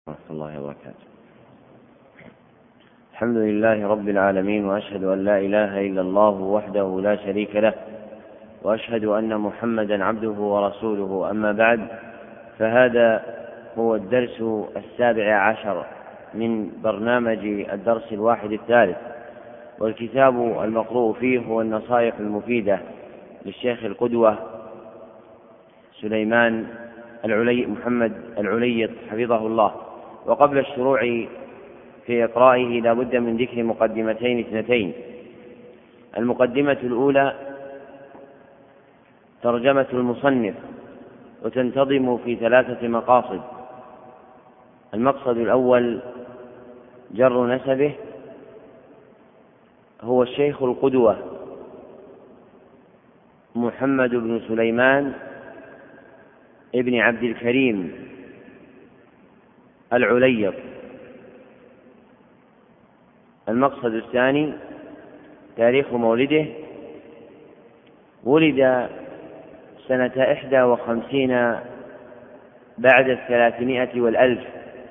ورحمة الله وبركاته. الحمد لله رب العالمين، وأشهد أن لا إله إلا الله وحده لا شريك له، وأشهد أن محمدا عبده ورسوله. أما بعد، فهذا هو الدرس 17 من برنامج الدرس الواحد الثالث، والكتاب المقروء فيه هو النصائح المفيدة للشيخ القدوة سليمان محمد العليط حفظه الله. وقبل الشروع في إقرائه لا بد من ذكر مقدمتين اثنتين. المقدمة الأولى ترجمة المصنف، وتنتظم في 3 مقاصد. المقصد الأول جر نسبه، هو الشيخ القدوة محمد بن سليمان ابن عبد الكريم العليط. المقصد الثاني تاريخ مولده، ولد سنة 51 بعد 300 والألف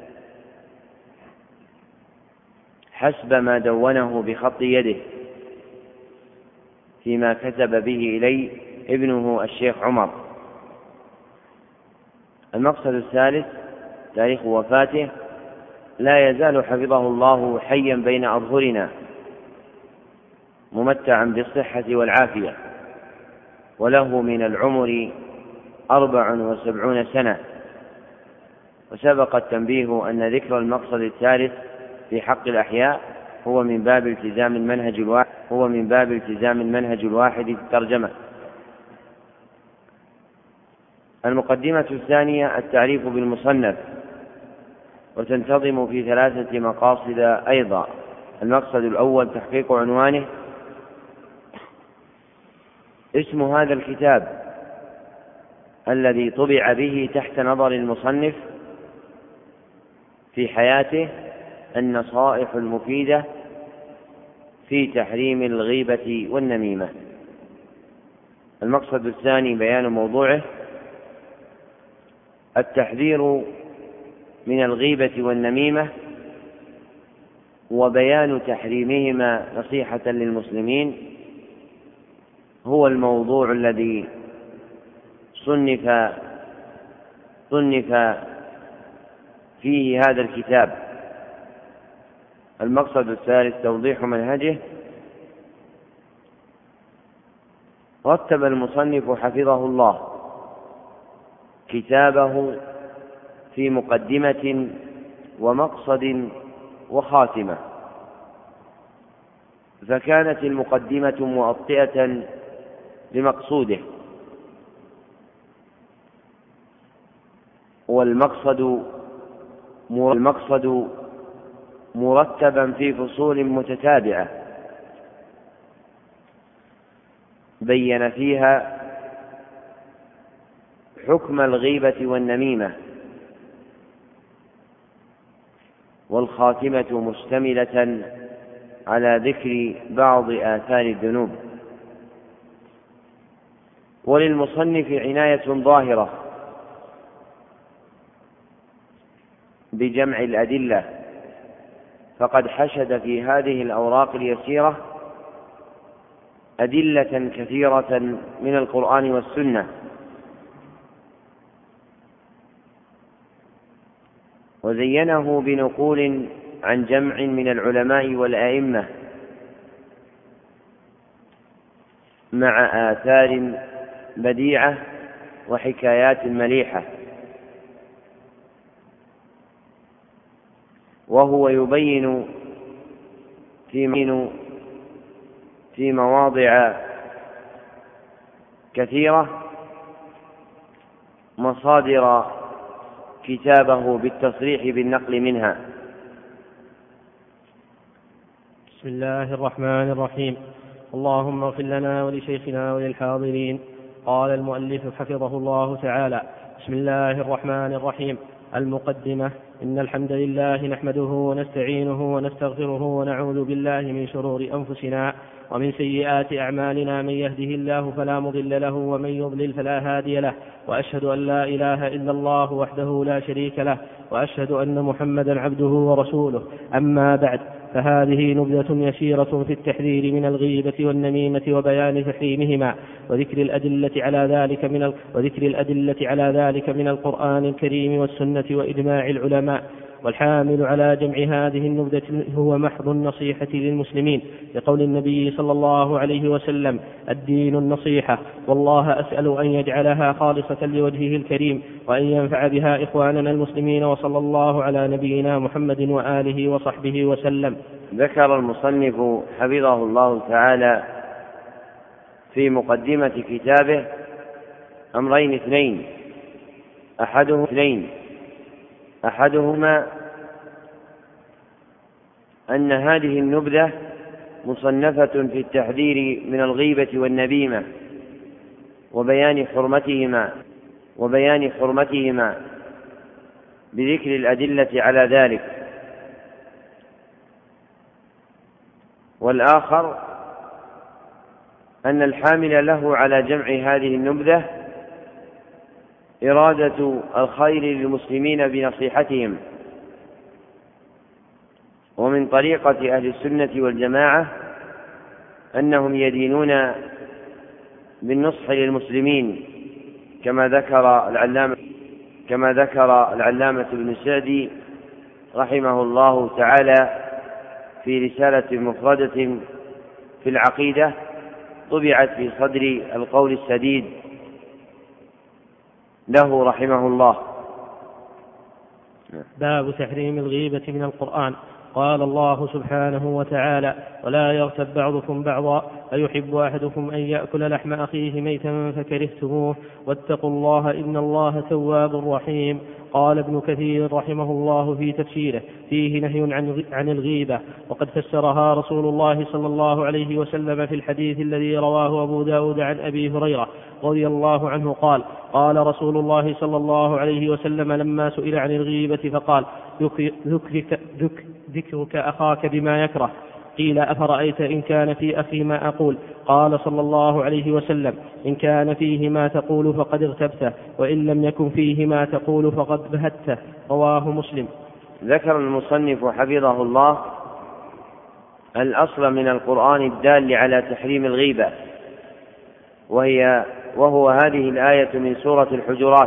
حسب ما دونه بخط يده فيما كتب به إليه ابنه الشيخ عمر. المقصد الثالث تاريخ وفاته، لا يزال حفظه الله حيا بين أظهرنا ممتعا بالصحة والعافية، وله من العمر 74 سنة. وسبق التنبيه أن ذكر المقصد الثالث في حق الأحياء هو من باب التزام المنهج الواحد في الترجمة. المقدمة الثانية التعريف بالمصنف، وتنتظم في 3 مقاصد أيضا. المقصد الأول تحقيق عنوانه. اسم هذا الكتاب الذي طبع به تحت نظر المصنف في حياته النصائح المفيدة في تحريم الغيبة والنميمة. المقصد الثاني بيان موضوعه، التحذير من الغيبة والنميمة وبيان تحريمهما نصيحة للمسلمين، هو الموضوع الذي صنف فيه هذا الكتاب. المقصد الثالث توضيح منهجه. رتب المصنف حفظه الله كتابه في مقدمة ومقصد وخاتمة، فكانت المقدمة مؤطئة لمقصوده، والمقصد مرتبا في فصول متتابعة بين فيها حكم الغيبة والنميمة، والخاتمة مشتملة على ذكر بعض آثار الذنوب. وللمصنف عناية ظاهرة بجمع الأدلة، فقد حشد في هذه الأوراق اليسيرة أدلة كثيرة من القرآن والسنة، وزينه بنقول عن جمع من العلماء والأئمة مع آثار بديعة وحكايات مليحة، وهو يبين في مواضع كثيرة مصادر كتابه بالتصريح بالنقل منها. بسم الله الرحمن الرحيم. اللهم اغفر لنا ولشيخنا وللحاضرين. قال المؤلف حفظه الله تعالى: بسم الله الرحمن الرحيم. المقدمة. إن الحمد لله نحمده ونستعينه ونستغفره ونعوذ بالله من شرور أنفسنا ومن سيئات أعمالنا. من يهده الله فلا مضل له ومن يضلل فلا هادي له، وأشهد أن لا إله إلا الله وحده لا شريك له، وأشهد أن محمدا عبده ورسوله. أما بعد، فهذه نبذة يسيرة في التحذير من الغيبة والنميمة وبيان تحريمهما وذكر الأدلة على ذلك من القرآن الكريم والسنة وإجماع العلماء. والحامل على جمع هذه النبذة هو محض النصيحة للمسلمين، لقول النبي صلى الله عليه وسلم: الدين النصيحة، والله أسأل أن يجعلها خالصة لوجهه الكريم وأن ينفع بها إخواننا المسلمين. وصلى الله على نبينا محمد وآله وصحبه وسلم. ذكر المصنف حفظه الله تعالى في مقدمة كتابه أمرين اثنين، أحدهما أن هذه النبذة مصنفة في التحذير من الغيبة والنميمة وبيان حرمتهما بذكر الأدلة على ذلك. والآخر أن الحامل له على جمع هذه النبذة إرادة الخير للمسلمين بنصيحتهم. ومن طريقة أهل السنة والجماعة أنهم يدينون بالنصح للمسلمين، كما ذكر العلامة ابن سعدي رحمه الله تعالى في رسالة مفردة في العقيدة طبعت في صدر القول السديد له رحمه الله. باب تحريم الغيبة من القرآن. قال الله سبحانه وتعالى: ولا يغتب بعضكم بعضا أيحب أحدكم أن يأكل لحم أخيه ميتا فكرهتموه واتقوا الله إن الله تواب رحيم. قال ابن كثير رحمه الله في تفسيره: فيه نهي عن الغيبة، وقد فسرها رسول الله صلى الله عليه وسلم في الحديث الذي رواه أبو داود عن أبي هريرة رضي الله عنه قال: قال رسول الله صلى الله عليه وسلم لما سئل عن الغيبة فقال: ذكرك أخاك بما يكره. قيل: أفرأيت إن كان في أخي ما أقول؟ قال صلى الله عليه وسلم: إن كان فيه ما تقول فقد اغتبته، وإن لم يكن فيه ما تقول فقد بهته. رواه مسلم. ذكر المصنف حفظه الله الأصل من القرآن الدال على تحريم الغيبة، وهو هذه الآية من سورة الحجرات: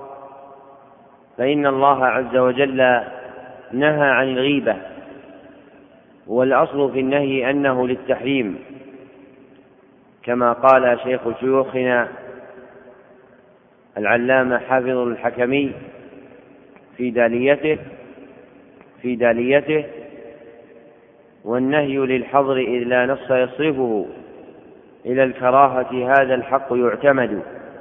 فإن الله عز وجل نهى عن الغيبة. والأصل في النهي أنه للتحريم، كما قال شيخ شيوخنا العلامة حافظ الحكمي في داليته: والنهي للحظر إذ لا نص يصرفه إلى الكراهة هذا الحق يعتمد.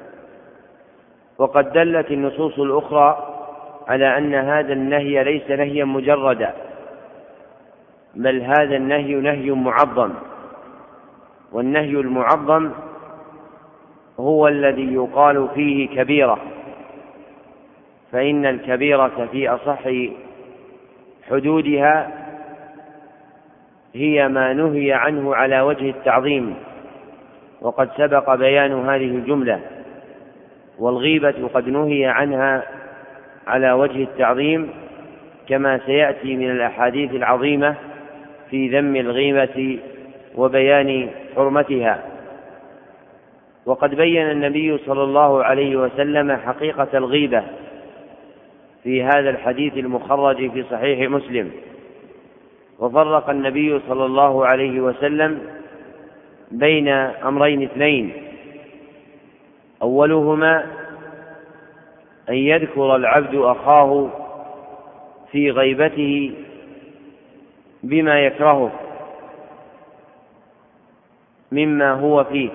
وقد دلت النصوص الأخرى على أن هذا النهي ليس نهيا مجردا، بل هذا النهي نهي معظم. والنهي المعظم هو الذي يقال فيه كبيرة، فإن الكبيرة في أصح حدودها هي ما نهي عنه على وجه التعظيم، وقد سبق بيان هذه الجملة. والغيبة قد نهي عنها على وجه التعظيم، كما سيأتي من الأحاديث العظيمة في ذم الغيبة وبيان حرمتها. وقد بين النبي صلى الله عليه وسلم حقيقة الغيبة في هذا الحديث المخرج في صحيح مسلم. وفرق النبي صلى الله عليه وسلم بين أمرين اثنين: أولهما أن يذكر العبد أخاه في غيبته بما يكرهه مما هو فيه،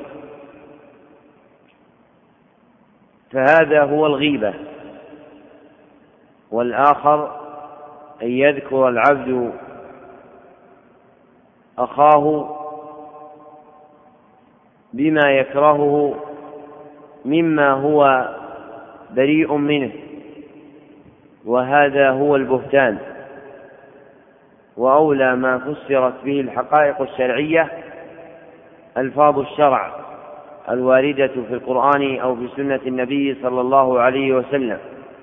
فهذا هو الغيبة. والآخر أن يذكر العبد أخاه بما يكرهه مما هو بريء منه، وهذا هو البهتان. وأولى ما فسرت به الحقائق الشرعية ألفاظ الشرع الواردة في القرآن أو في سنة النبي صلى الله عليه وسلم.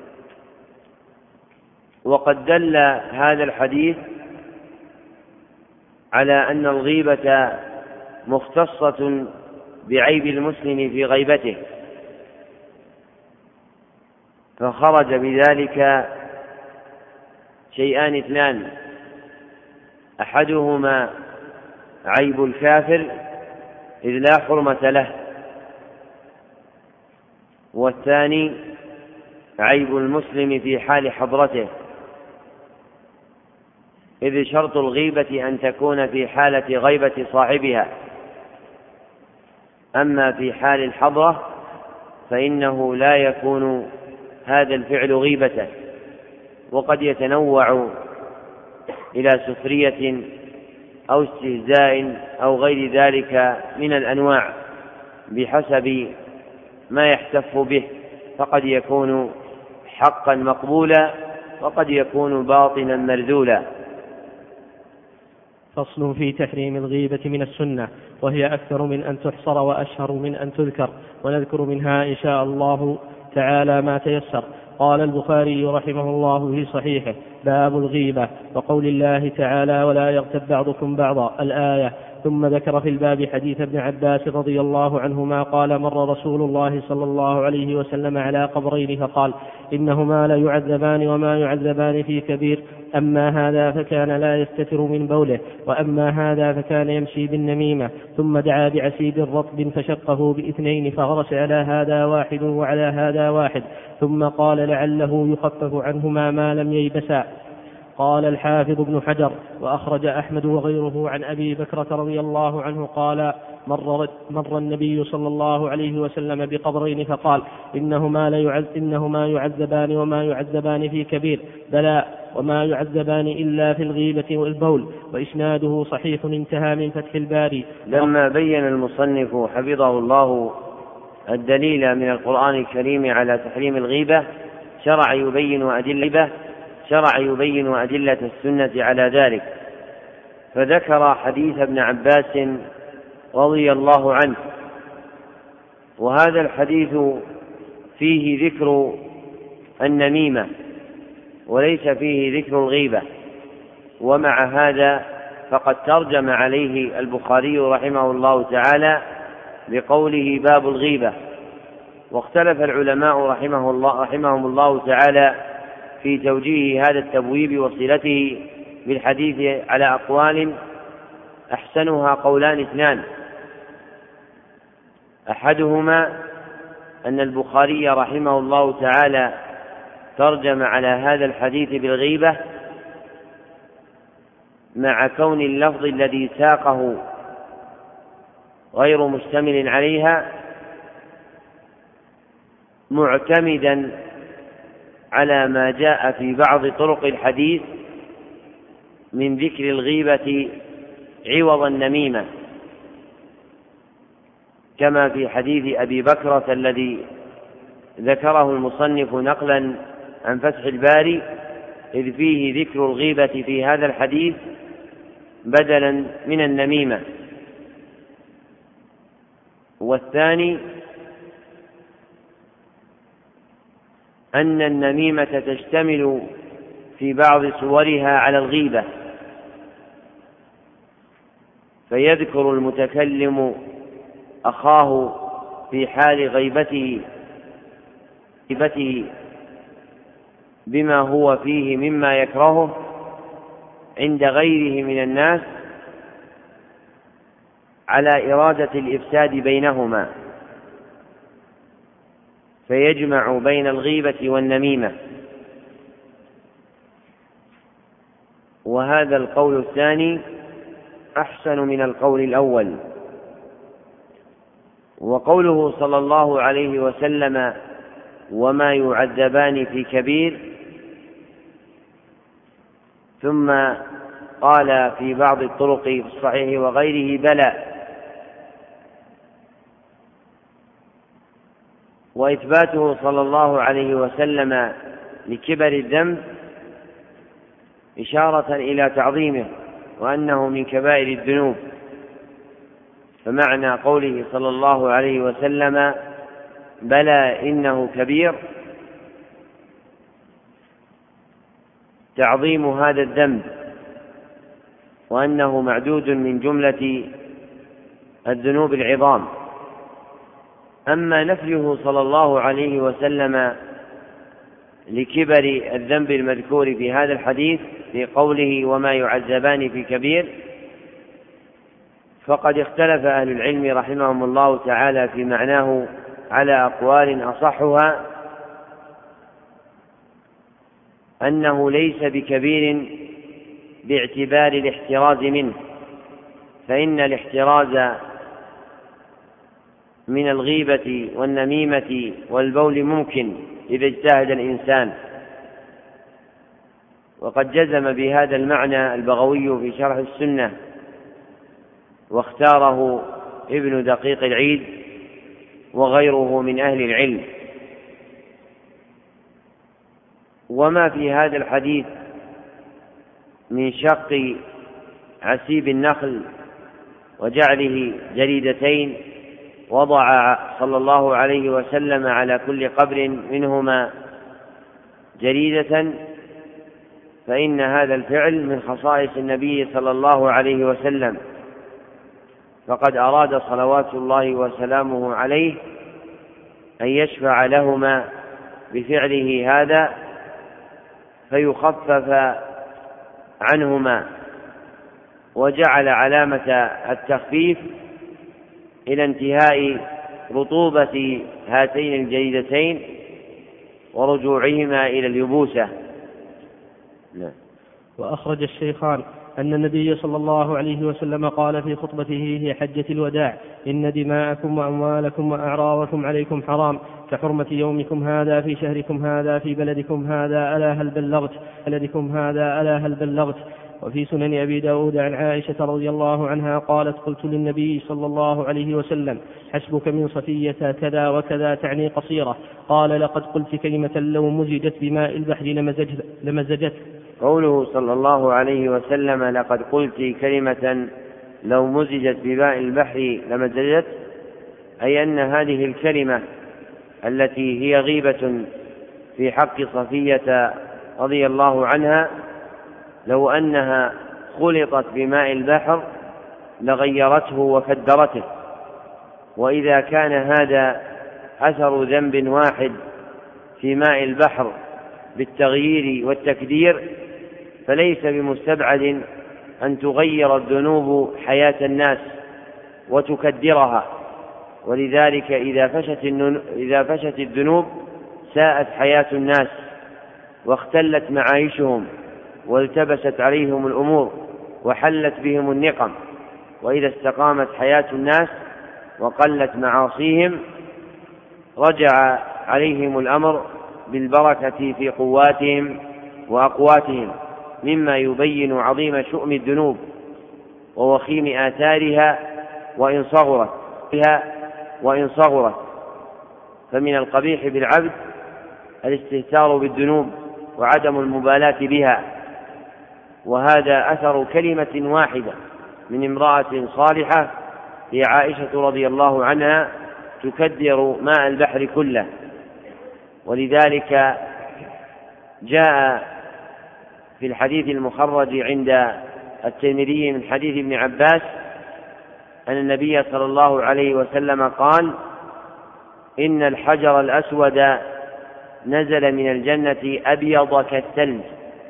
وقد دل هذا الحديث على أن الغيبة مختصة بعيب المسلم في غيبته، فخرج بذلك شيئان اثنان: أحدهما عيب الكافر إذ لا حرمة له، والثاني عيب المسلم في حال حضرته، إذ شرط الغيبة أن تكون في حالة غيبة صاحبها، أما في حال الحضرة فإنه لا يكون هذا الفعل غيبة، وقد يتنوع إلى سخرية أو استهزاء أو غير ذلك من الأنواع بحسب ما يحتف به، فقد يكون حقا مقبولا وقد يكون باطلا مرذولا. فصل في تحريم الغيبة من السنة، وهي أكثر من أن تحصر وأشهر من أن تذكر، ونذكر منها إن شاء الله تعالى ما تيسر. قال البخاري رحمه الله في صحيحه: باب الغيبة وقول الله تعالى: ولا يغتب بعضكم بعضا، الآية. ثم ذكر في الباب حديث ابن عباس رضي الله عنهما قال: مر رسول الله صلى الله عليه وسلم على قبرين فقال: إنهما لا يعذبان وما يعذبان في كبير، أما هذا فكان لا يستتر من بوله، وأما هذا فكان يمشي بالنميمة. ثم دعا بعسيب رطب فشقه باثنين، فغرس على هذا واحد وعلى هذا واحد، ثم قال: لعله يخفف عنهما ما لم ييبسا. قال الحافظ ابن حجر: وأخرج أحمد وغيره عن أبي بكرة رضي الله عنه قال: مر النبي صلى الله عليه وسلم بقبرين فقال: إنهما يعذبان وما يعذبان في كبير، بلى، وما يعذبان إلا في الغيبة والبول. وإسناده صحيح، انتهى من فتح الباري. لما بين المصنف حفظه الله الدليل من القرآن الكريم على تحريم الغيبة، شرع يبين أدلة السنة على ذلك، فذكر حديث ابن عباس رضي الله عنه، وهذا الحديث فيه ذكر النميمة وليس فيه ذكر الغيبة، ومع هذا فقد ترجم عليه البخاري رحمه الله تعالى بقوله باب الغيبة. واختلف العلماء رحمهم الله تعالى في توجيه هذا التبويب وصلته بالحديث على أقوال، أحسنها قولان اثنان: أحدهما أن البخاري رحمه الله تعالى ترجم على هذا الحديث بالغيبة مع كون اللفظ الذي ساقه غير مشتمل عليها، معتمدا على ما جاء في بعض طرق الحديث من ذكر الغيبة عوض النميمة، كما في حديث أبي بكرة الذي ذكره المصنف نقلا عن فتح الباري، إذ فيه ذكر الغيبة في هذا الحديث بدلا من النميمة. والثاني أن النميمة تشتمل في بعض صورها على الغيبة، فيذكر المتكلم أخاه في حال غيبته بما هو فيه مما يكرهه عند غيره من الناس على إرادة الإفساد بينهما، فيجمع بين الغيبة والنميمة. وهذا القول الثاني أحسن من القول الأول. وقوله صلى الله عليه وسلم: وما يعذبان في كبير، ثم قال في بعض الطرق في الصحيح وغيره: بلى. وإثباته صلى الله عليه وسلم لكبر الذنب إشارة إلى تعظيمه وأنه من كبائر الذنوب. فمعنى قوله صلى الله عليه وسلم بلى إنه كبير تعظيم هذا الذنب وأنه معدود من جملة الذنوب العظام. أما نفيه صلى الله عليه وسلم لكبر الذنب المذكور في هذا الحديث في قوله وما يعذبان في كبير، فقد اختلف أهل العلم رحمهم الله تعالى في معناه على أقوال أصحها أنه ليس بكبير باعتبار الاحتراز منه، فإن الاحتراز من الغيبة والنميمة والبول ممكن إذا اجتهد الإنسان. وقد جزم بهذا المعنى البغوي في شرح السنة، واختاره ابن دقيق العيد وغيره من أهل العلم. وما في هذا الحديث من شق عسيب النخل وجعله جريدتين وضع صلى الله عليه وسلم على كل قبر منهما جريدة، فإن هذا الفعل من خصائص النبي صلى الله عليه وسلم، فقد أراد صلوات الله وسلامه عليه أن يشفع لهما بفعله هذا فيخفف عنهما، وجعل علامة التخفيف إلى انتهاء رطوبة هاتين الجريدتين ورجوعهما إلى اليبوسة. وأخرج الشيخان أن النبي صلى الله عليه وسلم قال في خطبته في حجة الوداع إن دماءكم وأموالكم وأعراضكم عليكم حرام كحرمة يومكم هذا في شهركم هذا في بلدكم هذا ألا هل بلغت بلدكم هذا ألا هل بلغت. وفي سنن أبي داود عن عائشة رضي الله عنها قالت قلت للنبي صلى الله عليه وسلم حسبك من صفية كذا وكذا تعني قصيرة، قال لقد قلت كلمة لو مزجت بماء البحر لمزجت. قوله صلى الله عليه وسلم لقد قلت كلمة لو مزجت بماء البحر لمزجت، أي أن هذه الكلمة التي هي غيبة في حق صفية رضي الله عنها لو أنها خلطت بماء البحر لغيرته وكدرته. وإذا كان هذا أثر ذنب واحد في ماء البحر بالتغيير والتكدير، فليس بمستبعد أن تغير الذنوب حياة الناس وتكدرها. ولذلك إذا فشت الذنوب ساءت حياة الناس واختلت معايشهم والتبست عليهم الأمور وحلت بهم النقم. وإذا استقامت حياة الناس وقلت معاصيهم رجع عليهم الأمر بالبركة في قواتهم وأقواتهم، مما يبين عظيم شؤم الذنوب ووخيم آثارها وإن صغرت. فمن القبيح بالعبد الاستهتار بالذنوب وعدم المبالاة بها، وهذا أثر كلمة واحدة من امرأة صالحة هي عائشة رضي الله عنها تكدر ماء البحر كله. ولذلك جاء في الحديث المخرج عند الترمذي من حديث ابن عباس أن النبي صلى الله عليه وسلم قال إن الحجر الأسود نزل من الجنة أبيض كالثلج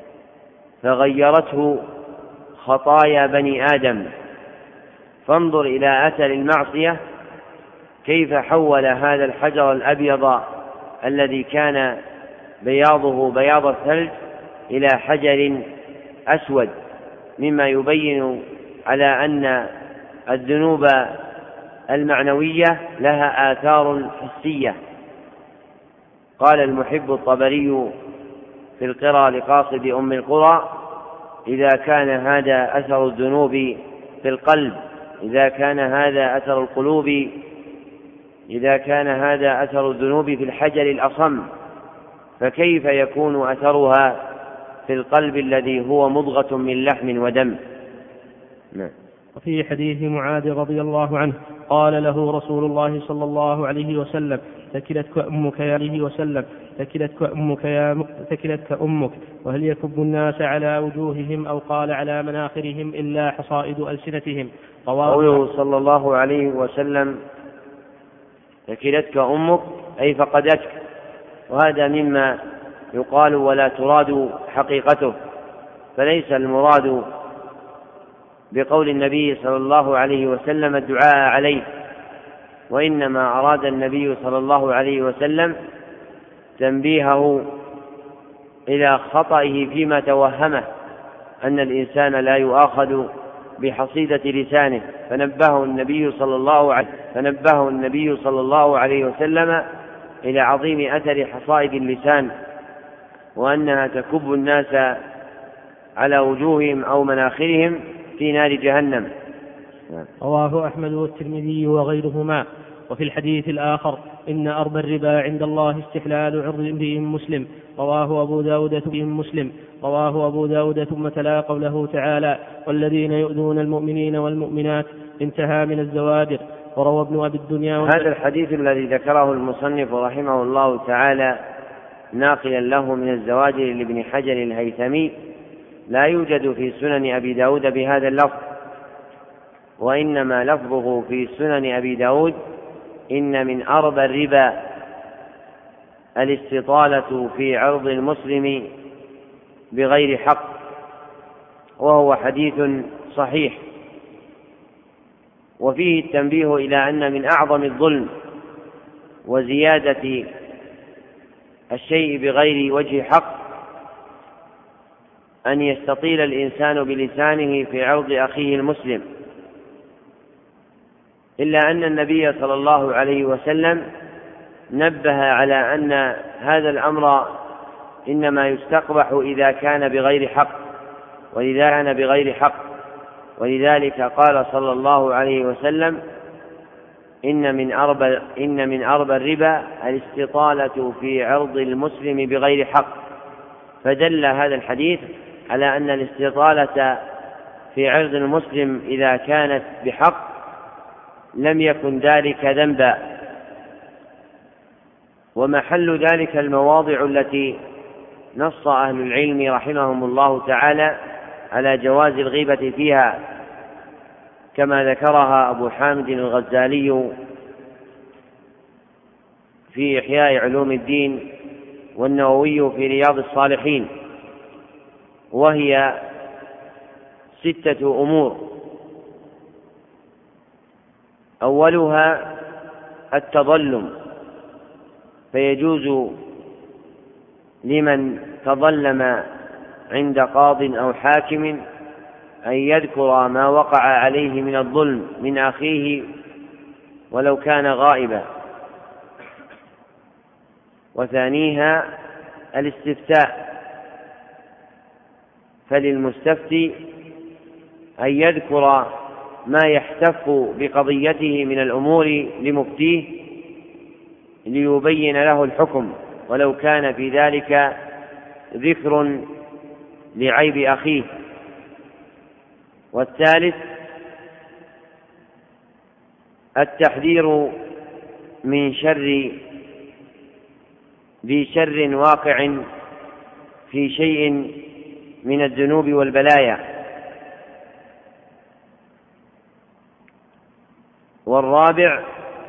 فغيرته خطايا بني آدم، فانظر إلى أثر المعصية كيف حول هذا الحجر الأبيض الذي كان بياضه بياض الثلج إلى حجر أسود، مما يبين على أن الذنوب المعنوية لها آثار حسية. قال المحب الطبري في القرى لقاصد أم القرى إذا كان هذا أثر الذنوب في القلب، إذا كان هذا أثر القلوب، إذا كان هذا أثر الذنوب في الحجر الأصم، فكيف يكون أثرها في القلب الذي هو مضغة من لحم ودم؟ نعم. وفي حديث معاذ رضي الله عنه قال له رسول الله صلى الله عليه وسلم ثكلتك أمك وهل يكب الناس على وجوههم أو قال على مناخرهم إلا حصائد ألسنتهم. قوله صلى الله عليه وسلم ثكلتك أمك أي فقدتك، وهذا مما يقال ولا تراد حقيقته، فليس المراد بقول النبي صلى الله عليه وسلم الدعاء عليه، وإنما أراد النبي صلى الله عليه وسلم تنبيهه إلى خطئه فيما توهمه أن الإنسان لا يؤاخذ بحصيدة لسانه، فنبهه النبي صلى الله عليه وسلم إلى عظيم أثر حصائد اللسان، وأنها تكب الناس على وجوههم أو مناخرهم في نار جهنم. رواه أحمد والترمذي وغيرهما. وفي الحديث الآخر إن أربى الربا عند الله استحلال عرض امرئ مسلم، رواه أبو داود ثم تلا قوله تعالى والذين يؤذون المؤمنين والمؤمنات انتهى من الزواجر. وروى ابن أبي الدنيا. هذا الحديث الذي ذكره المصنف رحمه الله تعالى ناقلا له من الزواجر لابن حجر الهيثمي لا يوجد في سنن أبي داود بهذا اللفظ، وإنما لفظه في سنن أبي داود إن من أربى الربا الاستطالة في عرض المسلم بغير حق، وهو حديث صحيح. وفيه التنبيه إلى أن من أعظم الظلم وزيادة الشيء بغير وجه حق أن يستطيل الإنسان بلسانه في عرض أخيه المسلم، إلا أن النبي صلى الله عليه وسلم نبه على أن هذا الأمر إنما يستقبح إذا كان بغير حق، ولذلك قال صلى الله عليه وسلم إن من أربى الربا الاستطالة في عرض المسلم بغير حق، فدل هذا الحديث على أن الاستطالة في عرض المسلم إذا كانت بحق لم يكن ذلك ذنبا، ومحل ذلك المواضع التي نص أهل العلم رحمهم الله تعالى على جواز الغيبة فيها، كما ذكرها أبو حامد الغزالي في إحياء علوم الدين والنووي في رياض الصالحين، وهي 6 أمور. أولها التظلم، فيجوز لمن تظلم عند قاض أو حاكم أن يذكر ما وقع عليه من الظلم من أخيه ولو كان غائبا. وثانيها الاستفتاء، فللمستفتي أن يذكر ما يحتف بقضيته من الأمور لمفتيه ليبين له الحكم ولو كان في ذلك ذكر لعيب أخيه. والثالث التحذير من شر واقع في شيء من الذنوب والبلايا. والرابع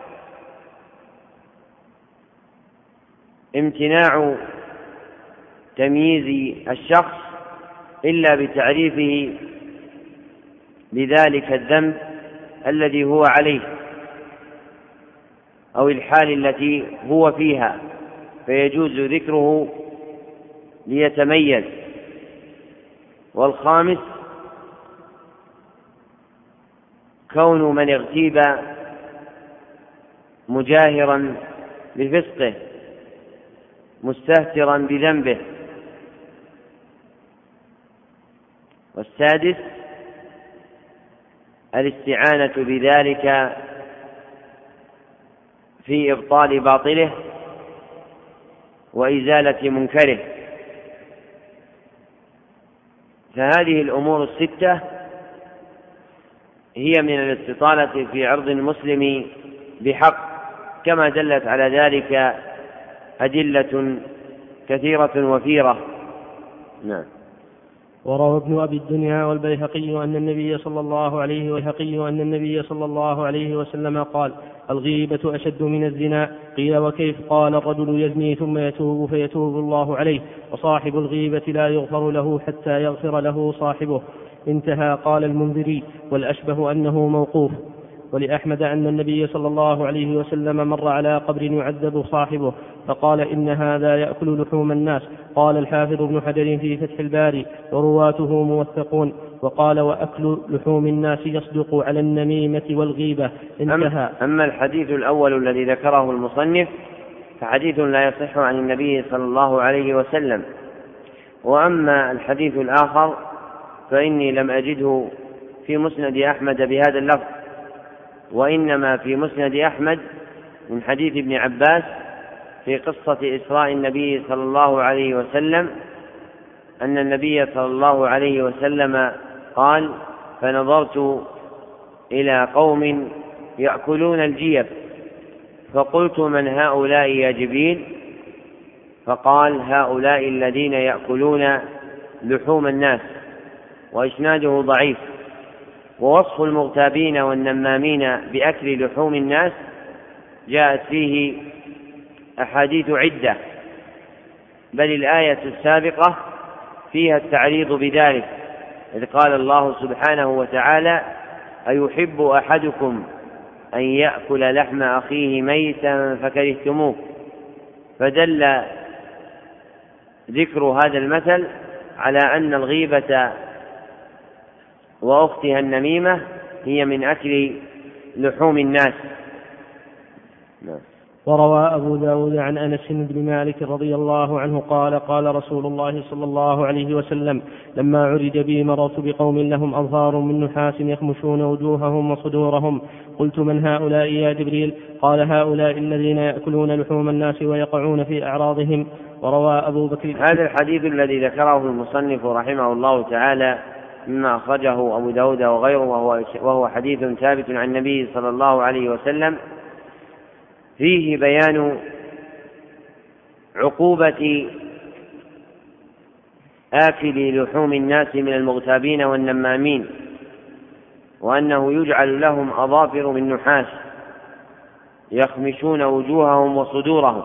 امتناع تمييز الشخص إلا بتعريفه بذلك الذنب الذي هو عليه أو الحال التي هو فيها، فيجوز ذكره ليتميز. والخامس كون من اغتيب مجاهرا بفسقه مستهترا بذنبه. والسادس الاستعانة بذلك في إبطال باطله وإزالة منكره. فهذه الأمور الستة هي من الاستطالة في عرض المسلم بحق، كما دلت على ذلك أدلة كثيرة وفيرة. نعم. وروى ابن أبي الدنيا والبيهقي أن النبي صلى الله عليه وسلم قال: الغيبة أشد من الزنا. قيل: وكيف؟ قال: الرجل يزني ثم يتوب فيتوب الله عليه، وصاحب الغيبة لا يغفر له حتى يغفر له صاحبه. انتهى. قال المنذري: والأشبه أنه موقوف. ولأحمد أن النبي صلى الله عليه وسلم مر على قبر يعذب صاحبه فقال: إن هذا يأكل لحوم الناس. قال الحافظ ابن حجر في فتح الباري: ورواته موثقون. وقال: وأكل لحوم الناس يصدق على النميمة والغيبة. انتهى. أما الحديث الأول الذي ذكره المصنف فحديث لا يصح عن النبي صلى الله عليه وسلم. وأما الحديث الآخر فإني لم أجده في مسند أحمد بهذا اللفظ، وإنما في مسند أحمد من حديث ابن عباس في قصة إسراء النبي صلى الله عليه وسلم أن النبي صلى الله عليه وسلم قال: فنظرت إلى قوم يأكلون الجيف فقلت: من هؤلاء يا جبريل؟ فقال: هؤلاء الذين يأكلون لحوم الناس. وإسناده ضعيف. ووصف المغتابين والنمامين بأكل لحوم الناس جاءت فيه أحاديث عدة، بل الآية السابقة فيها التعريض بذلك، إذ قال الله سبحانه وتعالى: أيحب أحدكم أن يأكل لحم أخيه ميتا فكرهتموه. فدل ذكر هذا المثل على أن الغيبة وأختها النميمة هي من أكل لحوم الناس. وروى أبو داود عن أنس بن مالك رضي الله عنه قال: قال رسول الله صلى الله عليه وسلم: لما عرج بي مررت بقوم لهم أظفار من نحاس يخمشون وجوههم وصدورهم، قلت: من هؤلاء يا جبريل؟ قال: هؤلاء الذين يأكلون لحوم الناس ويقعون في أعراضهم. وروى أبو بكر. هذا الحديث الذي ذكره المصنف رحمه الله تعالى مما أخرجه أبو داود وغيره وهو حديث ثابت عن النبي صلى الله عليه وسلم، فيه بيان عقوبة آكل لحوم الناس من المغتابين والنمامين، وأنه يجعل لهم أظافر من نحاس يخمشون وجوههم وصدورهم.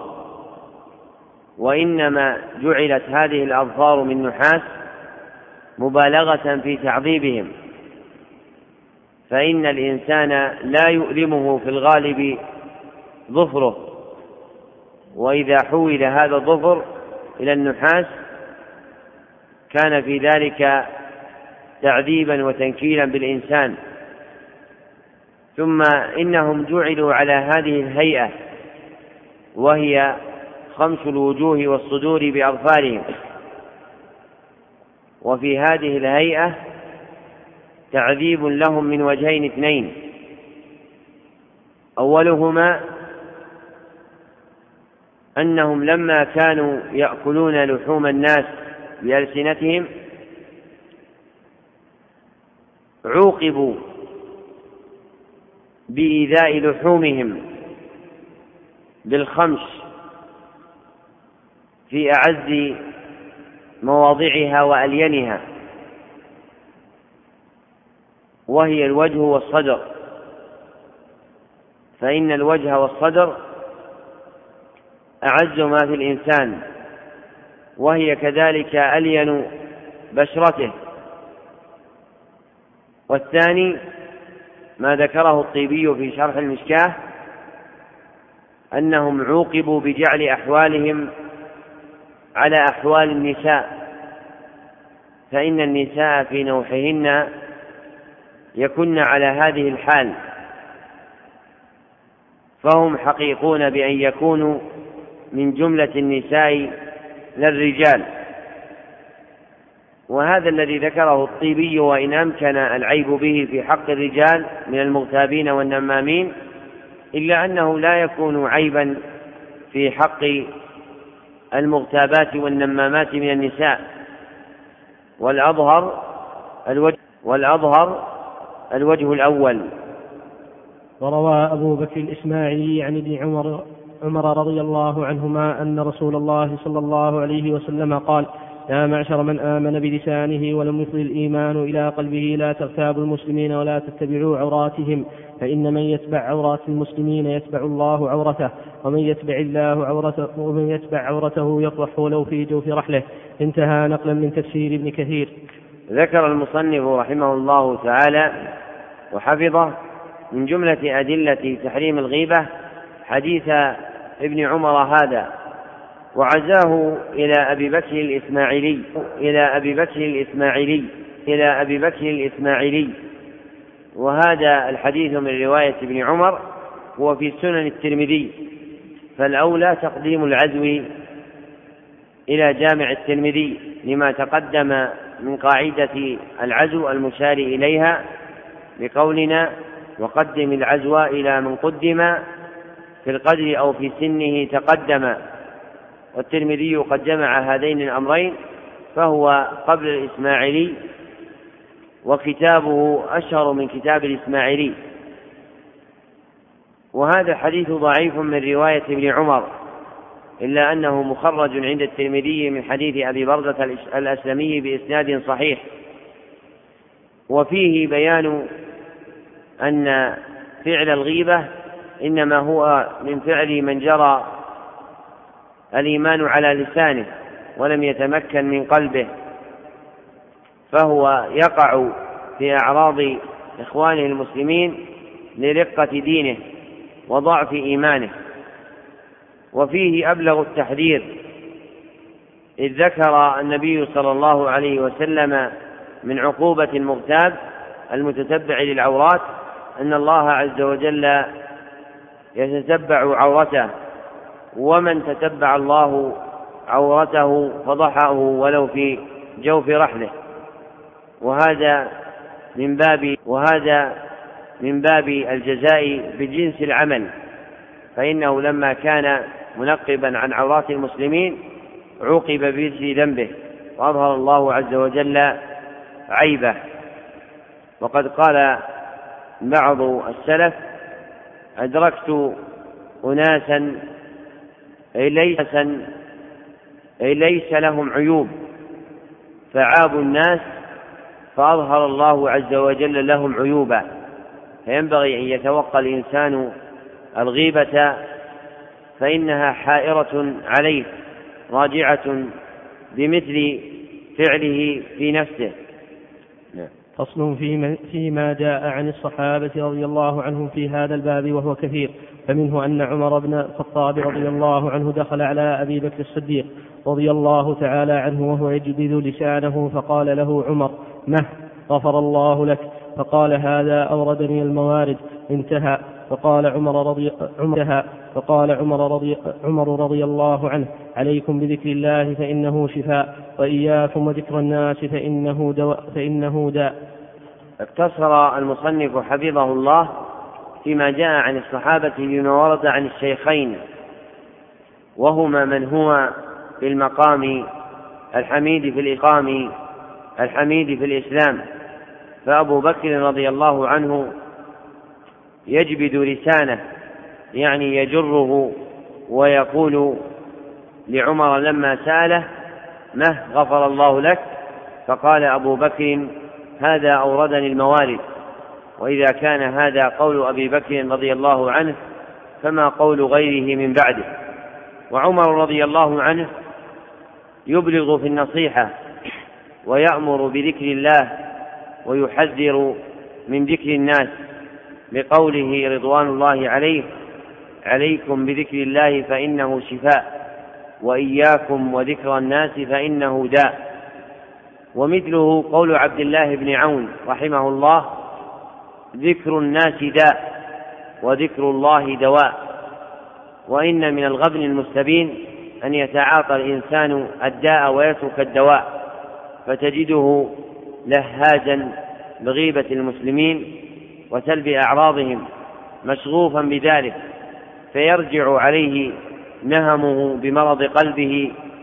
وإنما جعلت هذه الأظفار من نحاس مبالغة في تعذيبهم، فإن الإنسان لا يؤلمه في الغالب ظفره، وإذا حول هذا الظفر إلى النحاس كان في ذلك تعذيبا وتنكيلا بالإنسان. ثم إنهم جعلوا على هذه الهيئة، وهي خمس الوجوه والصدور بأظفارهم، وفي هذه الهيئة تعذيب لهم من وجهين اثنين: أولهما أنهم لما كانوا يأكلون لحوم الناس بألسنتهم عوقبوا بإيذاء لحومهم بالخمش في أعز مواضعها وألينها، وهي الوجه والصدر، فإن الوجه والصدر أعز ما في الإنسان، وهي كذلك ألين بشرته. والثاني ما ذكره الطيبي في شرح المشكاة أنهم عوقبوا بجعل أحوالهم على أحوال النساء، فإن النساء في نوحهن يكن على هذه الحال، فهم حقيقون بأن يكونوا من جملة النساء للرجال. وهذا الذي ذكره الطيبي وإن أمكن العيب به في حق الرجال من المغتابين والنمامين، إلا أنه لا يكون عيبا في حق المغتابات والنمامات من النساء، والأظهر الوجه الأول. وروى أبو بكر الإسماعيلي عن ابن عمر رضي الله عنهما أن رسول الله صلى الله عليه وسلم قال: يا معشر من آمن بلسانه ولم يفض الإيمان إلى قلبه لا تغتابوا المسلمين ولا تتبعوا عوراتهم، فإن من يتبع عورات المسلمين يتبع الله عورته، ومن يتبع عورته يطرح ولو في جوف رحله. انتهى نقلا من تفسير ابن كثير. ذكر المصنف رحمه الله تعالى وحفظه من جملة أدلة تحريم الغيبة حديث ابن عمر هذا، وعزاه إلى أبي بكر الإسماعيلي، وهذا الحديث من رواية ابن عمر هو في سنن الترمذي، فالأولى تقديم العزو إلى جامع الترمذي لما تقدم من قاعدة العزو المشار إليها بقولنا: وقدم العزو إلى من قدم في القدر أو في سنه تقدم. والترمذي قد جمع هذين الأمرين، فهو قبل الإسماعيلي، وكتابه أشهر من كتاب الإسماعيلي. وهذا الحديث ضعيف من رواية ابن عمر، إلا أنه مخرج عند الترمذي من حديث أبي بردة الأسلمي بإسناد صحيح، وفيه بيان أن فعل الغيبة إنما هو من فعل من جرى الإيمان على لسانه ولم يتمكن من قلبه، فهو يقع في أعراض إخوانه المسلمين لرقة دينه وضعف إيمانه. وفيه أبلغ التحذير، إذ ذكر النبي صلى الله عليه وسلم من عقوبة المغتاب المتتبع للعورات أن الله عز وجل يتتبع عورته، ومن تتبع الله عورته فضحه ولو في جوف رحله. وهذا من باب الجزاء بجنس العمل، فإنه لما كان منقبا عن عورات المسلمين عوقب بجنس ذنبه، وأظهر الله عز وجل عيبه. وقد قال بعض السلف: أدركت أناسا ليس لهم عيوب فعابوا الناس فأظهر الله عز وجل لهم عيوبا. فينبغي أن يتوقى الإنسان الغيبة، فإنها حائرة عليه راجعة بمثل فعله في نفسه. فصل فيما جاء عن الصحابة رضي الله عنهم في هذا الباب وهو كثير، فمنه أن عمر بن الخطاب رضي الله عنه دخل على أبي بكر الصديق رضي الله تعالى عنه وهو يجبذ لسانه، فقال له عمر: مه غفر الله لك؟ فقال: هذا أوردني الموارد. انتهى. فقال عمر رضي الله عنه: عليكم بذكر الله فإنه شفاء، وإياكم وذكر الناس فإنه داء. اقتصر المصنف حفظه الله فيما جاء عن الصحابة بما ورد عن الشيخين، وهما من هو في المقام الحميد في الإقام الحميد في الإسلام. فأبو بكر رضي الله عنه يجبد لسانه، يعني يجره، ويقول لعمر لما سأله: مه غفر الله لك؟ فقال أبو بكر: هذا أوردني الموارد. وإذا كان هذا قول أبي بكر رضي الله عنه فما قول غيره من بعده. وعمر رضي الله عنه يبلغ في النصيحة ويأمر بذكر الله ويحذر من ذكر الناس بقوله رضوان الله عليه: عليكم بذكر الله فإنه شفاء، وإياكم وذكر الناس فإنه داء. ومثله قول عبد الله بن عون رحمه الله: ذكر الناس داء وذكر الله دواء. وإن من الغبن المستبين أن يتعاطى الإنسان الداء ويترك الدواء، فتجده لهاجا بغيبة المسلمين وسلب أعراضهم مشغوفا بذلك، فيرجع عليه نهمه بمرض قلبه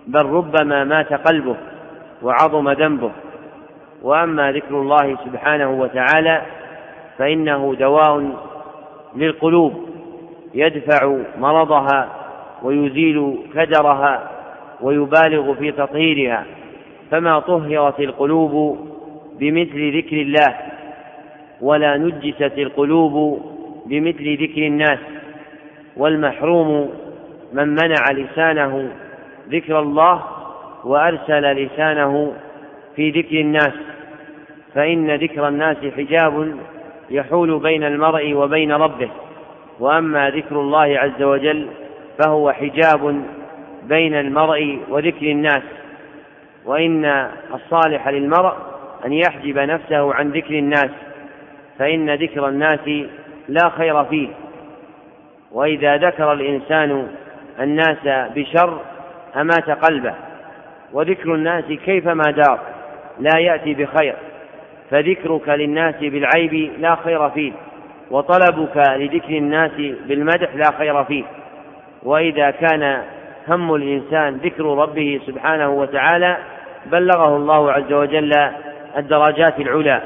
بل ربما مات قلبه وعظم ذنبه. وأما ذكر الله سبحانه وتعالى فإنه دواء للقلوب يدفع مرضها ويزيل كدرها ويبالغ في تطهيرها، فما طهرت القلوب بمثل ذكر الله، ولا نجست القلوب بمثل ذكر الناس. والمحروم من منع لسانه ذكر الله وأرسل لسانه في ذكر الناس، فإن ذكر الناس حجاب يحول بين المرء وبين ربه، وأما ذكر الله عز وجل فهو حجاب بين المرء وذكر الناس. وإن الصالح للمرء أن يحجب نفسه عن ذكر الناس، فإن ذكر الناس لا خير فيه، وإذا ذكر الإنسان الناس بشر أمات قلبه، وذكر الناس كيفما دار لا يأتي بخير، فذكرك للناس بالعيب لا خير فيه، وطلبك لذكر الناس بالمدح لا خير فيه. وإذا كان هم الإنسان ذكر ربه سبحانه وتعالى بلغه الله عز وجل الدرجات العلى.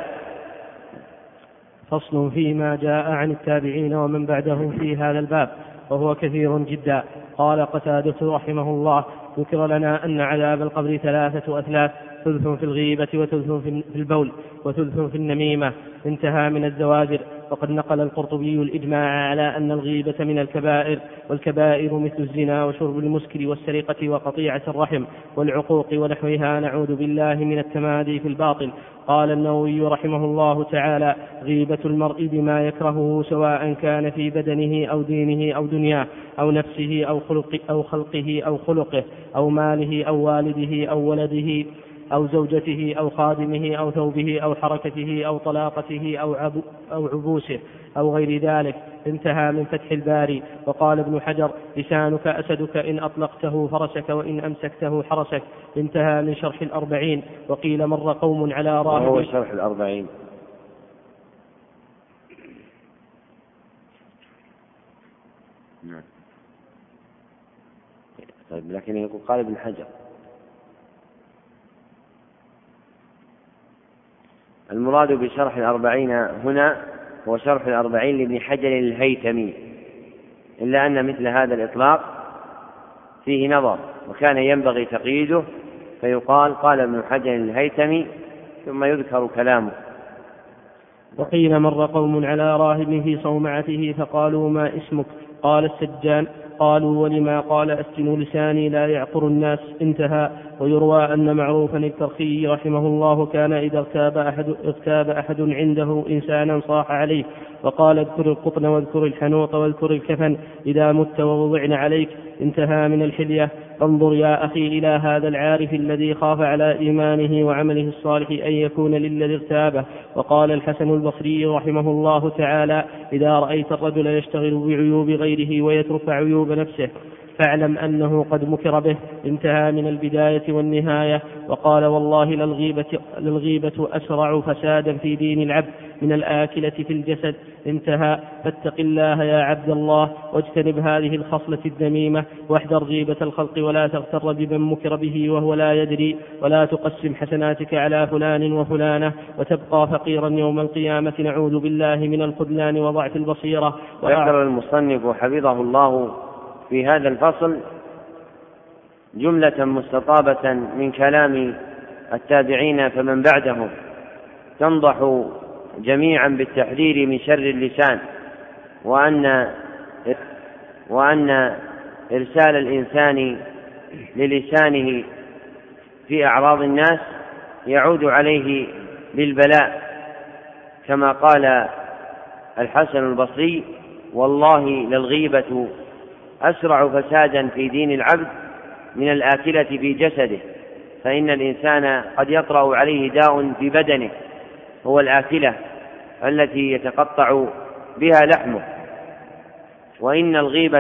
فصل فيما جاء عن التابعين ومن بعدهم في هذا الباب، وهو كثير جدا. قال قتادة رحمه الله: ذكر لنا أن عذاب القبر 3 أثلاث: ثلث في الغيبة، وثلث في البول، وثلث في النميمة. انتهى من الزواجر. وقد نقل القرطبي الإجماع على أن الغيبة من الكبائر، والكبائر مثل الزنا وشرب المسكر والسرقة وقطيعة الرحم والعقوق ونحوها، نعوذ بالله من التمادي في الباطل. قال النووي رحمه الله تعالى: غيبة المرء بما يكرهه، سواء كان في بدنه أو دينه أو دنياه أو نفسه أو خلقه أو خلقه أو ماله أو والده أو ولده أو زوجته أو خادمه أو ثوبه أو حركته أو طلاقته أو عبوسه أو غير ذلك. انتهى من فتح الباري. وقال ابن حجر: لسانك أسدك، إن أطلقته فرسك وإن أمسكته حرسك. انتهى من شرح 40. وقيل: مر قوم على راهب. وهو شرح 40. طيب، لكن يقول قال ابن حجر. المراد بشرح 40 هنا هو شرح 40 لابن حجر الهيثمي، إلا أن مثل هذا الإطلاق فيه نظر، وكان ينبغي تقييده، فيقال قال ابن حجر الهيثمي ثم يذكر كلامه. وقيل: مر قوم على راهب في صومعته فقالوا: ما اسمك؟ قال: السجان. قالوا: ولما؟ قال: أسجن لساني لا يعقر الناس. انتهى. ويروى أن معروفا الكرخي رحمه الله كان إذا اغتاب أحد عنده إنسانا صاح عليه وقال: اذكر القطن واذكر الحنوط واذكر الكفن إذا مت ووضعن عليك. انتهى من الحلية. فانظر يا أخي إلى هذا العارف الذي خاف على إيمانه وعمله الصالح أن يكون للذي اغتابه. وقال الحسن البصري رحمه الله تعالى: إذا رأيت الرجل يشتغل بعيوب غيره ويترك عيوب نفسه فاعلم أنه قد مكر به. انتهى من البداية والنهاية. وقال: والله للغيبة أسرع فسادا في دين العبد من الآكلة في الجسد. انتهى. فاتق الله يا عبد الله، واجتنب هذه الخصلة الذميمة، واحذر غيبة الخلق، ولا تغتر بمن مكر به وهو لا يدري، ولا تقسم حسناتك على فلان وفلانة وتبقى فقيرا يوم القيامة، نعوذ بالله من الخذلان وضعف البصيرة. ذكر المصنف حفظه الله في هذا الفصل جملة مستطابة من كلام التابعين فمن بعدهم تنضح جميعا بالتحذير من شر اللسان، وأن إرسال الإنسان للسانه في أعراض الناس يعود عليه بالبلاء، كما قال الحسن البصري: والله للغيبة أسرع فسادا في دين العبد من الآكلة في جسده. فإن الإنسان قد يطرأ عليه داء في بدنه هو الآكلة التي يتقطع بها لحمه، وإن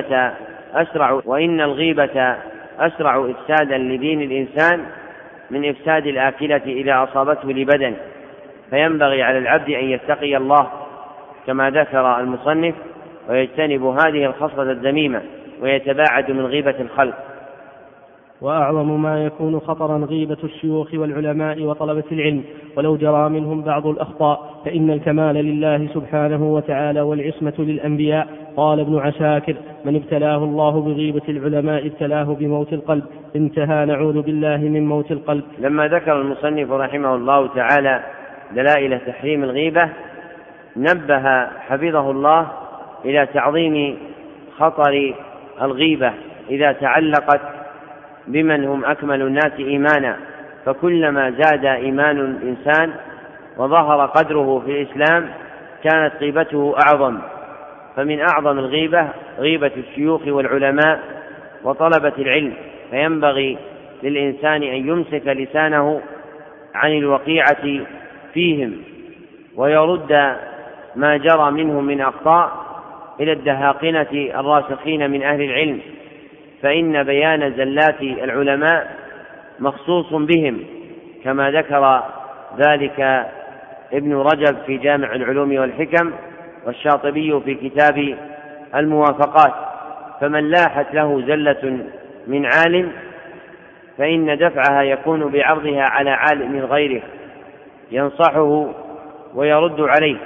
الغيبة أسرع إفسادا لدين الإنسان من إفساد الآكلة إذا أصابته لبدن. فينبغي على العبد أن يتقي الله كما ذكر المصنف، ويجتنب هذه الخصلة الذميمة، ويتباعد من غيبة الخلق. وأعظم ما يكون خطرا غيبة الشيوخ والعلماء وطلبة العلم، ولو جرى منهم بعض الأخطاء فإن الكمال لله سبحانه وتعالى والعصمة للأنبياء. قال ابن عساكر: من ابتلاه الله بغيبة العلماء ابتلاه بموت القلب. انتهى. نعوذ بالله من موت القلب. لما ذكر المصنف رحمه الله تعالى دلائل تحريم الغيبة، نبه حفظه الله إلى تعظيم خطر الغيبة إذا تعلقت بمن هم أكمل الناس إيمانا، فكلما زاد إيمان الإنسان وظهر قدره في الإسلام كانت غيبته أعظم. فمن أعظم الغيبة غيبة الشيوخ والعلماء وطلبة العلم، فينبغي للإنسان أن يمسك لسانه عن الوقيعة فيهم ويرد ما جرى منهم من أخطاء إلى الدهاقنة الراسخين من أهل العلم، فإن بيان زلات العلماء مخصوص بهم، كما ذكر ذلك ابن رجب في جامع العلوم والحكم، والشاطبي في كتاب الموافقات. فمن لاحت له زلة من عالم فإن دفعها يكون بعرضها على عالم غيره ينصحه ويرد عليه.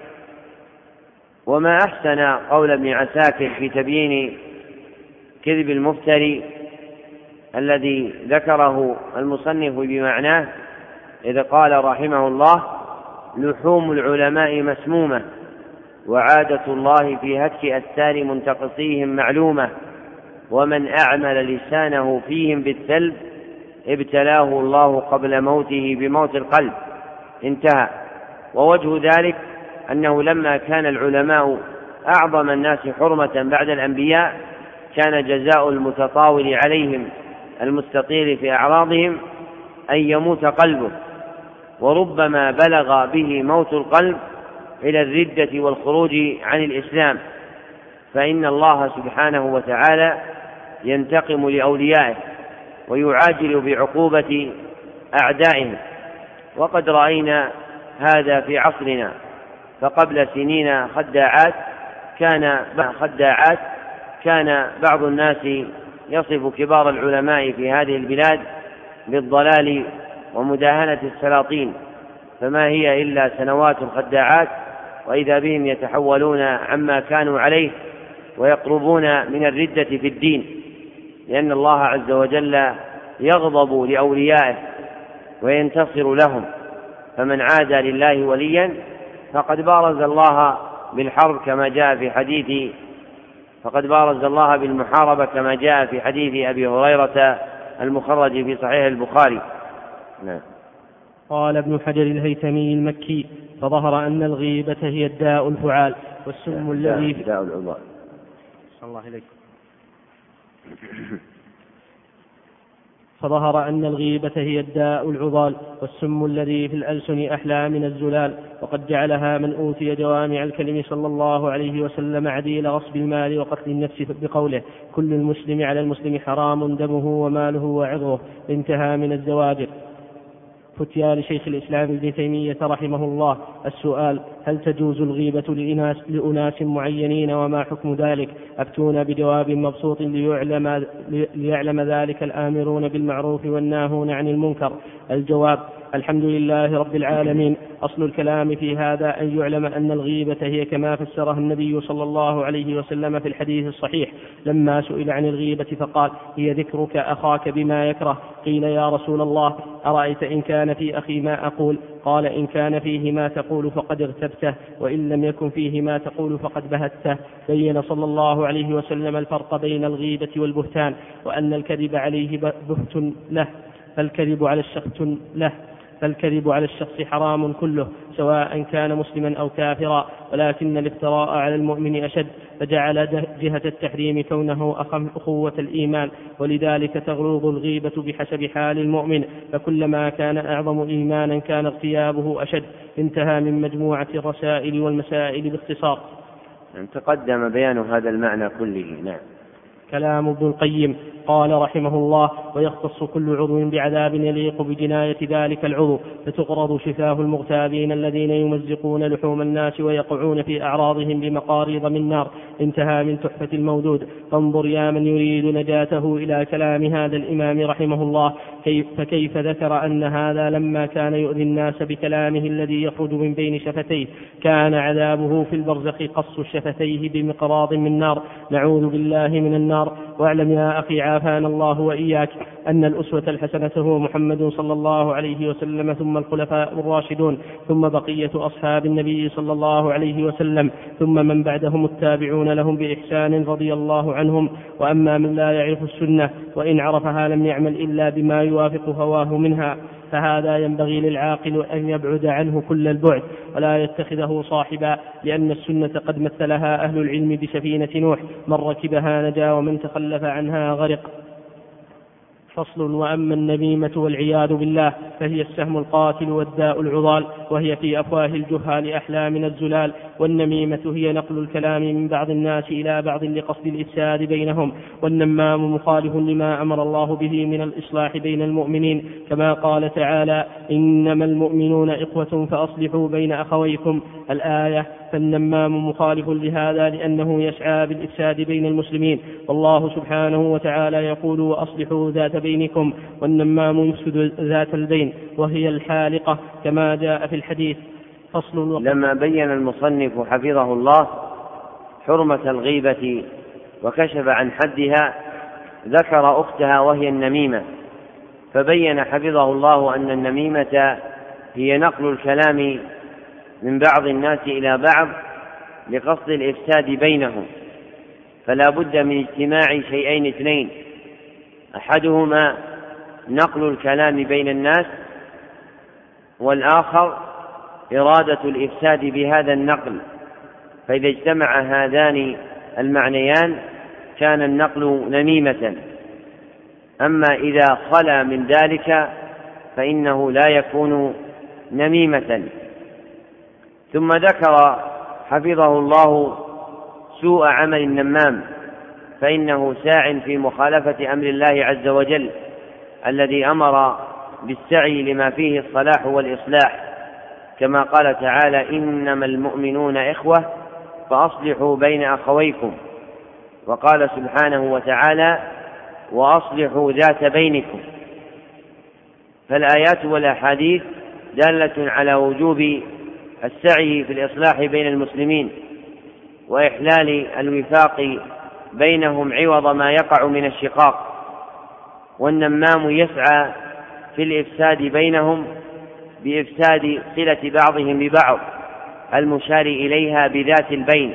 وما أحسن قول ابن عساكر في تبيين كذب المفتري الذي ذكره المصنف بمعناه، إذ قال رحمه الله: لحوم العلماء مسمومة، وعادة الله في هتك أستار منتقصيهم معلومة، ومن أعمل لسانه فيهم بالسلب ابتلاه الله قبل موته بموت القلب. انتهى. ووجه ذلك أنه لما كان العلماء أعظم الناس حرمة بعد الأنبياء كان جزاء المتطاول عليهم المستطيل في أعراضهم أن يموت قلبه، وربما بلغ به موت القلب إلى الردة والخروج عن الإسلام، فإن الله سبحانه وتعالى ينتقم لأوليائه ويعاجل بعقوبة أعدائهم. وقد رأينا هذا في عصرنا، فقبل سنين خداعات كان بعض الناس يصف كبار العلماء في هذه البلاد بالضلال ومداهنة السلاطين، فما هي إلا سنوات خداعات، وإذا بهم يتحولون عما كانوا عليه ويقربون من الردة في الدين، لأن الله عز وجل يغضب لأوليائه وينتصر لهم. فمن عادى لله وليا فقد بارز الله بالحرب كما جاء في حديث فقد بارز الله بالمحاربة كما جاء في حديث أبي هريرة المخرج في صحيح البخاري. نعم. قال ابن حجر الهيثمي المكي: فظهر أن الغيبة هي الداء الفعال والسم الذي في داء العضال. الله إليك. فظهر أن الغيبة هي الداء العضال والسم الذي في الألسن أحلى من الزلال، وقد جعلها من أوتي جوامع الكلم صلى الله عليه وسلم عديل غصب المال وقتل النفس بقوله: كل المسلم على المسلم حرام دمه وماله وعرضه. انتهى من الزواجر. فتيا لشيخ الإسلام ابن تيمية رحمه الله: السؤال: هل تجوز الغيبة لأناس معينين وما حكم ذلك؟ أفتونا بجواب مبسوط ليعلم ذلك الآمرون بالمعروف والناهون عن المنكر. الجواب: الحمد لله رب العالمين. أصل الكلام في هذا أن يعلم أن الغيبة هي كما فسرها النبي صلى الله عليه وسلم في الحديث الصحيح لما سئل عن الغيبة فقال: هي ذكرك أخاك بما يكره. قيل: يا رسول الله، أرأيت إن كان في أخي ما أقول؟ قال: إن كان فيه ما تقول فقد اغتبته، وإن لم يكن فيه ما تقول فقد بهته. بين صلى الله عليه وسلم الفرق بين الغيبة والبهتان، وأن الكذب عليه بهت له، فالكذب على الشخص حرام كله سواء كان مسلما أو كافرا، ولكن الافتراء على المؤمن أشد، فجعل جهة التحريم كونه أخوة الإيمان، ولذلك تغلظ الغيبة بحسب حال المؤمن، فكلما كان أعظم إيمانا كان اغتيابه أشد. انتهى من مجموعة الرسائل والمسائل باختصار. تقدم بيان هذا المعنى كله. نعم. كلام ابن القيم. قال رحمه الله: ويختص كل عضو بعذاب يليق بجناية ذلك العضو، فتقرض شفاه المغتابين الذين يمزقون لحوم الناس ويقعون في أعراضهم بمقاريض من نار. انتهى من تحفة المودود. فانظر يا من يريد نجاته إلى كلام هذا الإمام رحمه الله، فكيف ذكر أن هذا لما كان يؤذي الناس بكلامه الذي يخرج من بين شفتيه كان عذابه في البرزخ قص شفتيه بمقراض من نار. نعوذ بالله من النار. واعلم يا أخي عافانا الله وإياك أن الأسوة الحسنة هو محمد صلى الله عليه وسلم، ثم الخلفاء الراشدون، ثم بقية أصحاب النبي صلى الله عليه وسلم، ثم من بعدهم التابعون لهم بإحسان رضي الله عنهم. وأما من لا يعرف السنة وإن عرفها لم يعمل إلا بما يوافق هواه منها، فهذا ينبغي للعاقل أن يبعد عنه كل البعد ولا يتخذه صاحبا، لأن السنة قد مثلها أهل العلم بسفينة نوح: من ركبها نجا ومن تخلف عنها غرق. فصل. وأما النميمة والعياذ بالله فهي السهم القاتل والداء العضال، وهي في أفواه الجهال أحلى من الزلال. والنميمة هي نقل الكلام من بعض الناس إلى بعض لقصد الإفساد بينهم. والنمام مخالف لما أمر الله به من الإصلاح بين المؤمنين، كما قال تعالى: إنما المؤمنون إخوة فأصلحوا بين أخويكم، الآية. فالنمام مخالف لهذا لأنه يسعى بالإفساد بين المسلمين، والله سبحانه وتعالى يقول: وأصلحوا ذات بينكم. والنمام يفسد ذات البين وهي الحالقة كما جاء في الحديث. فصل. لما بين المصنف حفظه الله حرمة الغيبة وكشف عن حدها ذكر أختها وهي النميمة، فبين حفظه الله أن النميمة هي نقل الكلام من بعض الناس إلى بعض لقصد الإفساد بينهم، فلا بد من اجتماع شيئين اثنين: أحدهما نقل الكلام بين الناس، والآخر إرادة الإفساد بهذا النقل. فإذا اجتمع هذان المعنيان كان النقل نميمة. أما إذا خلا من ذلك فإنه لا يكون نميمة. ثم ذكر حفظه الله سوء عمل النمام، فإنه ساع في مخالفة أمر الله عز وجل الذي أمر بالسعي لما فيه الصلاح والإصلاح، كما قال تعالى: إنما المؤمنون إخوة فأصلحوا بين أخويكم. وقال سبحانه وتعالى: وأصلحوا ذات بينكم. فالآيات والأحاديث دالة على وجوب السعي في الإصلاح بين المسلمين وإحلال الوفاق بينهم عوض ما يقع من الشقاق. والنمام يسعى في الإفساد بينهم بإفساد صلة بعضهم ببعض المشار إليها بذات البين.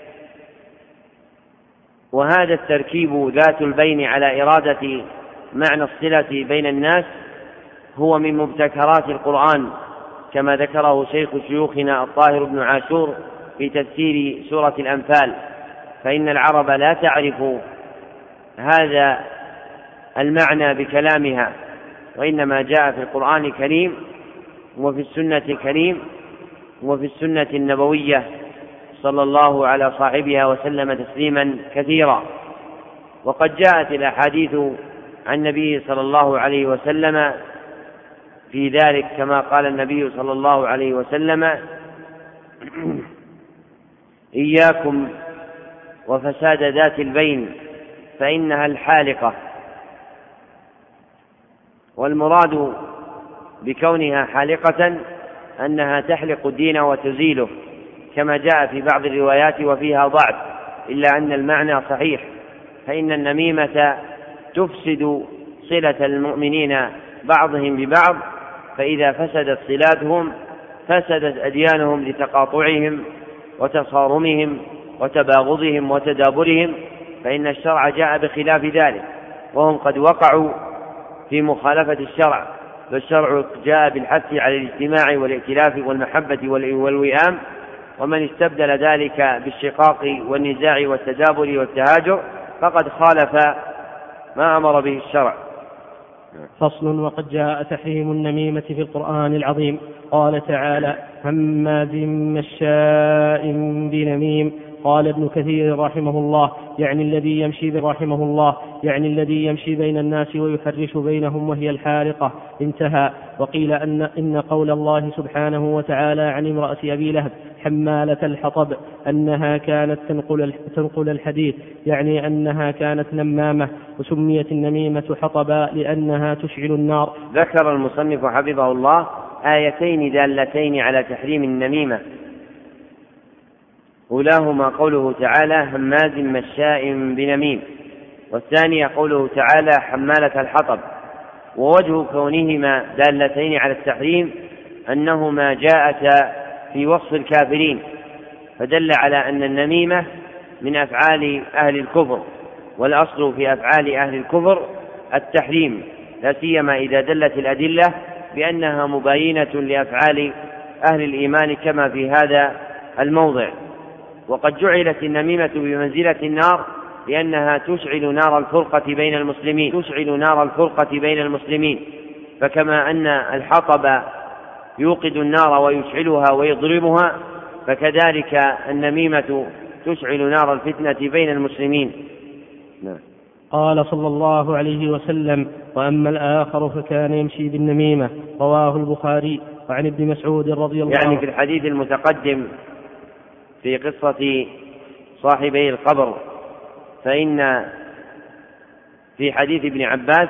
وهذا التركيب ذات البين على إرادة معنى الصلة بين الناس هو من مبتكرات القرآن، كما ذكره شيخ شيوخنا الطاهر بن عاشور في تفسير سورة الأنفال: فإن العرب لا تعرف هذا المعنى بكلامها، وإنما جاء في القرآن الكريم وفي السنة الكريم وفي السنة النبوية صلى الله على صاحبها وسلم تسليما كثيرا. وقد جاءت الأحاديث عن النبي صلى الله عليه وسلم في ذلك، كما قال النبي صلى الله عليه وسلم: إياكم وفساد ذات البين فإنها الحالقة. والمراد بكونها حالقة أنها تحلق الدين وتزيله، كما جاء في بعض الروايات وفيها ضعف، إلا أن المعنى صحيح، فإن النميمة تفسد صلة المؤمنين بعضهم ببعض، فإذا فسدت صلاتهم فسدت أديانهم لتقاطعهم وتصارمهم وتباغضهم وتدابرهم، فإن الشرع جاء بخلاف ذلك، وهم قد وقعوا في مخالفة الشرع، فالشرع جاء بالحث على الاجتماع والائتلاف والمحبة والوئام، ومن استبدل ذلك بالشقاق والنزاع والتدابر والتهاجر فقد خالف ما أمر به الشرع. فصل. وقد جاء تحريم النميمة في القرآن العظيم. قال تعالى: هماز مشاء بنميم قال ابن كثير رحمه الله يعني الذي يمشي بين الناس ويحرش بينهم وهي الحالقة، انتهى. وقيل إن قول الله سبحانه وتعالى عن امرأة أبي لهب حمالة الحطب أنها كانت تنقل الحديث، يعني أنها كانت نمامة، وسميت النميمة حطبا لأنها تشعل النار. ذكر المصنف حفظه الله آيتين دالتين على تحريم النميمة، أولاهما قوله تعالى هماز مشاء بنميم، والثانية قوله تعالى حمالة الحطب. ووجه كونهما دالتين على التحريم أنهما جاءتا في وصف الكافرين، فدل على أن النميمة من أفعال أهل الكفر، والأصل في أفعال أهل الكفر التحريم، لا سيما إذا دلت الأدلة بأنها مباينة لأفعال أهل الإيمان كما في هذا الموضع. وقد جعلت النميمة بمنزلة النار لأنها تشعل نار الفرقة بين المسلمين، فكما أن الحطب يوقد النار ويشعلها ويضرمها، فكذلك النميمة تشعل نار الفتنة بين المسلمين. قال صلى الله عليه وسلم وأما الآخر فكان يمشي بالنميمة، رواه البخاري. وعن ابن مسعود رضي الله عنه، يعني في الحديث المتقدم في قصة صاحبي القبر، فإن في حديث ابن عباس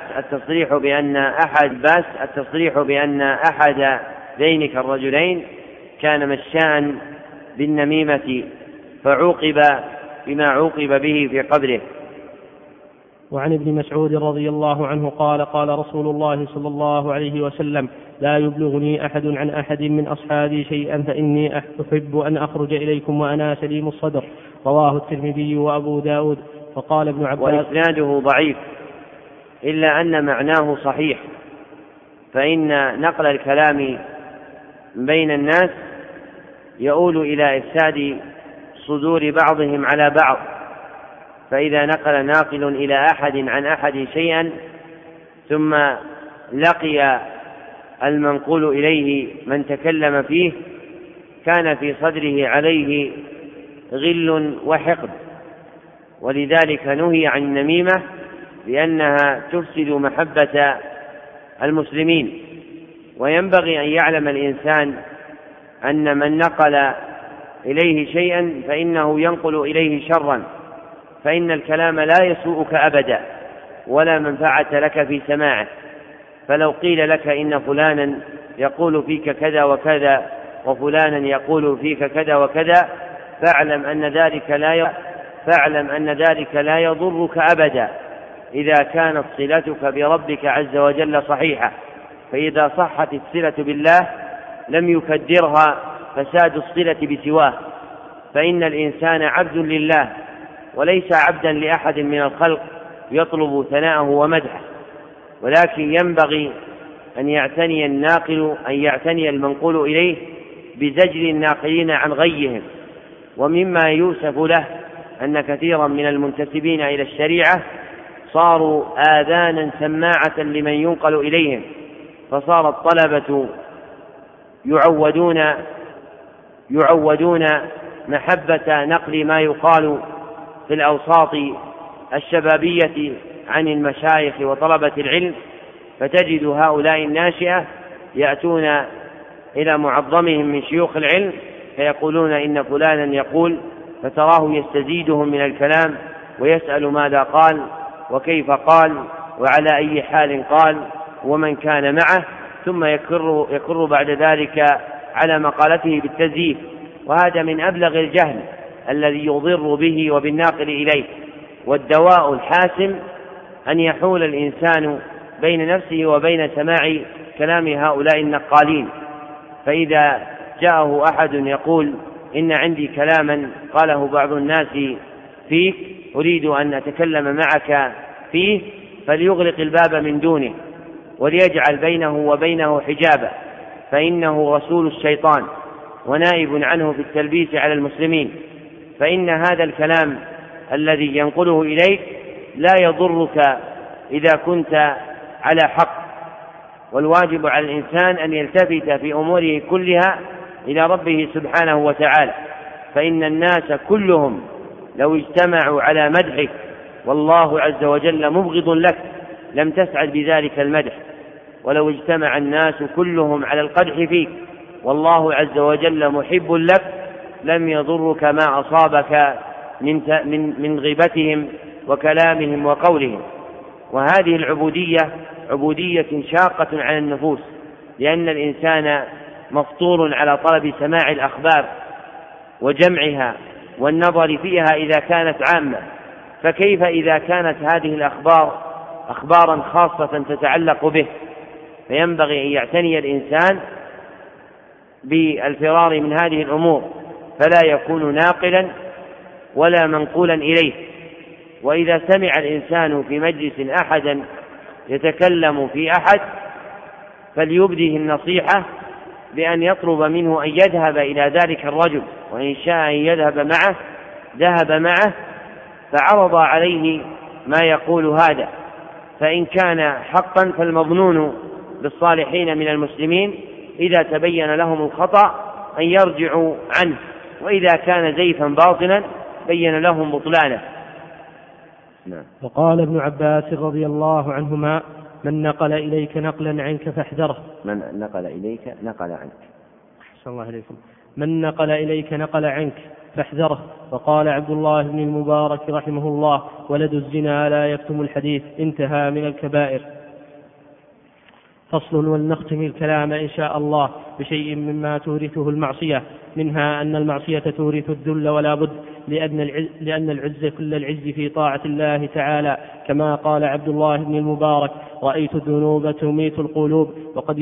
التصريح بأن أحد ذينك الرجلين كان مشاء بالنميمة فعوقب بما عوقب به في قبره. وعن ابن مسعود رضي الله عنه قال قال رسول الله صلى الله عليه وسلم لا يبلغني أحد عن أحد من أصحابي شيئا فإني أحب أن أخرج إليكم وأنا سليم الصدر، رواه الترمذي وأبو داود. فقال ابن عباس وإسناده ضعيف إلا أن معناه صحيح، فإن نقل الكلام بين الناس يؤول إلى إفساد صدور بعضهم على بعض، فإذا نقل ناقل إلى أحد عن أحد شيئا ثم لقي المنقول إليه من تكلم فيه كان في صدره عليه غل وحقد، ولذلك نهي عن النميمة لأنها تفسد محبة المسلمين. وينبغي أن يعلم الإنسان أن من نقل إليه شيئا فإنه ينقل إليه شرا، فإن الكلام لا يسوءك أبدا ولا منفعة لك في سماعه، فلو قيل لك إن فلانا يقول فيك كذا وكذا وفلانا يقول فيك كذا وكذا فاعلم أن ذلك لا يضرك أبدا إذا كانت صلتك بربك عز وجل صحيحة، فإذا صحت الصلة بالله لم يكدرها فساد الصلة بسواه، فإن الإنسان عبد لله وليس عبدا لأحد من الخلق يطلب ثناءه ومدحه، ولكن ينبغي أن يعتني المنقول إليه بزجر الناقلين عن غيهم. ومما يوصف له أن كثيرا من المنتسبين إلى الشريعة صاروا آذانا سماعة لمن ينقل إليهم، فصار الطلبة يعودون محبة نقل ما يقال في الأوساط الشبابية عن المشايخ وطلبة العلم، فتجد هؤلاء الناشئة يأتون إلى معظمهم من شيوخ العلم فيقولون إن فلانا يقول، فتراه يستزيدهم من الكلام ويسأل ماذا قال وكيف قال وعلى أي حال قال ومن كان معه، ثم يكر بعد ذلك على مقالته بالتزييف، وهذا من أبلغ الجهل الذي يضر به وبالناقل إليه. والدواء الحاسم أن يحول الإنسان بين نفسه وبين سماع كلام هؤلاء النقالين، فإذا جاءه أحد يقول إن عندي كلاما قاله بعض الناس فيك أريد أن أتكلم معك فيه، فليغلق الباب من دونه وليجعل بينه وبينه حجابا، فإنه رسول الشيطان ونائب عنه في التلبيس على المسلمين، فإن هذا الكلام الذي ينقله إليك لا يضرك إذا كنت على حق. والواجب على الإنسان أن يلتفت في أموره كلها إلى ربه سبحانه وتعالى، فإن الناس كلهم لو اجتمعوا على مدحك والله عز وجل مبغض لك لم تسعد بذلك المدح، ولو اجتمع الناس كلهم على القدح فيك والله عز وجل محب لك لم يضرك ما أصابك من غيبتهم وكلامهم وقولهم. وهذه العبودية عبودية شاقة على النفوس، لأن الإنسان مفطور على طلب سماع الأخبار وجمعها والنظر فيها إذا كانت عامة، فكيف إذا كانت هذه الأخبار أخبارا خاصة تتعلق به؟ فينبغي أن يعتني الإنسان بالفرار من هذه الأمور، فلا يكون ناقلا ولا منقولا إليه. وإذا سمع الإنسان في مجلس أحدا يتكلم في أحد فليبده النصيحة بأن يطلب منه أن يذهب إلى ذلك الرجل، وإن شاء أن يذهب معه ذهب معه فعرض عليه ما يقول هذا، فإن كان حقا فالمظنون بالصالحين من المسلمين إذا تبين لهم الخطأ أن يرجعوا عنه، وإذا كان زيفا باطلا بين لهم بطلانه. وقال ابن عباس رضي الله عنهما: من نقل إليك نقلا عنك فاحذره. من نقل إليك نقل عنك. أحسن الله عليكم. من نقل إليك نقل عنك فاحذره. وقال عبد الله بن المبارك رحمه الله: ولد الزنا لا يكتم الحديث، انتهى من الكبائر. فصل. ولنختم الكلام إن شاء الله بشيء مما تورثه المعصية، منها أن المعصية تورث الذل ولا بد، لأن العز كل العز في طاعة الله تعالى، كما قال عبد الله بن المبارك: رأيت الذنوب تميت القلوب وقد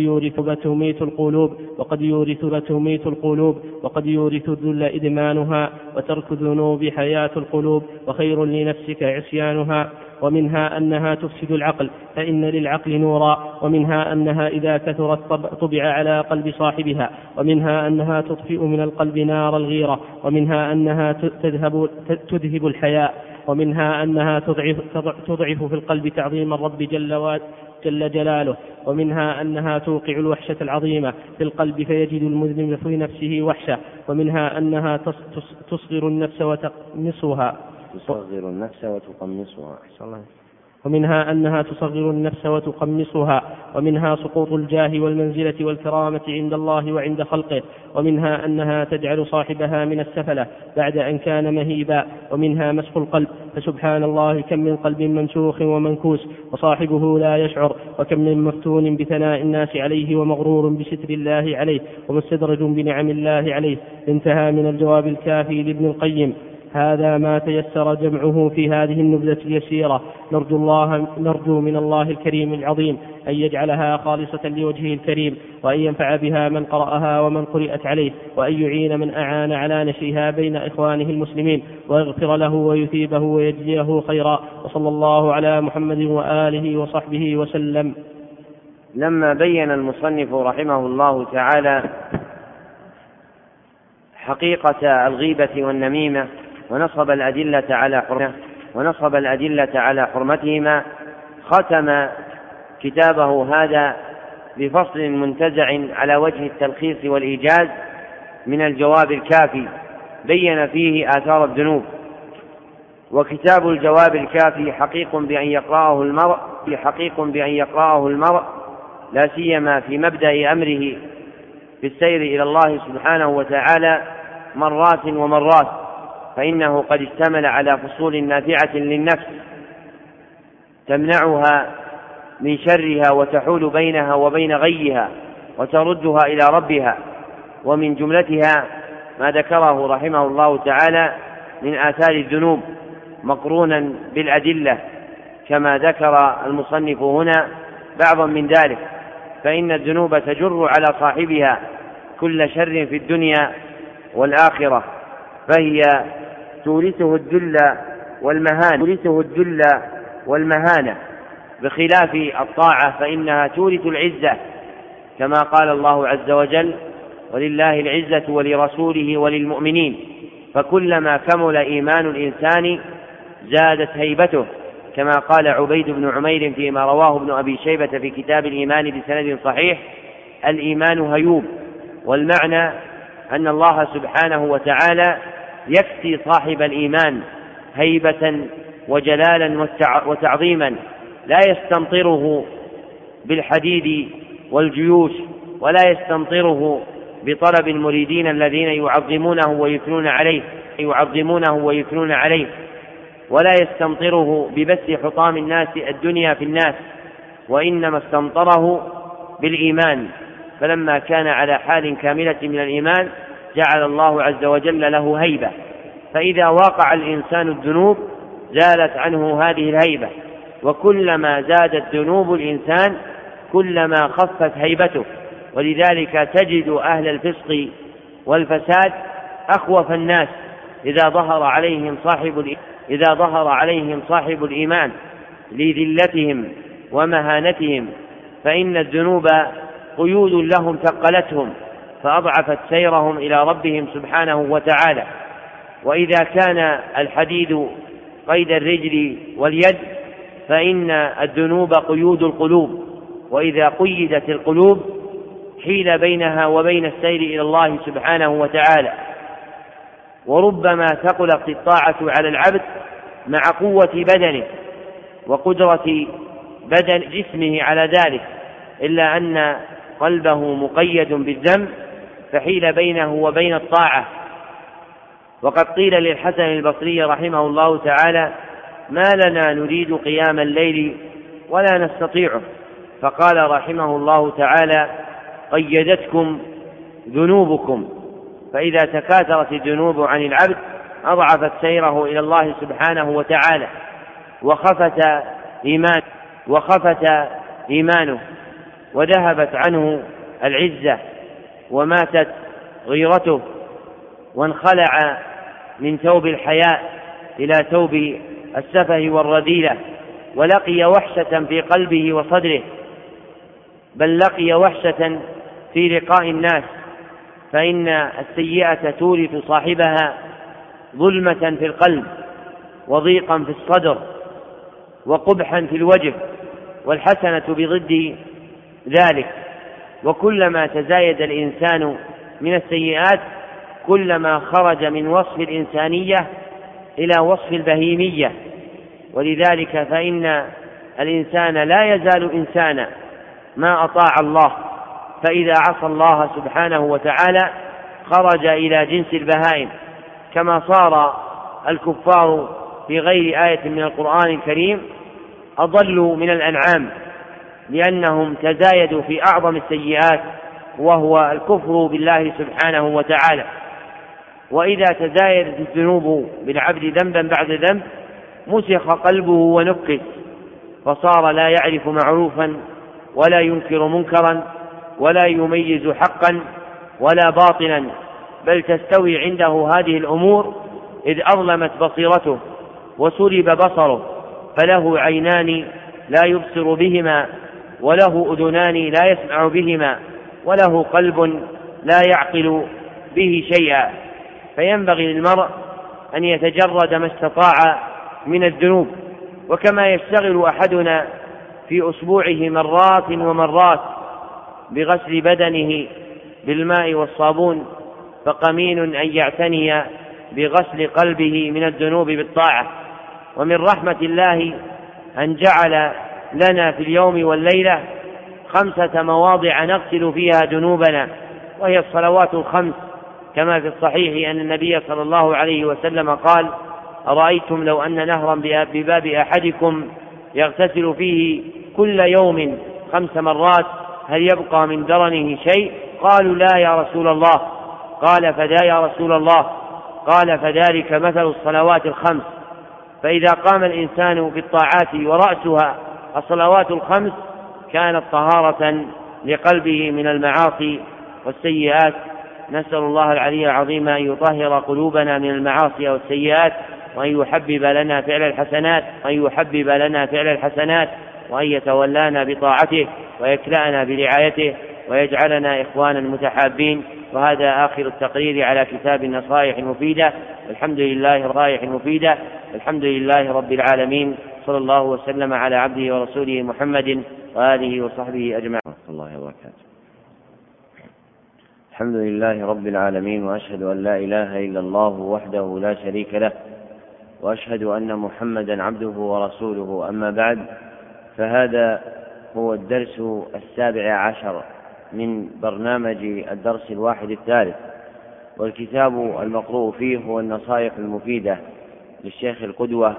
يورث الذل إدمانها، وترك الذنوب حياة القلوب، وخير لنفسك عصيانها. ومنها أنها تفسد العقل، فإن للعقل نورا، ومنها أنها إذا كثرت طبع على قلب صاحبها، ومنها أنها تطفئ من القلب نار الغيرة، ومنها أنها تذهب الحياء، ومنها أنها تضعف في القلب تعظيم الرب جل جلاله، ومنها أنها توقع الوحشة العظيمة في القلب فيجد المذنب في نفسه وحشة، ومنها أنها تصغر النفس وتقمصها. ومنها أنها تصغر النفس وتقمصها، ومنها سقوط الجاه والمنزلة والكرامة عند الله وعند خلقه، ومنها أنها تجعل صاحبها من السفلة بعد أن كان مهيبا، ومنها مسخ القلب، فسبحان الله كم من قلب ممسوخ ومنكوس وصاحبه لا يشعر، وكم من مفتون بثناء الناس عليه ومغرور بستر الله عليه ومستدرج بنعم الله عليه. انتهى من الجواب الكافي لابن القيم. هذا ما تيسر جمعه في هذه النبذة اليسيرة، نرجو من الله الكريم العظيم أن يجعلها خالصة لوجهه الكريم، وأن ينفع بها من قرأها ومن قرأت عليه، وأن يعين من أعان على نشرها بين إخوانه المسلمين، ويغفر له ويثيبه ويجزيه خيرا. وصلى الله على محمد وآله وصحبه وسلم. لما بين المصنف رحمه الله تعالى حقيقة الغيبة والنميمة ونصب الأدلة على حرمتهما، ختم كتابه هذا بفصل منتزع على وجه التلخيص والإيجاز من الجواب الكافي، بين فيه آثار الذنوب. وكتاب الجواب الكافي حقيق بأن يقرأه المرء لا سيما في مبدأ أمره بالسير إلى الله سبحانه وتعالى مرات ومرات، فإنه قد اشتمل على فصول نافعة للنفس تمنعها من شرها وتحول بينها وبين غيها وتردها إلى ربها. ومن جملتها ما ذكره رحمه الله تعالى من آثار الذنوب مقرونا بالأدلة، كما ذكر المصنف هنا بعضا من ذلك، فإن الذنوب تجر على صاحبها كل شر في الدنيا والآخرة، فهي تورثه الذل والمهانة، بخلاف الطاعة فإنها تورث العزة، كما قال الله عز وجل: ولله العزة ولرسوله وللمؤمنين. فكلما كمل إيمان الإنسان زادت هيبته، كما قال عبيد بن عمير فيما رواه ابن أبي شيبة في كتاب الإيمان بسند صحيح: الإيمان هيوب. والمعنى أن الله سبحانه وتعالى يكفي صاحب الإيمان هيبة وجلالا وتعظيما، لا يستمطره بالحديد والجيوش، ولا يستمطره بطلب المريدين الذين يعظمونه ويثنون عليه، ولا يستمطره ببث حطام الناس الدنيا في الناس، وإنما استمطره بالإيمان. فلما كان على حال كاملة من الإيمان جعل الله عز وجل له هيبة، فإذا وقع الإنسان الذنوب زالت عنه هذه الهيبة، وكلما زادت ذنوب الإنسان كلما خفت هيبته. ولذلك تجد أهل الفسق والفساد أخوف الناس إذا ظهر عليهم صاحب الإيمان لذلتهم ومهانتهم، فإن الذنوب قيود لهم ثقلتهم فأضعفت سيرهم إلى ربهم سبحانه وتعالى. وإذا كان الحديد قيد الرجل واليد فإن الذنوب قيود القلوب، وإذا قيدت القلوب حيل بينها وبين السير إلى الله سبحانه وتعالى. وربما ثقلت الطاعة على العبد مع قوة بدنه وقدرة بدن جسمه على ذلك، إلا أن قلبه مقيد بالذنب فحيل بينه وبين الطاعة. وقد قيل للحسن البصري رحمه الله تعالى: ما لنا نريد قيام الليل ولا نستطيعه، فقال رحمه الله تعالى: قيدتكم ذنوبكم، فإذا تكاثرت الذنوب عن العبد أضعفت سيره إلى الله سبحانه وتعالى، وخفت إيمانه وذهبت عنه العزة وماتت غيرته، وانخلع من ثوب الحياء إلى ثوب السفه والرذيلة، ولقي وحشة في قلبه وصدره، بل لقي وحشة في لقاء الناس، فإن السيئة تورث صاحبها ظلمة في القلب وضيقا في الصدر وقبحا في الوجه، والحسنة بضد ذلك. وكلما تزايد الإنسان من السيئات كلما خرج من وصف الإنسانية إلى وصف البهيمية. ولذلك فإن الإنسان لا يزال إنسانا ما أطاع الله، فإذا عصى الله سبحانه وتعالى خرج إلى جنس البهائم، كما صار الكفار في غير آية من القرآن الكريم أضلوا من الأنعام، لأنهم تزايدوا في أعظم السيئات وهو الكفر بالله سبحانه وتعالى. وإذا تزايدت الذنوب بالعبد ذنبا بعد ذنب مسخ قلبه ونكس، فصار لا يعرف معروفا ولا ينكر منكرا ولا يميز حقا ولا باطلا، بل تستوي عنده هذه الأمور إذ أظلمت بصيرته وسلب بصره، فله عينان لا يبصر بهما، وله أذنان لا يسمع بهما، وله قلب لا يعقل به شيئا. فينبغي للمرء أن يتجرد ما استطاع من الذنوب. وكما يشتغل أحدنا في أسبوعه مرات ومرات بغسل بدنه بالماء والصابون، فقمين أن يعتني بغسل قلبه من الذنوب بالطاعة. ومن رحمة الله أن جعل لنا في اليوم والليلة 5 مواضع نغسل فيها ذنوبنا، وهي الصلوات الخمس، كما في الصحيح أن النبي صلى الله عليه وسلم قال: أرأيتم لو أن نهرا بباب أحدكم يغتسل فيه كل يوم 5 مرات هل يبقى من درنه شيء؟ قالوا: لا يا رسول الله. قال: فدا يا رسول الله. قال: فذلك مثل الصلوات الخمس. فإذا قام الإنسان بالطاعات ورأسها الصلوات الخمس كانت طهارة لقلبه من المعاصي والسيئات. نسأل الله العلي العظيم أن يطهر قلوبنا من المعاصي والسيئات، وأن يحبب لنا فعل الحسنات، وأن يتولانا بطاعته ويكلأنا برعايته، ويجعلنا إخوانا متحابين. وهذا آخر التقرير على كتاب النصائح المفيدة. الحمد لله رب العالمين، صلى الله وسلم على عبده ورسوله محمد وآله وصحبه أجمعين. الله وبركاته. الحمد لله رب العالمين، وأشهد أن لا إله إلا الله وحده لا شريك له، وأشهد أن محمدا عبده ورسوله. أما بعد، فهذا هو الدرس 17 من برنامج الدرس 31، والكتاب المقروء فيه هو النصائح المفيدة للشيخ القدوة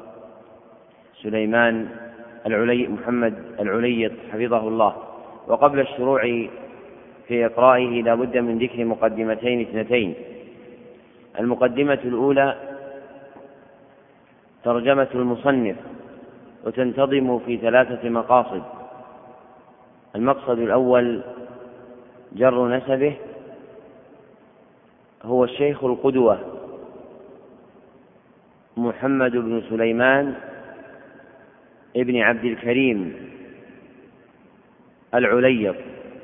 سليمان محمد العليط حفظه الله. وقبل الشروع في إقرائه لا بد من ذكر مقدمتين اثنتين. المقدمة الأولى ترجمة المصنف، وتنتظم في 3 مقاصد. المقصد الأول جر نسبه، هو الشيخ القدوة محمد بن سليمان ابن عبد الكريم العليط.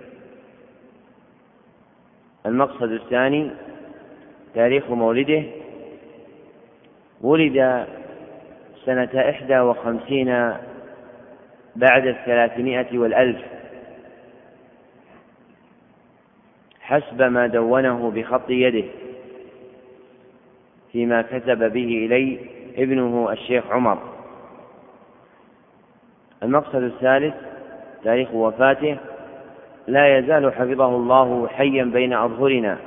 المقصد الثاني تاريخ مولده، ولد سنة 51 بعد 300 والألف حسب ما دونه بخط يده فيما كتب به إليه ابنه الشيخ عمر. المقصد الثالث تاريخ وفاته، لا يزال حفظه الله حيا بين أظهرنا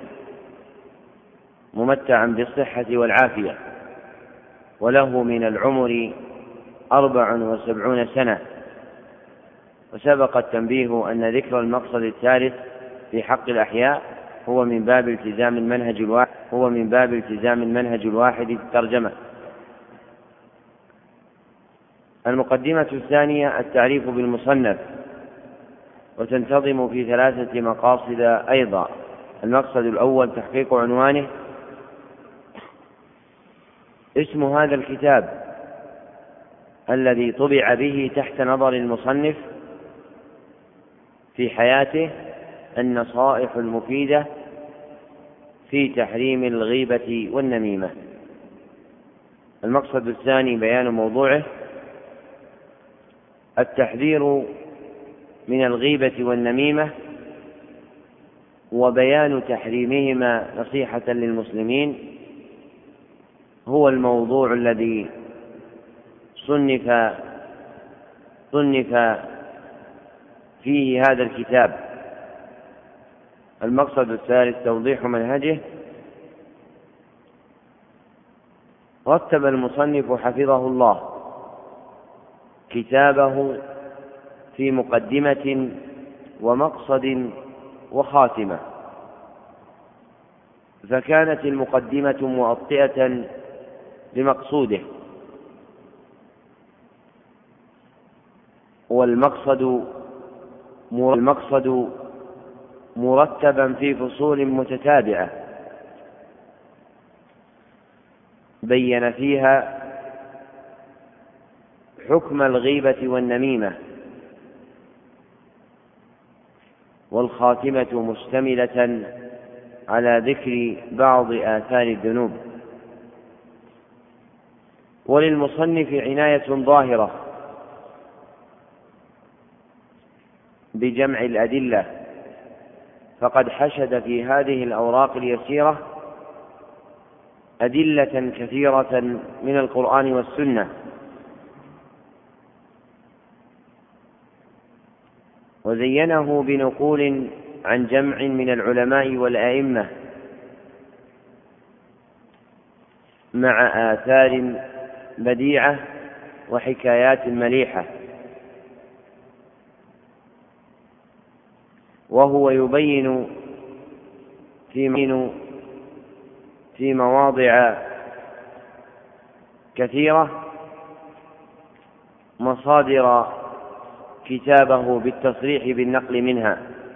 ممتعا بالصحة والعافية، وله من العمر 74 سنة. وسبق التنبيه أن ذكر المقصد الثالث في حق الأحياء هو من باب التزام المنهج الواحد في الترجمة. المقدمة الثانية التعريف بالمصنف، وتنتظم في 3 مقاصد أيضا. المقصد الأول تحقيق عنوانه. اسم هذا الكتاب الذي طبع به تحت نظر المصنف في حياته النصائح المفيدة في تحريم الغيبة والنميمة. المقصد الثاني بيان موضوعه، التحذير من الغيبة والنميمة وبيان تحريمهما نصيحة للمسلمين، هو الموضوع الذي صنف فيه هذا الكتاب. المقصد الثالث توضيح منهجه. رتب المصنف حفظه الله كتابه في مقدمة ومقصد وخاتمة، فكانت المقدمة مؤطئة لمقصوده، والمقصد مرتبا في فصول متتابعة بين فيها حكم الغيبة والنميمة، والخاتمة مشتملة على ذكر بعض آثار الذنوب. وللمصنف عناية ظاهرة بجمع الأدلة، فقد حشد في هذه الأوراق اليسيرة أدلة كثيرة من القرآن والسنة، وزينه بنقول عن جمع من العلماء والأئمة مع آثار بديعة وحكايات مليحة، وهو يبين في مواضع كثيرة مصادر كتابه بالتصريح بالنقل منها.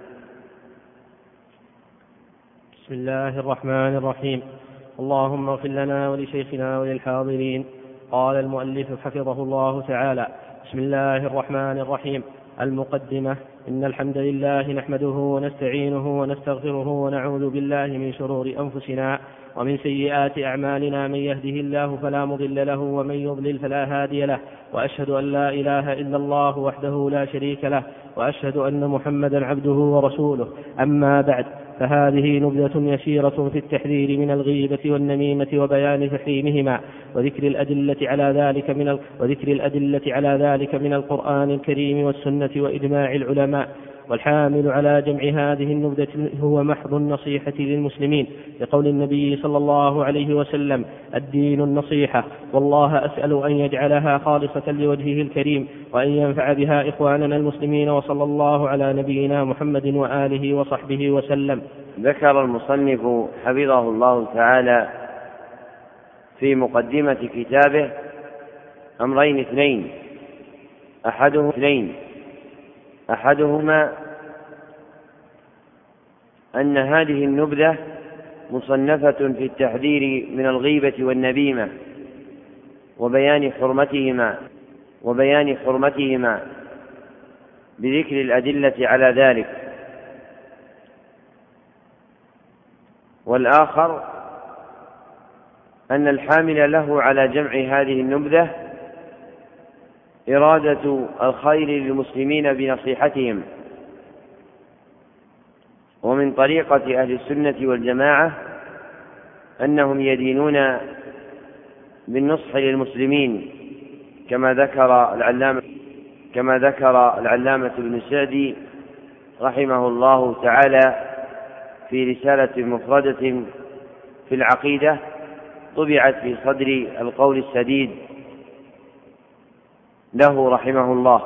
بسم الله الرحمن الرحيم. اللهم اغفر لنا ولشيخنا وللحاضرين. قال المؤلف حفظه الله تعالى: بسم الله الرحمن الرحيم. المقدمة. إن الحمد لله نحمده ونستعينه ونستغفره ونعوذ بالله من شرور أنفسنا ومن سيئات أعمالنا، من يهده الله فلا مضل له ومن يضلل فلا هادي له، وأشهد أن لا إله إلا الله وحده لا شريك له، وأشهد أن محمدا عبده ورسوله. أما بعد، فهذه نبذة يسيرة في التحذير من الغيبة والنميمة وبيان تحريمهما وذكر الأدلة على ذلك من القرآن الكريم والسنة وإجماع العلماء. والحامل على جمع هذه النبذة هو محض النصيحة للمسلمين، لقول النبي صلى الله عليه وسلم: الدين النصيحة، والله أسأل أن يجعلها خالصة لوجهه الكريم وأن ينفع بها إخواننا المسلمين. وصلى الله على نبينا محمد وآله وصحبه وسلم. ذكر المصنف حفظه الله تعالى في مقدمة كتابه أمرين اثنين، أحدهما أن هذه النبذة مصنفة في التحذير من الغيبة والنميمة وبيان حرمتهما بذكر الأدلة على ذلك. والآخر أن الحامل له على جمع هذه النبذة إرادة الخير للمسلمين بنصيحتهم. ومن طريقة أهل السنة والجماعة أنهم يدينون بالنصح للمسلمين، كما ذكر العلامة ابن سعدي رحمه الله تعالى في رسالة مفردة في العقيدة طبعت في صدر القول السديد له رحمه الله.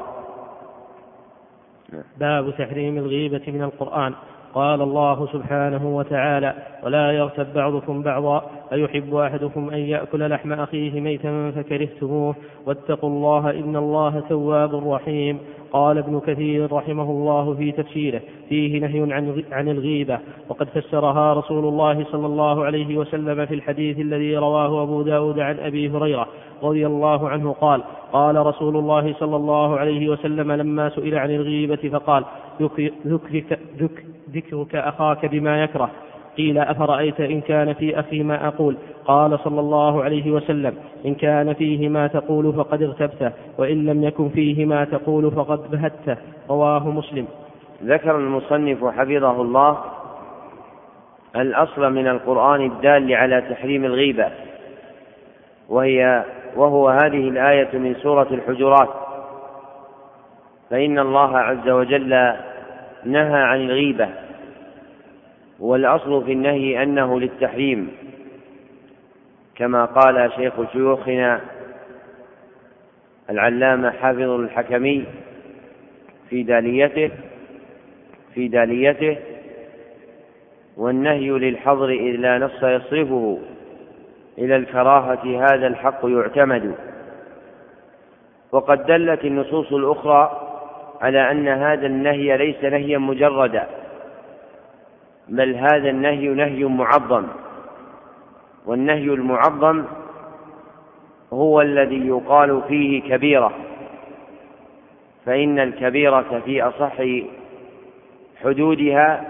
باب تحريم الغيبة من القرآن. قال الله سبحانه وتعالى: ولا يغتب بعضكم بعضا أيحب أحدكم أن يأكل لحم أخيه ميتا فكرهتموه واتقوا الله إن الله تواب رحيم. قال ابن كثير رحمه الله في تفسيره: فيه نهي عن الغيبة، وقد فسرها رسول الله صلى الله عليه وسلم في الحديث الذي رواه أبو داود عن أبي هريرة رضي الله عنه قال: قال رسول الله صلى الله عليه وسلم لما سئل عن الغيبة فقال: ذكرك أخاك بما يكره. قيل: أفرأيت إن كان في أخي ما أقول؟ قال صلى الله عليه وسلم: إن كان فيه ما تقول فقد اغتبته، وإن لم يكن فيه ما تقول فقد بهته. رواه مسلم. ذكر المصنف حفظه الله الأصل من القرآن الدال على تحريم الغيبة، وهو هذه الآية من سورة الحجرات: فإن الله عز وجل نهى عن الغيبة. والأصل في النهي أنه للتحريم، كما قال شيخ شيوخنا العلامة حافظ الحكمي في داليته: والنهي للحظر إذ لا نص يصرفه إلى الكراهة هذا الحق يعتمد. وقد دلت النصوص الأخرى على أن هذا النهي ليس نهيا مجردا، بل هذا النهي نهي معظم. والنهي المعظم هو الذي يقال فيه كبيرة، فإن الكبيرة في أصح حدودها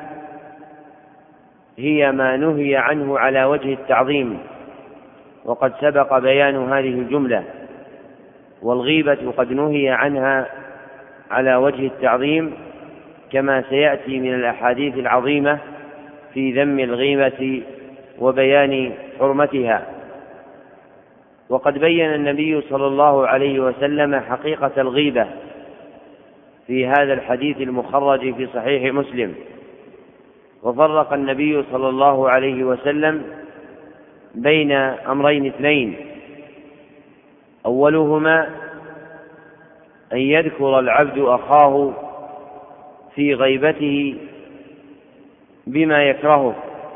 هي ما نهي عنه على وجه التعظيم، وقد سبق بيان هذه الجملة. والغيبة قد نهي عنها على وجه التعظيم، كما سيأتي من الأحاديث العظيمة في ذم الغيبة وبيان حرمتها. وقد بين النبي صلى الله عليه وسلم حقيقة الغيبة في هذا الحديث المخرج في صحيح مسلم. وفرق النبي صلى الله عليه وسلم بين أمرين اثنين: أولهما أن يذكر العبد أخاه في غيبته بما يكرهه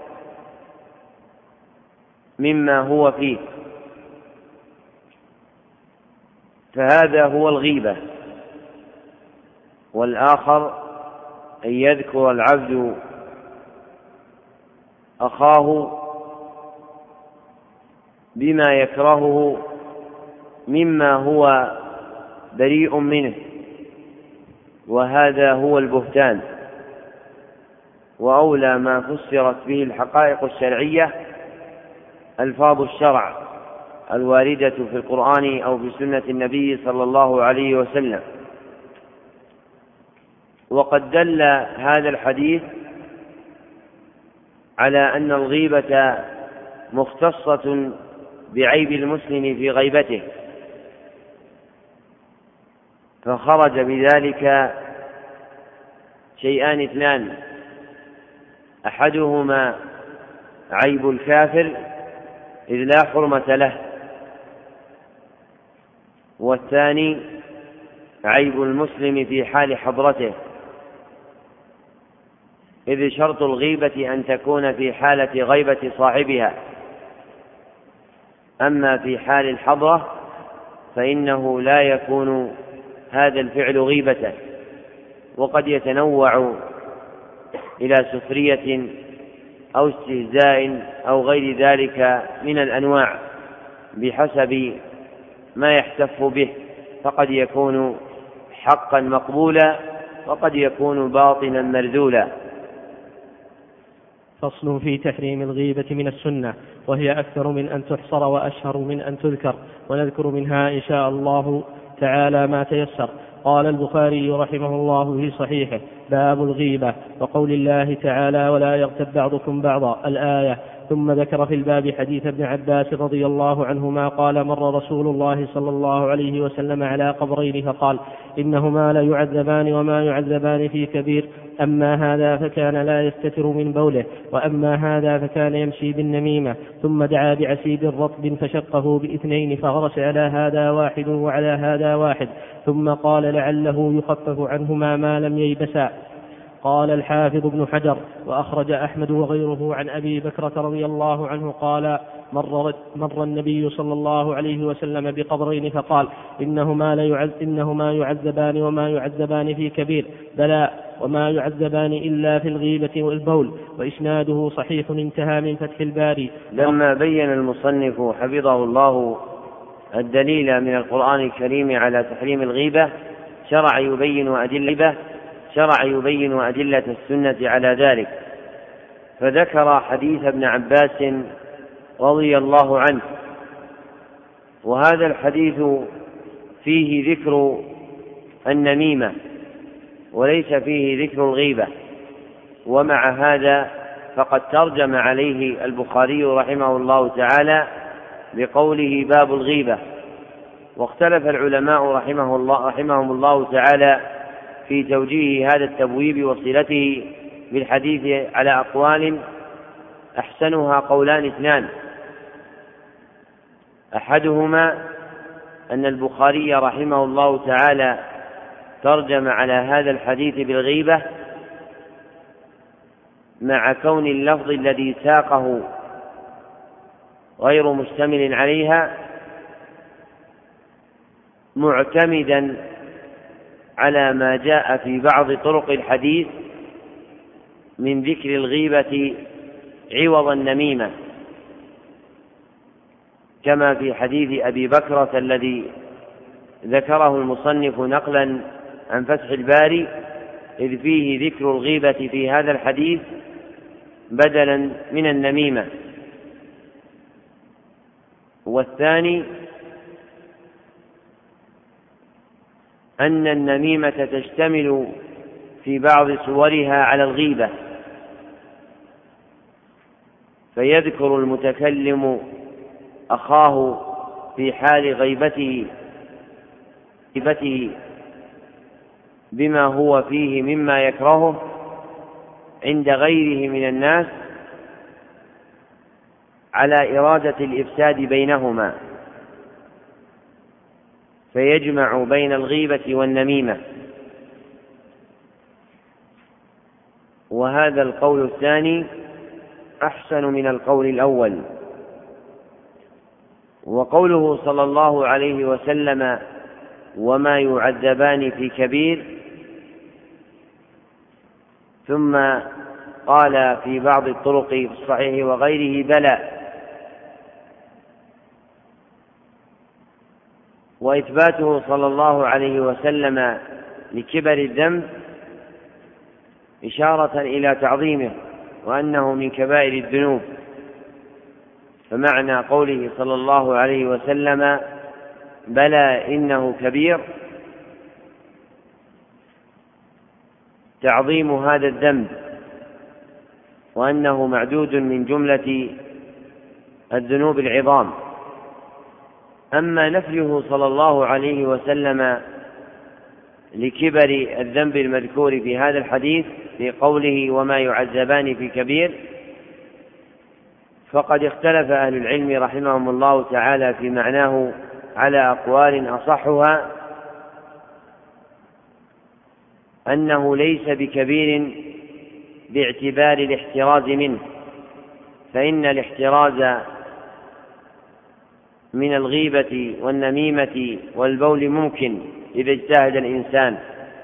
مما هو فيه، فهذا هو الغيبة. والآخر أن يذكر العبد أخاه بما يكرهه مما هو بريء منه، وهذا هو البهتان. وأولى ما فسرت به الحقائق الشرعية ألفاظ الشرع الواردة في القرآن أو في سنة النبي صلى الله عليه وسلم. وقد دل هذا الحديث على أن الغيبة مختصة بعيب المسلم في غيبته، فخرج بذلك شيئان اثنان: أحدهما عيب الكافر إذ لا حرمة له، والثاني عيب المسلم في حال حضرته، إذ شرط الغيبة أن تكون في حالة غيبة صاحبها، أما في حال الحضرة فإنه لا يكون هذا الفعل غيبة، وقد يتنوع إلى سخرية أو استهزاء أو غير ذلك من الأنواع بحسب ما يحتف به، فقد يكون حقا مقبولا وقد يكون باطلا مرذولا. فصل في تحريم الغيبة من السنة، وهي أكثر من أن تحصر وأشهر من أن تذكر، ونذكر منها إن شاء الله تعالى ما تيسر. قال البخاري رحمه الله في صحيحه: باب الغيبة وقول الله تعالى: ولا يغتب بعضكم بعضا، الآية. ثم ذكر في الباب حديث ابن عباس رضي الله عنهما قال: مر رسول الله صلى الله عليه وسلم على قبرين فقال: إنهما لا يعذبان وما يعذبان في كبير، أما هذا فكان لا يستتر من بوله، وأما هذا فكان يمشي بالنميمة. ثم دعا بعسيب رطب فشقه باثنين، فغرس على هذا واحد وعلى هذا واحد، ثم قال: لعله يخفف عنهما ما لم ييبسا. قال الحافظ ابن حجر: وأخرج أحمد وغيره عن أبي بكرة رضي الله عنه قال: مر النبي صلى الله عليه وسلم بقبرين فقال: إنهما يعذبان وما يعذبان في كبير، بلى، وما يعذبان إلا في الغيبة والبول. وإسناده صحيح، انتهى من فتح الباري. لما بين المصنف حفظه الله الدليل من القرآن الكريم على تحريم الغيبة، شرع يبين أدلة السنة على ذلك، فذكر حديث ابن عباس رضي الله عنه، وهذا الحديث فيه ذكر النميمة وليس فيه ذكر الغيبة، ومع هذا فقد ترجم عليه البخاري رحمه الله تعالى بقوله: باب الغيبة. واختلف العلماء رحمهم الله تعالى في توجيه هذا التبويب وصلته بالحديث على أقوال، أحسنها قولان اثنان: أحدهما أن البخاري رحمه الله تعالى ترجم على هذا الحديث بالغيبة مع كون اللفظ الذي ساقه غير مشتمل عليها، معتمدا على ما جاء في بعض طرق الحديث من ذكر الغيبة عوض النميمة، كما في حديث أبي بكرة الذي ذكره المصنف نقلا عن فتح الباري، إذ فيه ذكر الغيبة في هذا الحديث بدلا من النميمة. والثاني أن النميمة تشتمل في بعض صورها على الغيبة، فيذكر المتكلم أخاه في حال غيبته بما هو فيه مما يكرهه عند غيره من الناس على إرادة الإفساد بينهما، فيجمع بين الغيبة والنميمة. وهذا القول الثاني أحسن من القول الأول. وقوله صلى الله عليه وسلم: وما يعذبان في كبير، ثم قال في بعض الطرق في الصحيح وغيره: بلى. وإثباته صلى الله عليه وسلم لكبر الذنب إشارة إلى تعظيمه وأنه من كبائر الذنوب، فمعنى قوله صلى الله عليه وسلم: بلى إنه كبير، تعظيم هذا الذنب وأنه معدود من جملة الذنوب العظام. أما نفيه صلى الله عليه وسلم لكبر الذنب المذكور في هذا الحديث في قوله وما يعذبان في كبير، فقد اختلف أهل العلم رحمهم الله تعالى في معناه على أقوال، أصحها أنه ليس بكبير باعتبار الاحتراز منه، فإن الاحتراز من الغيبة والنميمة والبول ممكن إذا اجتهد الإنسان.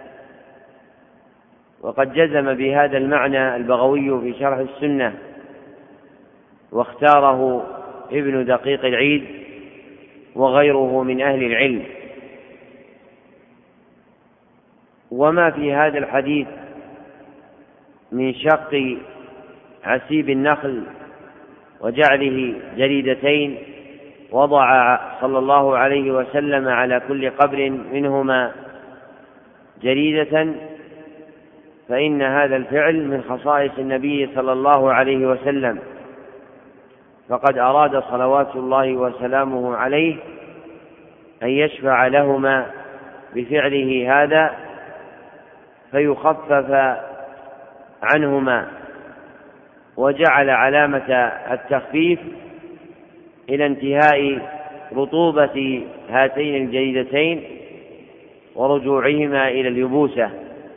وقد جزم بهذا المعنى البغوي في شرح السنة، واختاره ابن دقيق العيد وغيره من أهل العلم. وما في هذا الحديث من شق عسيب النخل وجعله جريدتين وضع صلى الله عليه وسلم على كل قبر منهما جريدة، فإن هذا الفعل من خصائص النبي صلى الله عليه وسلم، فقد أراد صلوات الله وسلامه عليه أن يشفع لهما بفعله هذا فيخفف عنهما، وجعل علامة التخفيف إلى انتهاء رطوبة هاتين الجريدتين ورجوعهما إلى اليبوسة.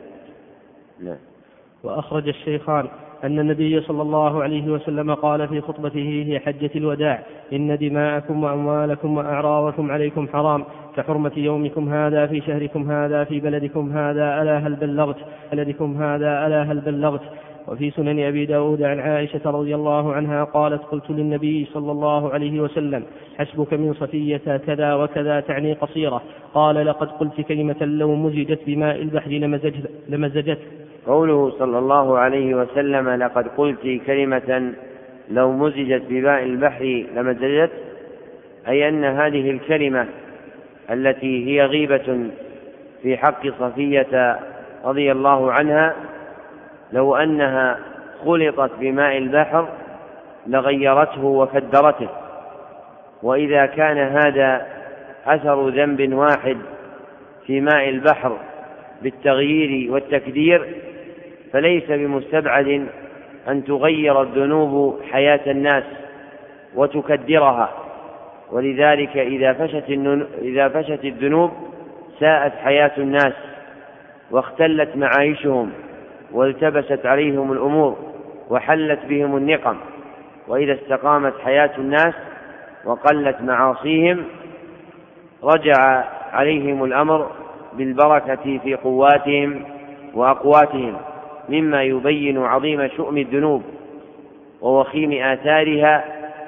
وأخرج الشيخان أن النبي صلى الله عليه وسلم قال في خطبته في حجة الوداع: إن دماءكم وأموالكم وأعراضكم عليكم حرام كحرمة يومكم هذا في شهركم هذا في بلدكم هذا ألا هل بلغت بلدكم هذا ألا هل بلغت. وفي سنن أبي داود عن عائشة رضي الله عنها قالت: قلت للنبي صلى الله عليه وسلم: حسبك من صفية كذا وكذا، تعني قصيرة. قال: لقد قلت كلمة لو مزجت بماء البحر لمزجت. قوله صلى الله عليه وسلم لقد قلت كلمة لو مزجت بماء البحر لمزجت، أي أن هذه الكلمة التي هي غيبة في حق صفية رضي الله عنها لو أنها خلطت بماء البحر لغيرته وكدرته. وإذا كان هذا أثر ذنب واحد في ماء البحر بالتغيير والتكدير، فليس بمستبعد أن تغير الذنوب حياة الناس وتكدرها. ولذلك إذا فشت الذنوب ساءت حياة الناس واختلت معايشهم والتبست عليهم الأمور وحلت بهم النقم. وإذا استقامت حياة الناس وقلت معاصيهم رجع عليهم الأمر بالبركة في قواتهم وأقواتهم، مما يبين عظيم شؤم الذنوب ووخيم آثارها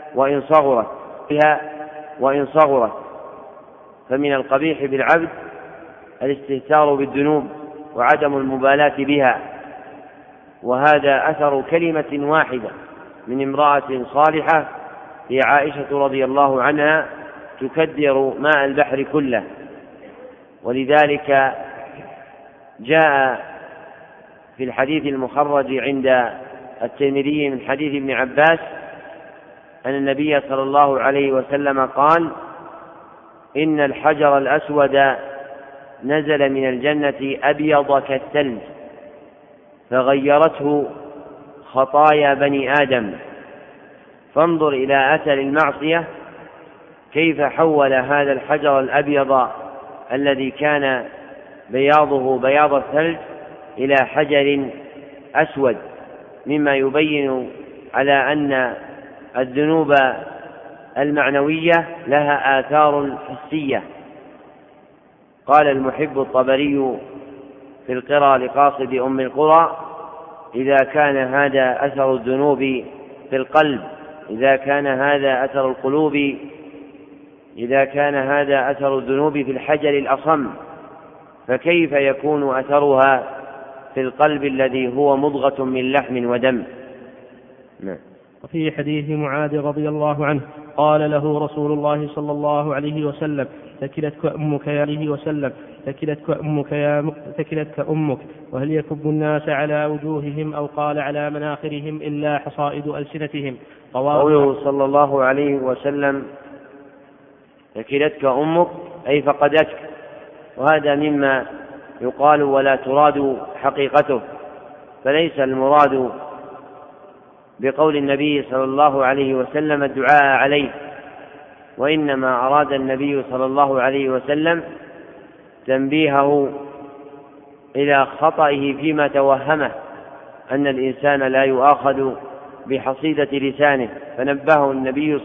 وإن صغرت. فمن القبيح بالعبد الاستهتار بالذنوب وعدم المبالاة بها، وهذا أثر كلمة واحدة من امرأة صالحة هي عائشة رضي الله عنها تكدر ماء البحر كله. ولذلك جاء في الحديث المخرج عند الترمذي من حديث ابن عباس أن النبي صلى الله عليه وسلم قال: إن الحجر الأسود نزل من الجنة أبيض كالثلج فغيرته خطايا بني آدم، فانظر إلى أثر المعصية كيف حول هذا الحجر الأبيض الذي كان بياضه بياض الثلج إلى حجر أسود، مما يبين على أن الذنوب المعنوية لها آثار حسية. قال المحب الطبري في القرى لقاصد أم القرى: إذا كان هذا أثر الذنوب في القلب، إذا كان هذا أثر الذنوب في الحجر الأصم، فكيف يكون أثرها في القلب الذي هو مضغة من لحم ودم. وفي حديث معاذ رضي الله عنه قال له رسول الله صلى الله عليه وسلم: ثكلتك أمك يا عليه وسلم، ثكلتك أمك. وهل يكب الناس على وجوههم أو قال على مناخرهم إلا حصائد ألسنتهم؟ قوله صلى الله عليه وسلم: ثكلتك أمك أي فقدتك، وهذا مما يقال ولا تراد حقيقته، فليس المراد بقول النبي صلى الله عليه وسلم الدعاء عليه، وإنما أراد النبي صلى الله عليه وسلم تنبيهه إلى خطئه فيما توهمه أن الإنسان لا يؤاخذ بحصيدة لسانه، فنبهه النبي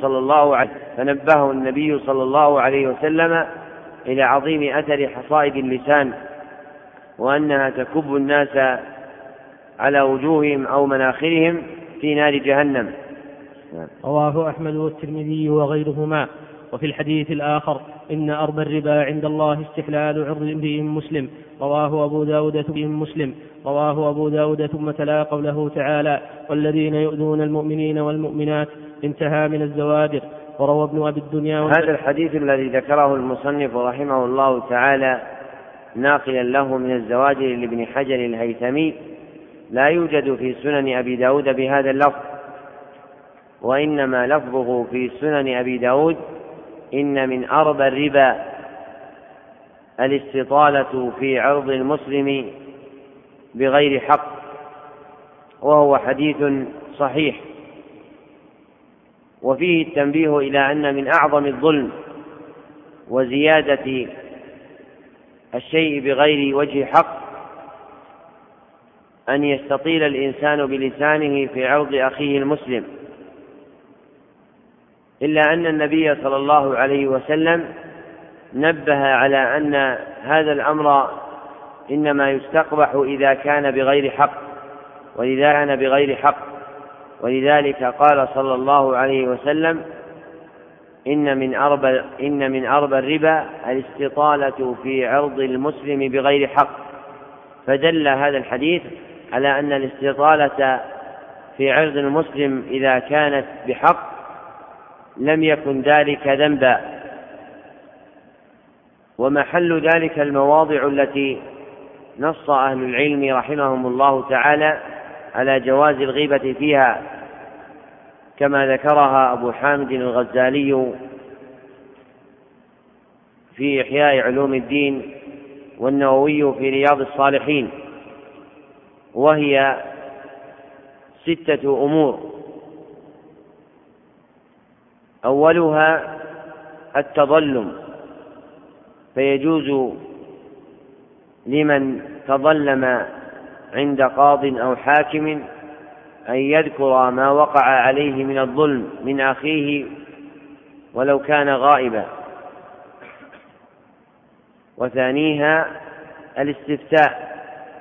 صلى الله عليه وسلم إلى عظيم أثر حصائد اللسان، وأنها تكب الناس على وجوههم أو مناخرهم في نار جهنم. رواه أحمد والترمذي وغيرهما. وفي الحديث الآخر: إن أربى الربا عند الله استحلال عرض امرئ مسلم. رواه أبو داود ثم تلا قوله تعالى: والذين يؤذون المؤمنين والمؤمنات، انتهى من الزواجر. وروى ابن أبي الدنيا هذا الحديث الذي ذكره المصنف رحمه الله تعالى ناقلا له من الزواجر لابن حجر الهيثمي لا يوجد في سنن أبي داود بهذا اللفظ، وإنما لفظه في سنن أبي داود: إن من أربى الربا الاستطالة في عرض المسلم بغير حق، وهو حديث صحيح، وفيه التنبيه إلى أن من أعظم الظلم وزيادة الشيء بغير وجه حق أن يستطيل الإنسان بلسانه في عرض أخيه المسلم، إلا أن النبي صلى الله عليه وسلم نبه على أن هذا الأمر إنما يستقبح إذا كان بغير حق، ولذلك قال صلى الله عليه وسلم: إن من أربى الربا الاستطالة في عرض المسلم بغير حق. فدل هذا الحديث على أن الاستطالة في عرض المسلم إذا كانت بحق لم يكن ذلك ذنبا، ومحل ذلك المواضع التي نص أهل العلم رحمهم الله تعالى على جواز الغيبة فيها، كما ذكرها أبو حامد الغزالي في إحياء علوم الدين والنووي في رياض الصالحين، وهي 6 أمور. أولها التظلم، فيجوز لمن تظلم عند قاض أو حاكم أن يذكر ما وقع عليه من الظلم من أخيه ولو كان غائبا. وثانيها الاستفتاء،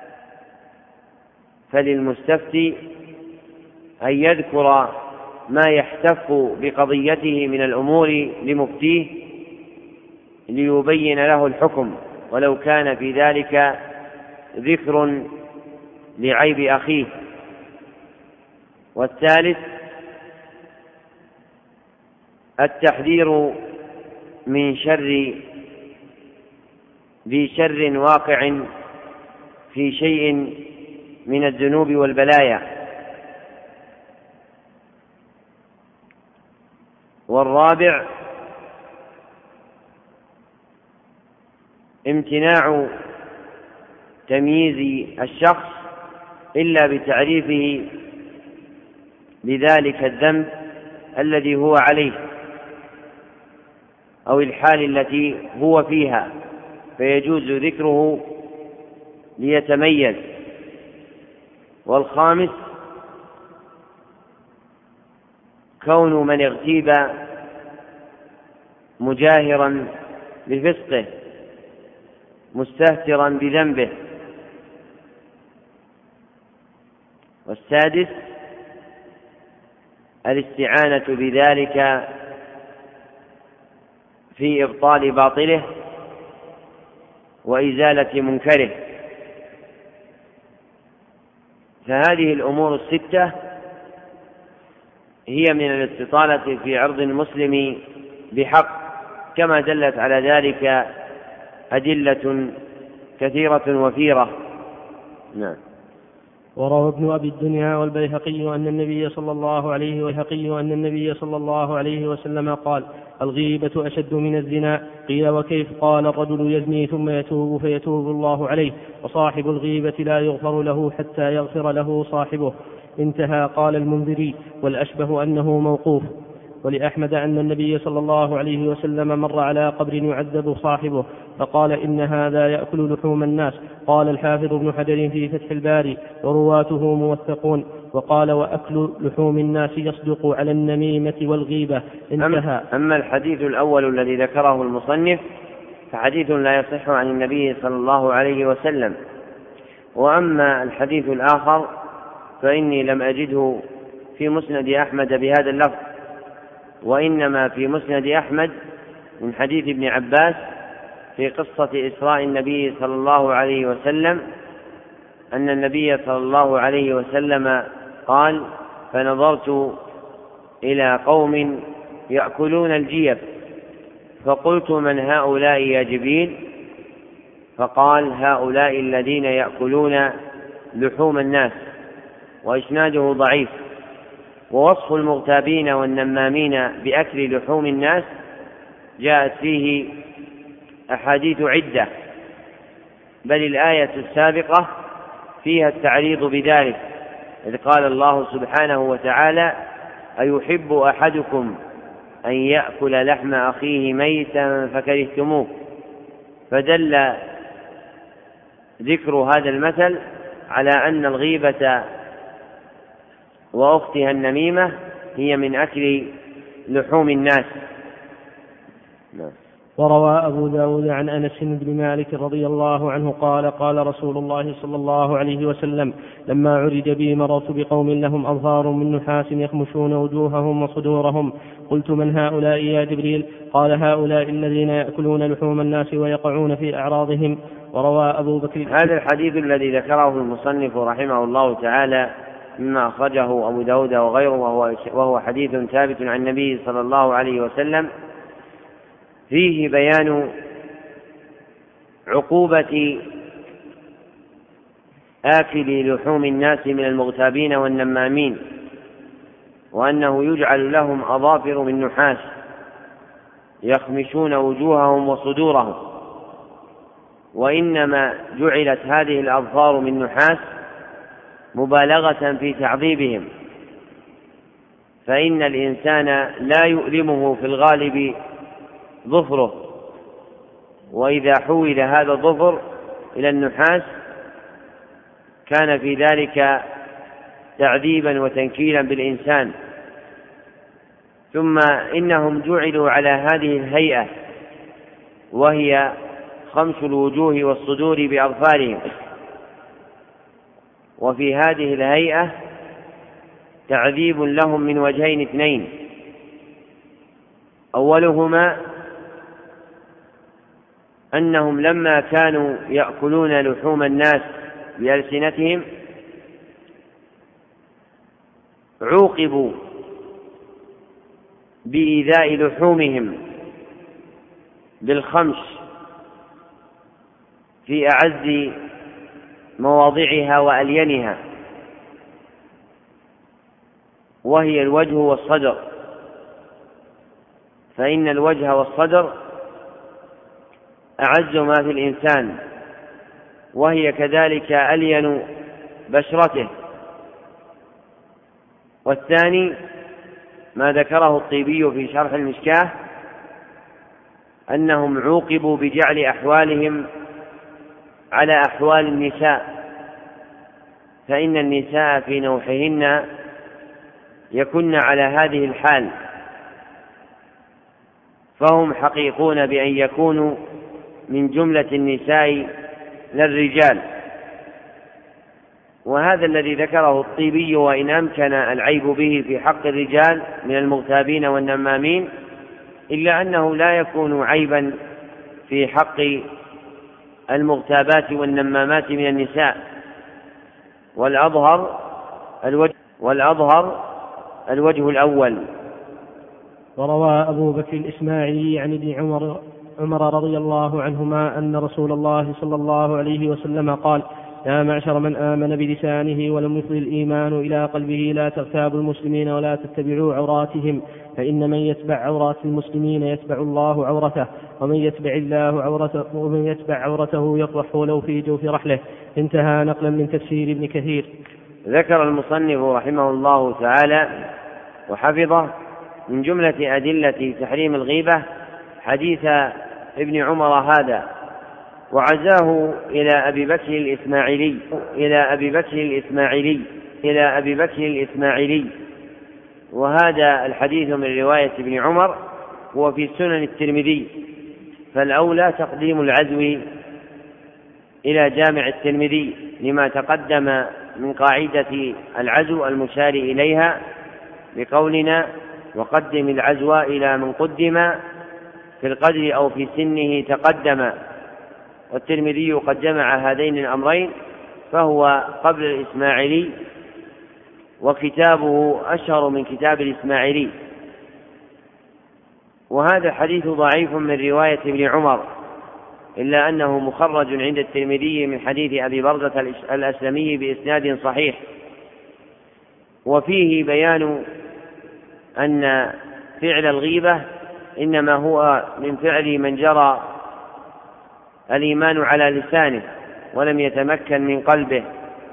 فللمستفتي أن يذكر ما يحتف بقضيته من الأمور لمفتيه ليبين له الحكم، ولو كان في ذلك ذكر لعيب أخيه. والثالث التحذير من شر واقع في شيء من الذنوب والبلايا. والرابع امتناع تمييز الشخص إلا بتعريفه بذلك الذنب الذي هو عليه أو الحال التي هو فيها، فيجوز ذكره ليتميز. والخامس كون من اغتيب مجاهرا بفسقه مستهترا بذنبه. والسادس الاستعانة بذلك في إبطال باطله وإزالة منكره. فهذه الأمور 6 هي من الاستطالة في عرض المسلم بحق، كما دلت على ذلك أدلة كثيرة وفيرة. نعم. وروى ابن أبي الدنيا والبيهقي أن النبي صلى الله عليه وسلم قال: الغيبة أشد من الزنا. قيل: وكيف؟ قال: الرجل يزني ثم يتوب فيتوب الله عليه، وصاحب الغيبة لا يغفر له حتى يغفر له صاحبه. انتهى. قال المنذري: والأشبه أنه موقوف. ولأحمد أن النبي صلى الله عليه وسلم مر على قبر يعذب صاحبه فقال: إن هذا يأكل لحوم الناس. قال الحافظ ابن حجر في فتح الباري: ورواته موثقون. وقال: وأكل لحوم الناس يصدق على النميمة والغيبة. انتهى. أما الحديث الأول الذي ذكره المصنف فحديث لا يصح عن النبي صلى الله عليه وسلم. وأما الحديث الآخر فإني لم أجده في مسند أحمد بهذا اللفظ، وإنما في مسند أحمد من حديث ابن عباس في قصة إسراء النبي صلى الله عليه وسلم أن النبي صلى الله عليه وسلم قال: فنظرت إلى قوم يأكلون الجيف فقلت: من هؤلاء يا جبريل؟ فقال: هؤلاء الذين يأكلون لحوم الناس. وإسناده ضعيف. ووصف المغتابين والنمامين بأكل لحوم الناس جاءت فيه أحاديث عدة، بل الآية السابقة فيها التعريض بذلك، إذ قال الله سبحانه وتعالى: أيحب أحدكم أن يأكل لحم أخيه ميتا فكرهتموه. فدل ذكر هذا المثل على أن الغيبة وأختها النميمة هي من أكل لحوم الناس. وروى أبو داود عن أنس بن مالك رضي الله عنه قال: قال رسول الله صلى الله عليه وسلم: لما عرج بي مررت بقوم لهم أظفار من نحاس يخمشون وجوههم وصدورهم، قلت: من هؤلاء يا جبريل؟ قال: هؤلاء الذين يأكلون لحوم الناس ويقعون في أعراضهم. وروى أبو بكر. هذا الحديث الذي ذكره المصنف رحمه الله تعالى مما أخرجه أبو داود وغيره وهو حديث ثابت عن النبي صلى الله عليه وسلم، فيه بيان عقوبة آكل لحوم الناس من المغتابين والنمامين، وأنه يجعل لهم أظافر من نحاس يخمشون وجوههم وصدورهم. وإنما جعلت هذه الأظفار من نحاس مبالغة في تعذيبهم، فإن الإنسان لا يؤلمه في الغالب ظفره، وإذا حول هذا الظفر إلى النحاس كان في ذلك تعذيبا وتنكيلا بالإنسان. ثم إنهم جعلوا على هذه الهيئة، وهي خمس الوجوه والصدور بأظفارهم، وفي هذه الهيئة تعذيب لهم من وجهين اثنين: أولهما أنهم لما كانوا يأكلون لحوم الناس بألسنتهم عوقبوا بإيذاء لحومهم بالخمش في أعز مواضعها وألينها، وهي الوجه والصدر، فإن الوجه والصدر أعز ما في الإنسان، وهي كذلك ألين بشرته. والثاني ما ذكره الطيبي في شرح المشكاة أنهم عوقبوا بجعل أحوالهم على أحوال النساء، فإن النساء في نوحهن يكن على هذه الحال، فهم حقيقون بأن يكونوا من جملة النساء للرجال. وهذا الذي ذكره الطيبي وإن أمكن العيب به في حق الرجال من المغتابين والنمامين، إلا أنه لا يكون عيبا في حق المغتابات والنمامات من النساء. والأظهر الوجه الأول. وروى أبو بكر الإسماعيلي عن ابن عمر رضي الله عنهما أن رسول الله صلى الله عليه وسلم قال: يا معشر من آمن بلسانه ولم يفض الإيمان إلى قلبه لا تغتابوا المسلمين ولا تتبعوا عوراتهم، فإن من يتبع عورات المسلمين يتبع الله عورته، ومن يتبع عورته يطرح ولو في جوف رحله. انتهى نقلا من تفسير ابن كثير. ذكر المصنف رحمه الله تعالى وحفظه من جملة أدلة تحريم الغيبة حديث ابن عمر هذا، وعزاه إلى أبي بكر الإسماعيلي، وهذا الحديث من رواية ابن عمر هو في سنن الترمذي، فالأولى تقديم العزو إلى جامع الترمذي لما تقدم من قاعدة العزو المشار إليها بقولنا: وقدم العزو إلى من قدم في القدر أو في سنه تقدم. والترمذي قد جمع هذين الأمرين فهو قبل الإسماعيلي، وكتابه أشهر من كتاب الإسماعيلي. وهذا الحديث ضعيف من رواية ابن عمر، إلا أنه مخرج عند الترمذي من حديث أبي برزة الأسلمي بإسناد صحيح، وفيه بيان أن فعل الغيبة إنما هو من فعل من جرى الإيمان على لسانه ولم يتمكن من قلبه،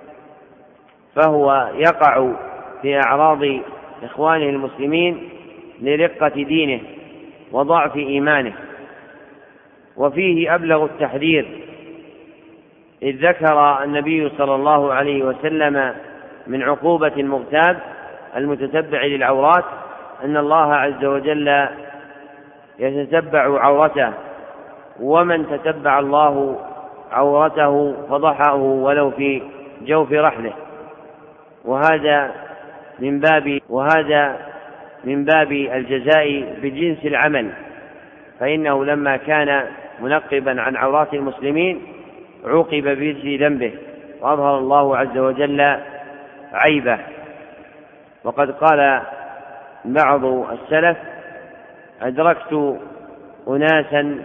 فهو يقع في أعراض إخوانه المسلمين لرقة دينه وضعف إيمانه. وفيه أبلغ التحذير، إذ ذكر النبي صلى الله عليه وسلم من عقوبة المغتاب المتتبع للعورات أن الله عز وجل يتتبع عورته، ومن تتبع الله عورته فضحه ولو في جوف رحله. وهذا من باب الجزاء بجنس العمل، فإنه لما كان منقبا عن عورات المسلمين عوقب بجنس ذنبه وأظهر الله عز وجل عيبه. وقد قال بعض السلف: أدركت أناسا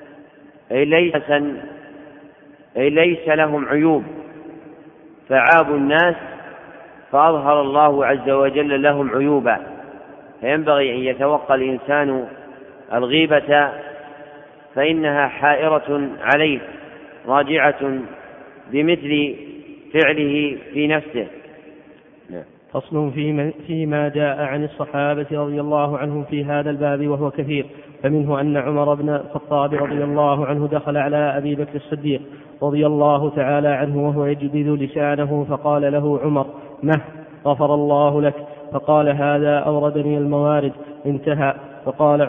ليس لهم عيوب فعابوا الناس فأظهر الله عز وجل لهم عيوبا. فينبغي أن يتوقى الإنسان الغيبة، فإنها حائرة عليه راجعة بمثل فعله في نفسه. فصل فيما جاء عن الصحابة رضي الله عنهم في هذا الباب وهو كثير، فمنه أن عمر بن الخطاب رضي الله عنه دخل على أبي بكر الصديق رضي الله تعالى عنه وهو يجبذ لسانه، فقال له عمر: مه غفر الله لك. فقال: هذا أوردني الموارد. انتهى. فقال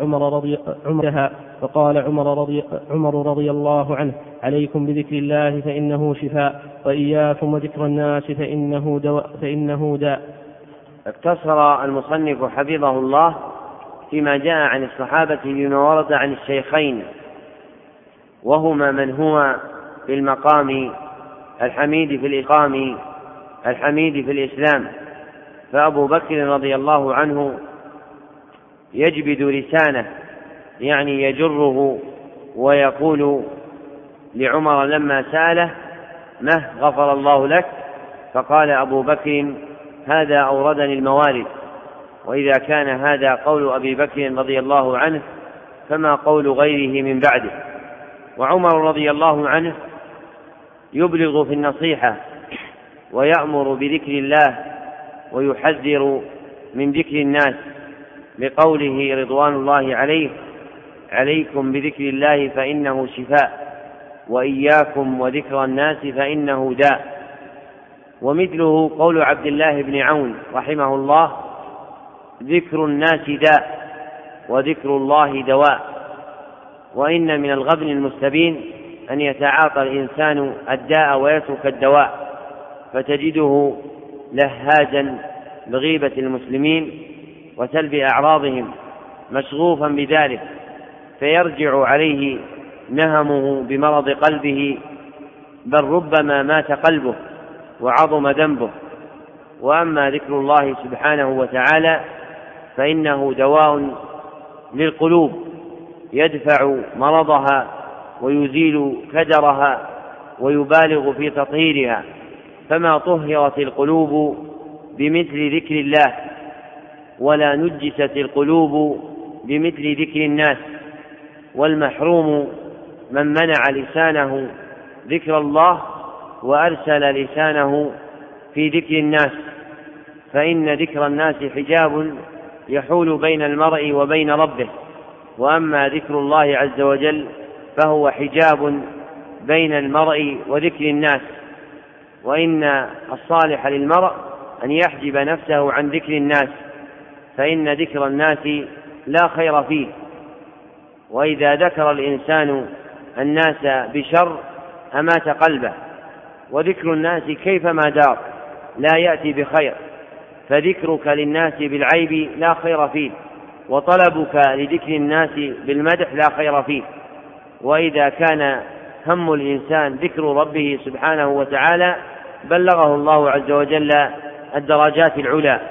عمر رضي الله عنه: عليكم بذكر الله فإنه شفاء، وإياكم وذكر الناس فإنه داء. اقتصر المصنف حفظه الله فيما جاء عن الصحابة بما ورد عن الشيخين، وهما من هو في المقام الحميد في الإقام الحميد في الإسلام. فأبو بكر رضي الله عنه يجبد لسانه، يعني يجره، ويقول لعمر لما سأله: مه غفر الله لك. فقال أبو بكر: هذا أوردني الموارد. وإذا كان هذا قول أبي بكر رضي الله عنه فما قول غيره من بعده. وعمر رضي الله عنه يبلغ في النصيحة ويأمر بذكر الله ويحذر من ذكر الناس بقوله رضوان الله عليه: عليكم بذكر الله فإنه شفاء، وإياكم وذكر الناس فإنه داء. ومثله قول عبد الله بن عون رحمه الله: ذكر الناس داء وذكر الله دواء. وإن من الغبن المستبين أن يتعاطى الإنسان الداء ويترك الدواء، فتجده لهاجا بغيبة المسلمين وسلب أعراضهم مشغوفا بذلك، فيرجع عليه نهمه بمرض قلبه، بل ربما مات قلبه وعظم ذنبه. وأما ذكر الله سبحانه وتعالى فإنه دواء للقلوب يدفع مرضها ويزيل كدرها ويبالغ في تطهيرها، فما طهرت القلوب بمثل ذكر الله، ولا نجست القلوب بمثل ذكر الناس. والمحروم من منع لسانه ذكر الله وأرسل لسانه في ذكر الناس، فإن ذكر الناس حجاب يحول بين المرء وبين ربه، وأما ذكر الله عز وجل فهو حجاب بين المرء وذكر الناس. وإن الصالح للمرء أن يحجب نفسه عن ذكر الناس، فإن ذكر الناس لا خير فيه، وإذا ذكر الإنسان الناس بشر أمات قلبه، وذكر الناس كيفما دار لا يأتي بخير، فذكرك للناس بالعيب لا خير فيه، وطلبك لذكر الناس بالمدح لا خير فيه. وإذا كان هم الإنسان ذكر ربه سبحانه وتعالى بلغه الله عز وجل الدرجات العلى.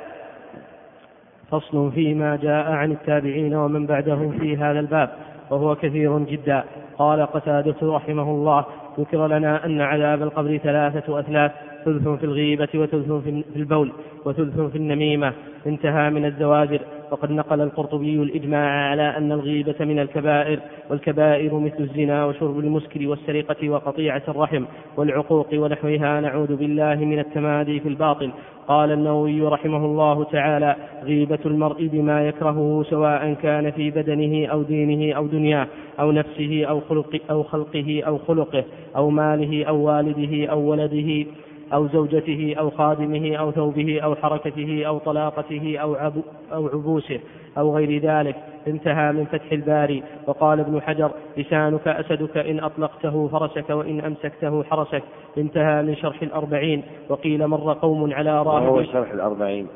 فصل فيما جاء عن التابعين ومن بعدهم في هذا الباب، وهو كثير جدا. قال قتادة رحمه الله: ذكر لنا أن عذاب القبر 3 أثلاث: ثلث في الغيبة، وثلث في البول، وثلث في النميمة. انتهى من الزواجر. وقد نقل القرطبي الإجماع على أن الغيبة من الكبائر، والكبائر مثل الزنا وشرب المسكر والسرقة وقطيعة الرحم والعقوق ونحوها، نعوذ بالله من التمادي في الباطل. قال النووي رحمه الله تعالى: غيبة المرء بما يكرهه، سواء كان في بدنه أو دينه أو دنياه أو نفسه أو خلقه أو خلقه أو ماله أو والده أو ولده أو زوجته أو خادمه أو ثوبه أو حركته أو طلاقته أو عبوسه أو غير ذلك. انتهى من فتح الباري. وقال ابن حجر: لسانك أسدك، إن أطلقته فرسك وإن أمسكته حرسك. انتهى من شرح 40. وقيل: مر قوم على راهب. وهو شرح 40.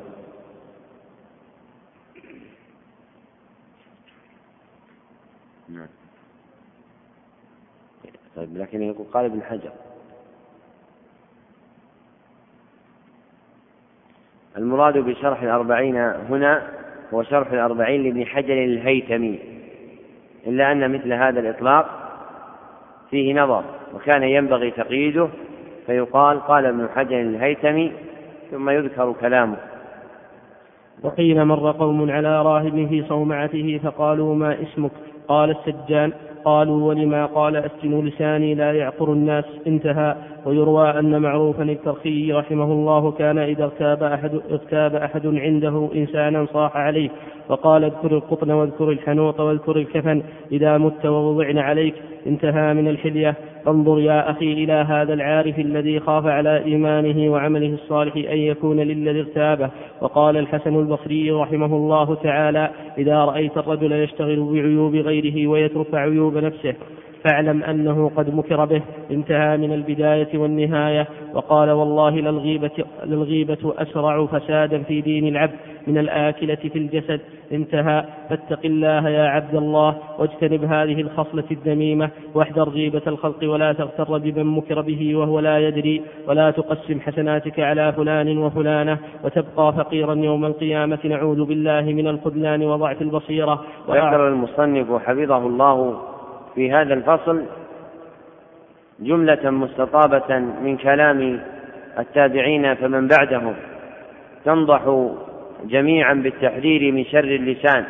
طيب، لكن يقول قال ابن حجر. المراد بشرح 40 هنا هو شرح 40 لابن حجر الهيثمي، إلا أن مثل هذا الإطلاق فيه نظر، وكان ينبغي تقييده، فيقال قال ابن حجر الهيثمي ثم يذكر كلامه. وقيل: مر قوم على راهب في صومعته فقالوا: ما اسمك؟ قال: السجان. قالوا: ولما؟ قال: أسجن لساني لا يعقر الناس. انتهى. ويروى أن معروفا الكرخي رحمه الله كان إذا اغتاب أحد عنده إنسانا صاح عليه وقال: اذكر القطن واذكر الحنوط واذكر الكفن إذا مت ووضعن عليك. انتهى من الحلية. فانظر يا أخي إلى هذا العارف الذي خاف على إيمانه وعمله الصالح أن يكون للذي اغتابه. وقال الحسن البصري رحمه الله تعالى: إذا رأيت الرجل يشتغل بعيوب غيره ويترك عيوب نفسه فاعلم أنه قد مكر به. انتهى من البداية والنهاية. وقال: والله للغيبة أسرع فسادا في دين العبد من الآكلة في الجسد. انتهى. فاتق الله يا عبد الله، واجتنب هذه الخصلة الذميمة، واحذر غيبة الخلق، ولا تغتر بمن مكر به وهو لا يدري، ولا تقسم حسناتك على فلان وفلانة وتبقى فقيرا يوم القيامة، نعوذ بالله من الخذلان وضعف البصيرة. ذكر المصنف حفظه الله في هذا الفصل جملة مستطابة من كلام التابعين فمن بعدهم تنضح جميعا بالتحذير من شر اللسان،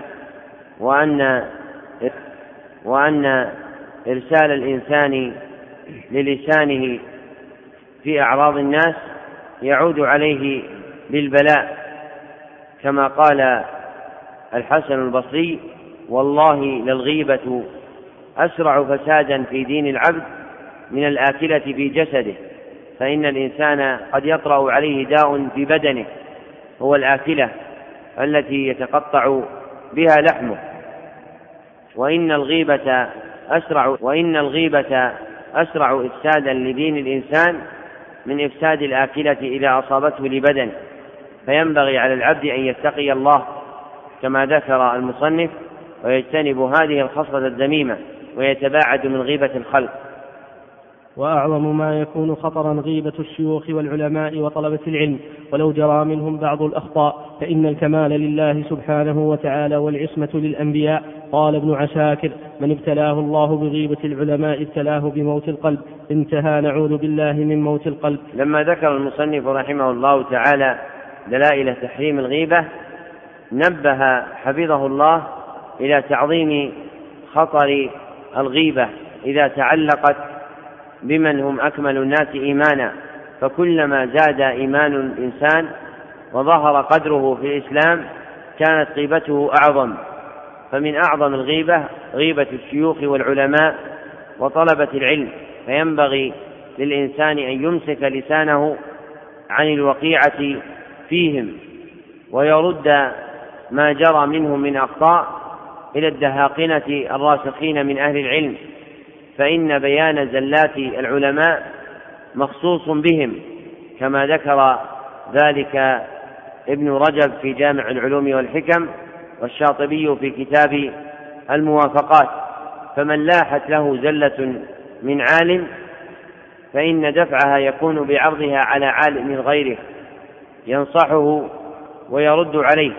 وأن إرسال الإنسان للسانه في أعراض الناس يعود عليه بالبلاء، كما قال الحسن البصري: والله للغيبة أسرع فسادا في دين العبد من الآكلة في جسده. فإن الإنسان قد يطرأ عليه داء في بدنه هو الآكلة التي يتقطع بها لحمه، وإن الغيبة أسرع إفسادا لدين الإنسان من إفساد الآكلة إذا أصابته لبدنه. فينبغي على العبد أن يتقي الله كما ذكر المصنف، ويجتنب هذه الخصلة الذميمة، ويتباعد من غيبة الخلق. وأعظم ما يكون خطرا غيبة الشيوخ والعلماء وطلبة العلم، ولو جرى منهم بعض الأخطاء فإن الكمال لله سبحانه وتعالى والعصمة للأنبياء. قال ابن عساكر: من ابتلاه الله بغيبة العلماء ابتلاه بموت القلب. انتهى. نعوذ بالله من موت القلب. لما ذكر المصنف رحمه الله تعالى دلائل تحريم الغيبة، نبه حفظه الله إلى تعظيم خطر الغيبة إذا تعلقت بمن هم أكمل الناس إيمانا، فكلما زاد إيمان الإنسان وظهر قدره في الإسلام كانت غيبته أعظم. فمن أعظم الغيبة غيبة الشيوخ والعلماء وطلبة العلم، فينبغي للإنسان أن يمسك لسانه عن الوقيعة فيهم ويرد ما جرى منهم من أخطاء إلى الدهاقنة الراسخين من أهل العلم، فإن بيان زلات العلماء مخصوص بهم، كما ذكر ذلك ابن رجب في جامع العلوم والحكم، والشاطبي في كتاب الموافقات. فمن لاحت له زلة من عالم فإن دفعها يكون بعرضها على عالم غيره ينصحه ويرد عليه.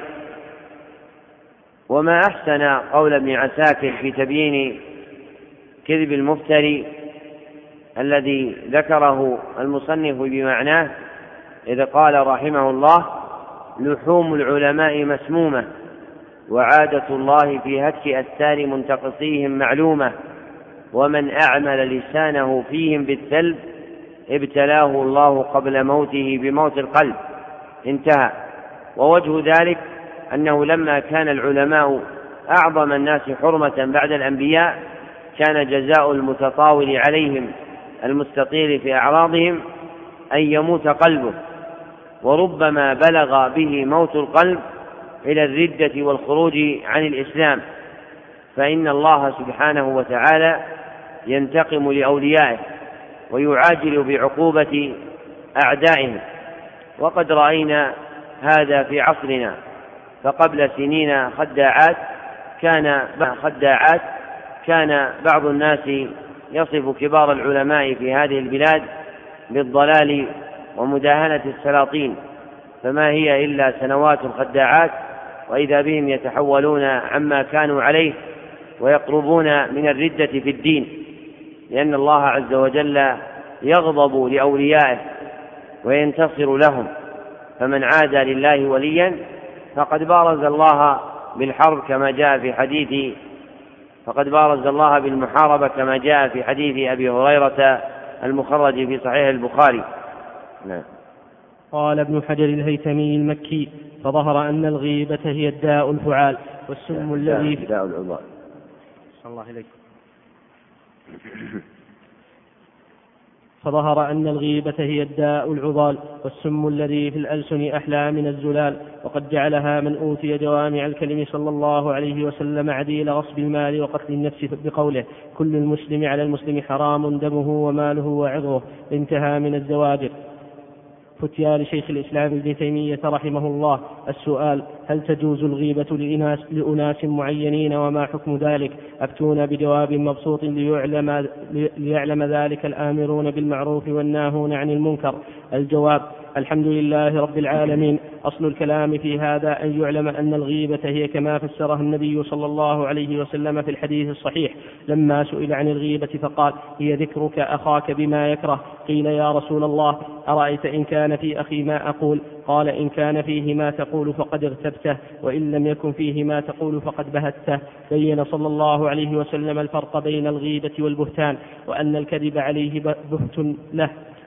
وما أحسن قول ابن عساكر في تبيين كذب المفتري الذي ذكره المصنف بمعناه، إذ قال رحمه الله: لحوم العلماء مسمومة، وعادة الله في هتك أستار منتقصيهم معلومة، ومن أعمل لسانه فيهم بالثلب ابتلاه الله قبل موته بموت القلب. انتهى. ووجه ذلك أنه لما كان العلماء أعظم الناس حرمة بعد الأنبياء كان جزاء المتطاول عليهم المستطيل في أعراضهم أن يموت قلبه، وربما بلغ به موت القلب إلى الردة والخروج عن الإسلام، فإن الله سبحانه وتعالى ينتقم لأوليائه ويعاجل بعقوبة أعدائهم. وقد رأينا هذا في عصرنا، فقبل سنين خداعات كان بعض الناس يصف كبار العلماء في هذه البلاد بالضلال ومداهنة السلاطين، فما هي إلا سنوات خداعات، وإذا بهم يتحولون عما كانوا عليه ويقربون من الردة في الدين، لأن الله عز وجل يغضب لأوليائه وينتصر لهم. فمن عادى لله وليا فقد بارز الله بالحرب كما جاء في حديث فقد بارز الله بالمحاربة كما جاء في حديث أبي هريرة المخرج في صحيح البخاري. نعم. قال ابن حجر الهيثمي المكي: فظهر أن الغيبة هي الداء الفعال والسم الذي في داء العضال. الله إليك. فظهر أن الغيبة هي الداء العضال والسم الذي في الألسن أحلى من الزلال، وقد جعلها من أوتي جوامع الكلم صلى الله عليه وسلم عديل غصب المال وقتل النفس بقوله: كل المسلم على المسلم حرام دمه وماله وعرضه. انتهى من الزواجر. فتيا لشيخ الإسلام ابن تيمية رحمه الله: السؤال: هل تجوز الغيبة لأناس معينين وما حكم ذلك؟ أفتونا بجواب مبسوط ليعلم ذلك الآمرون بالمعروف والناهون عن المنكر. الجواب: الحمد لله رب العالمين. أصل الكلام في هذا أن يعلم أن الغيبة هي كما فسرها النبي صلى الله عليه وسلم في الحديث الصحيح لما سئل عن الغيبة فقال: هي ذكرك أخاك بما يكره. قيل: يا رسول الله، أرأيت إن كان في أخي ما أقول؟ قال: إن كان فيه ما تقول فقد اغتبته، وإن لم يكن فيه ما تقول فقد بهته. بين صلى الله عليه وسلم الفرق بين الغيبة والبهتان، وأن الكذب عليه بهت له،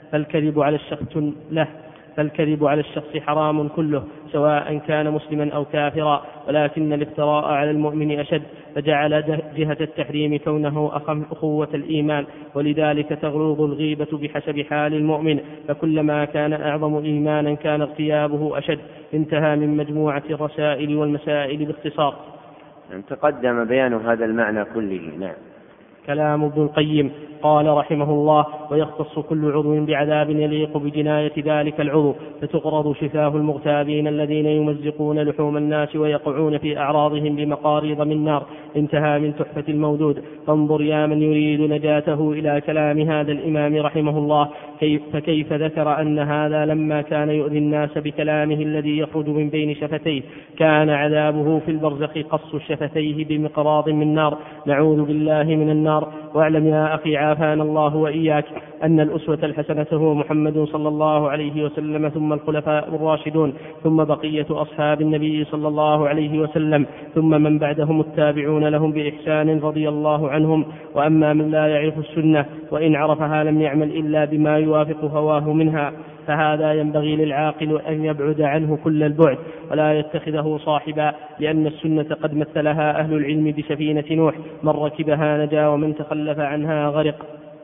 فالكذب على الشخص حرام كله سواء كان مسلما أو كافرا، ولكن الافتراء على المؤمن أشد، فجعل جهة التحريم كونه أخوة الإيمان، ولذلك تغلظ الغيبة بحسب حال المؤمن، فكلما كان أعظم إيمانا كان اغتيابه أشد. انتهى من مجموعة الرسائل والمسائل باختصار. تقدم بيان هذا المعنى كله. نعم. كلام ابن القيم. قال رحمه الله: ويختص كل عضو بعذاب يليق بجناية ذلك العضو، فتقرض شفاه المغتابين الذين يمزقون لحوم الناس ويقعون في أعراضهم بمقاريض من نار. انتهى من تحفة المودود. فانظر يا من يريد نجاته إلى كلام هذا الإمام رحمه الله، فكيف ذكر أن هذا لما كان يؤذي الناس بكلامه الذي يخرج من بين شفتيه كان عذابه في البرزخ قص شفتيه بمقراض من نار. نعوذ بالله من النار. واعلم يا أخي عافانا الله وإياك أن الأسوة الحسنة هو محمد صلى الله عليه وسلم، ثم الخلفاء الراشدون، ثم بقية أصحاب النبي صلى الله عليه وسلم، ثم من بعدهم التابعون لهم بإحسان رضي الله عنهم. وأما من لا يعرف السنة وإن عرفها لم يعمل إلا بما يوافق هواه منها، فهذا ينبغي للعاقل أن يبعد عنه كل البعد ولا يتخذه صاحبا، لأن السنة قد مثلها أهل العلم بسفينة نوح: من ركبها نجا ومن تخلف عنها غرق.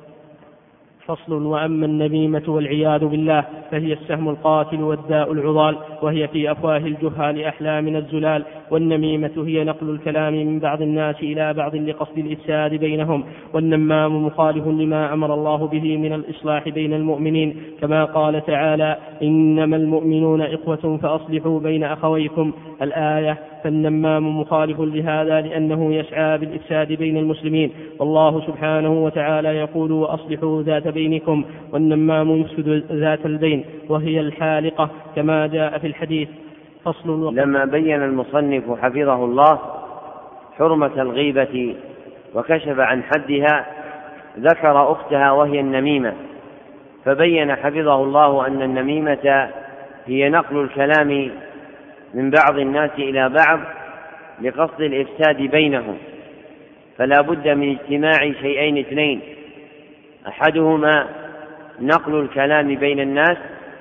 فصل. وأما النميمة والعياذ بالله فهي السهم القاتل والداء العضال، وهي في أفواه الجهال أحلى من الزلال. والنميمة هي نقل الكلام من بعض الناس إلى بعض لقصد الإفساد بينهم. والنمام مخالف لما أمر الله به من الإصلاح بين المؤمنين، كما قال تعالى: إنما المؤمنون إخوة فأصلحوا بين أخويكم الآية. فالنمام مخالف لهذا لأنه يسعى بالإفساد بين المسلمين، والله سبحانه وتعالى يقول: وأصلحوا ذات بينكم. والنمام يفسد ذات البين وهي الحالقة كما جاء في الحديث. فصل. لما بين المصنف حفظه الله حرمة الغيبة وكشف عن حدها ذكر أختها وهي النميمة، فبين حفظه الله أن النميمة هي نقل الكلام من بعض الناس إلى بعض لقصد الإفساد بينهم، فلا بد من اجتماع شيئين اثنين: أحدهما نقل الكلام بين الناس،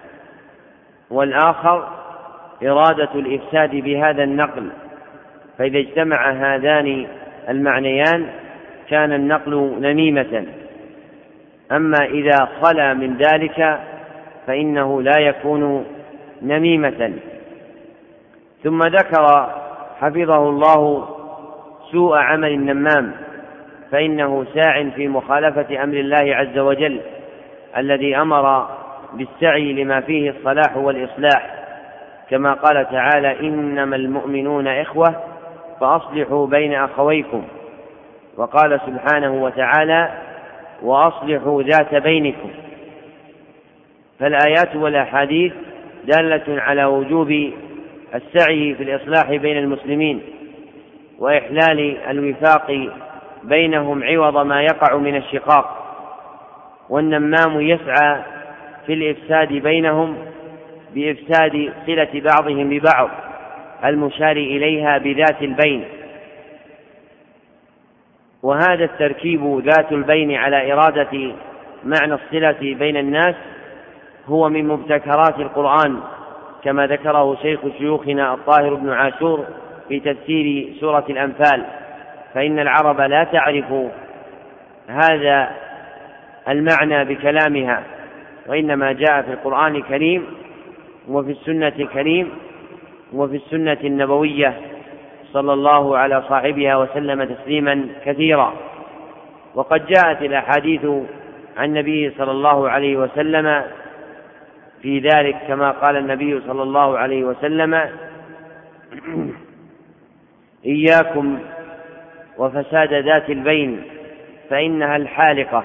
والآخر إرادة الإفساد بهذا النقل. فإذا اجتمع هذان المعنيان كان النقل نميمة. أما إذا خلا من ذلك فإنه لا يكون نميمة. ثم ذكر حفظه الله سوء عمل النمام، فإنه ساع في مخالفة أمر الله عز وجل الذي أمر بالسعي لما فيه الصلاح والإصلاح، كما قال تعالى: إنما المؤمنون إخوة فأصلحوا بين أخويكم. وقال سبحانه وتعالى: وأصلحوا ذات بينكم. فالآيات والأحاديث دالة على وجوب السعي في الإصلاح بين المسلمين وإحلال الوفاق بينهم عوض ما يقع من الشقاق. والنمام يسعى في الإفساد بينهم بإفساد صلة بعضهم ببعض المشار إليها بذات البين. وهذا التركيب ذات البين على إرادة معنى الصلة بين الناس هو من مبتكرات القرآن، كما ذكره شيخ شيوخنا الطاهر بن عاشور في تفسير سورة الأنفال: فإن العرب لا تعرف هذا المعنى بكلامها، وإنما جاء في القرآن الكريم وفي السنة الكريم وفي السنة النبوية صلى الله على صاحبها وسلم تسليما كثيرا. وقد جاءت الأحاديث عن النبي صلى الله عليه وسلم في ذلك، كما قال النبي صلى الله عليه وسلم: إياكم وفساد ذات البين فإنها الحالقة.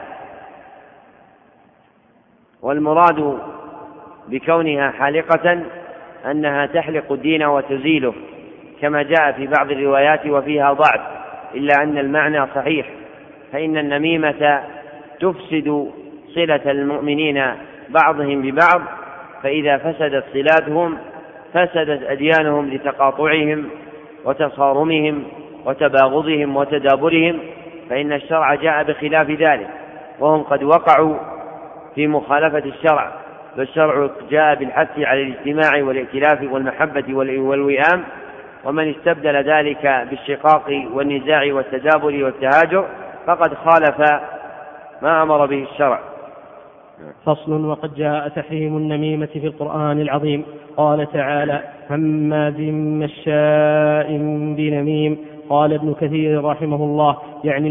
والمراد بكونها حالقة أنها تحلق الدين وتزيله، كما جاء في بعض الروايات وفيها ضعف، إلا أن المعنى صحيح، فإن النميمة تفسد صلة المؤمنين بعضهم ببعض، فإذا فسدت صلاتهم فسدت أديانهم لتقاطعهم وتصارمهم وتباغضهم وتدابرهم، فإن الشرع جاء بخلاف ذلك، وهم قد وقعوا في مخالفة الشرع، فالشرع جاء بالحث على الاجتماع والائتلاف والمحبة والوئام، ومن استبدل ذلك بالشقاق والنزاع والتدابر والتهاجر فقد خالف ما أمر به الشرع. فصل. وقد جاء تحريم النميمة في القرآن العظيم. قال تعالى: هماز مشاء بنميم قال ابن كثير رحمه الله يعني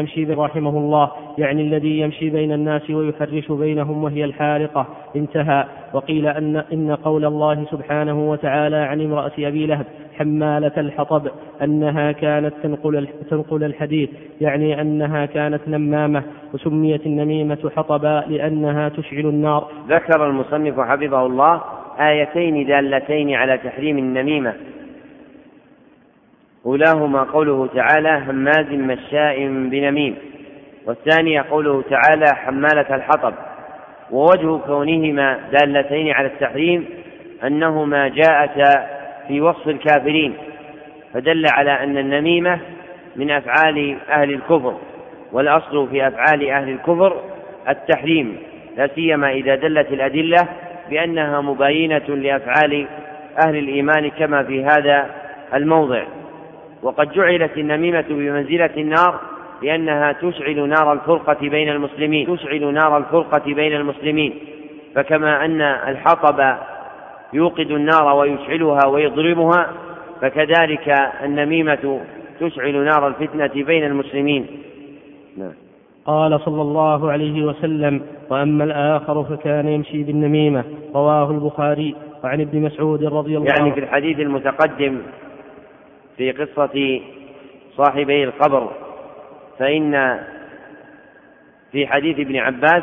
الذي يمشي بين الناس ويحرش بينهم وهي الحالقة، انتهى. وقيل إن قول الله سبحانه وتعالى عن امرأة أبي لهب حمالة الحطب أنها كانت تنقل الحديث، يعني أنها كانت نمامة، وسميت النميمة حطبا لأنها تشعل النار. ذكر المصنف حفظه الله آيتين دالتين على تحريم النميمة، أولاهما قوله تعالى هماز مشاء بنميم، والثانية قوله تعالى حمالة الحطب. ووجه كونهما دالتين على التحريم أنهما جاءتا في وصف الكافرين، فدل على أن النميمة من أفعال أهل الكفر، والأصل في أفعال أهل الكفر التحريم، لا سيما إذا دلت الأدلة بأنها مباينة لأفعال أهل الإيمان كما في هذا الموضع. وقد جعلت النميمة بمنزلة النار لأنها تشعل نار الفرقة بين المسلمين، فكما أن الحطب يوقد النار ويشعلها ويضرمها، فكذلك النميمة تشعل نار الفتنة بين المسلمين. قال صلى الله عليه وسلم وأما الآخر فكان يمشي بالنميمة، رواه البخاري. وعن ابن مسعود رضي الله عنه، يعني في الحديث المتقدم في قصة صاحبي القبر، فإن في حديث ابن عباس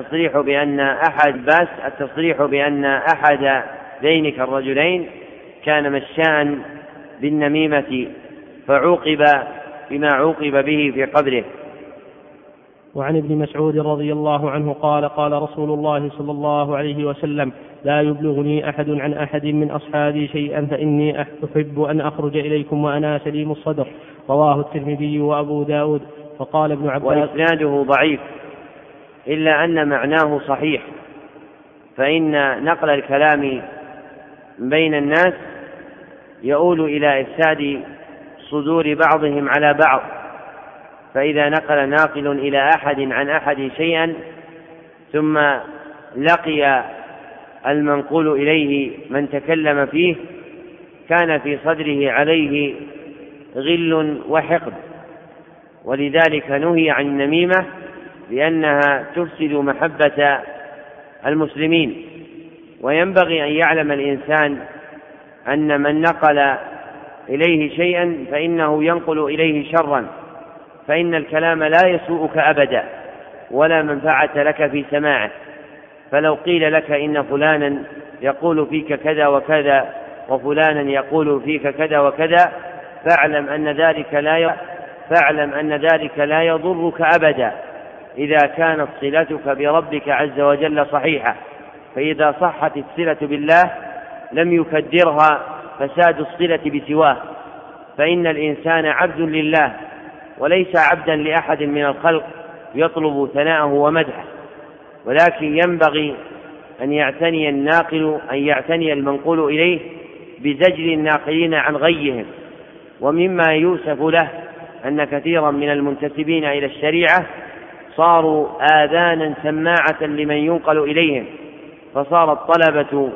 التصريح بأن أحد ذينك الرجلين كان مشاء بالنميمة فعوقب بما عوقب به في قبره. وعن ابن مسعود رضي الله عنه قال قال رسول الله صلى الله عليه وسلم لا يبلغني أحد عن أحد من أصحابي شيئا فإني أحب أن أخرج إليكم وأنا سليم الصدر، رواه الترمذي وأبو داود. فقال ابن عباس وإسناده ضعيف إلا أن معناه صحيح، فإن نقل الكلام بين الناس يؤول إلى إفساد صدور بعضهم على بعض، فإذا نقل ناقل إلى أحد عن أحد شيئا ثم لقي المنقول إليه من تكلم فيه كان في صدره عليه غل وحقد، ولذلك نهي عن النميمة لأنها تفسد محبة المسلمين. وينبغي أن يعلم الإنسان أن من نقل إليه شيئا فإنه ينقل إليه شرا، فإن الكلام لا يسوءك أبدا ولا منفعة لك في سماعه. فلو قيل لك إن فلانا يقول فيك كذا وكذا وفلانا يقول فيك كذا وكذا فاعلم أن ذلك لا يضرك أبدا إذا كانت صلتك بربك عز وجل صحيحة، فإذا صحت الصلة بالله لم يكدرها فساد الصلة بسواه، فإن الإنسان عبد لله وليس عبدا لأحد من الخلق يطلب ثناءه ومدحه، ولكن ينبغي أن يعتني المنقول إليه بزجر الناقلين عن غيهم. ومما يوصف له أن كثيرا من المنتسبين إلى الشريعة صاروا آذانا سماعة لمن ينقل إليهم، فصار الطلبة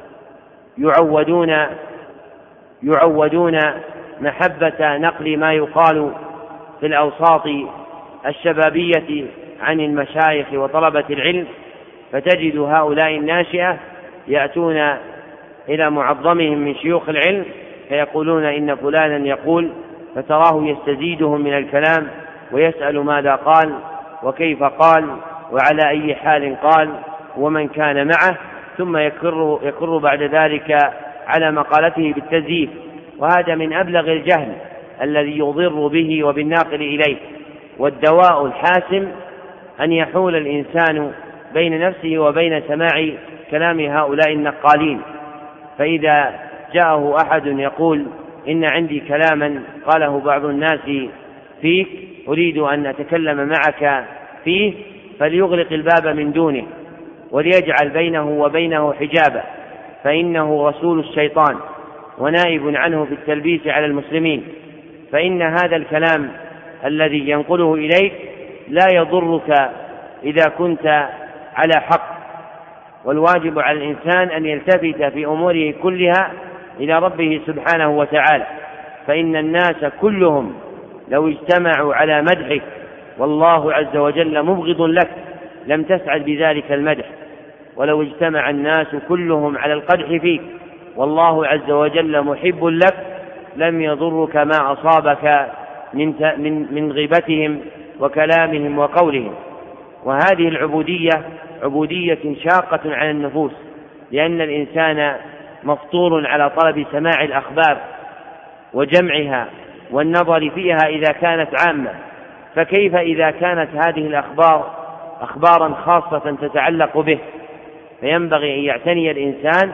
يعودون محبة نقل ما يقال في الأوساط الشبابية عن المشايخ وطلبة العلم، فتجد هؤلاء الناشئة يأتون إلى معظمهم من شيوخ العلم فيقولون إن فلانا يقول، فتراه يستزيدهم من الكلام ويسأل ماذا قال وكيف قال وعلى أي حال قال ومن كان معه، ثم يكر بعد ذلك على مقالته بالتزييف. وهذا من أبلغ الجهل الذي يضر به وبالناقل إليه. والدواء الحاسم أن يحول الإنسان بين نفسه وبين سماع كلام هؤلاء النقالين، فإذا جاءه أحد يقول إن عندي كلاما قاله بعض الناس فيك أريد أن أتكلم معك فيه، فليغلق الباب من دونه وليجعل بينه وبينه حجابا، فإنه رسول الشيطان ونائب عنه في التلبيس على المسلمين. فإن هذا الكلام الذي ينقله إليك لا يضرك إذا كنت على حق، والواجب على الإنسان أن يلتفت في أموره كلها إلى ربه سبحانه وتعالى، فإن الناس كلهم لو اجتمعوا على مدحك والله عز وجل مبغض لك لم تسعد بذلك المدح، ولو اجتمع الناس كلهم على القدح فيك والله عز وجل محب لك لم يضرك ما أصابك من غيبتهم وكلامهم وقولهم. وهذه العبودية عبودية شاقة على النفوس، لأن الإنسان مفطور على طلب سماع الأخبار وجمعها والنظر فيها إذا كانت عامة، فكيف إذا كانت هذه الأخبار أخبارا خاصة تتعلق به؟ فينبغي أن يعتني الإنسان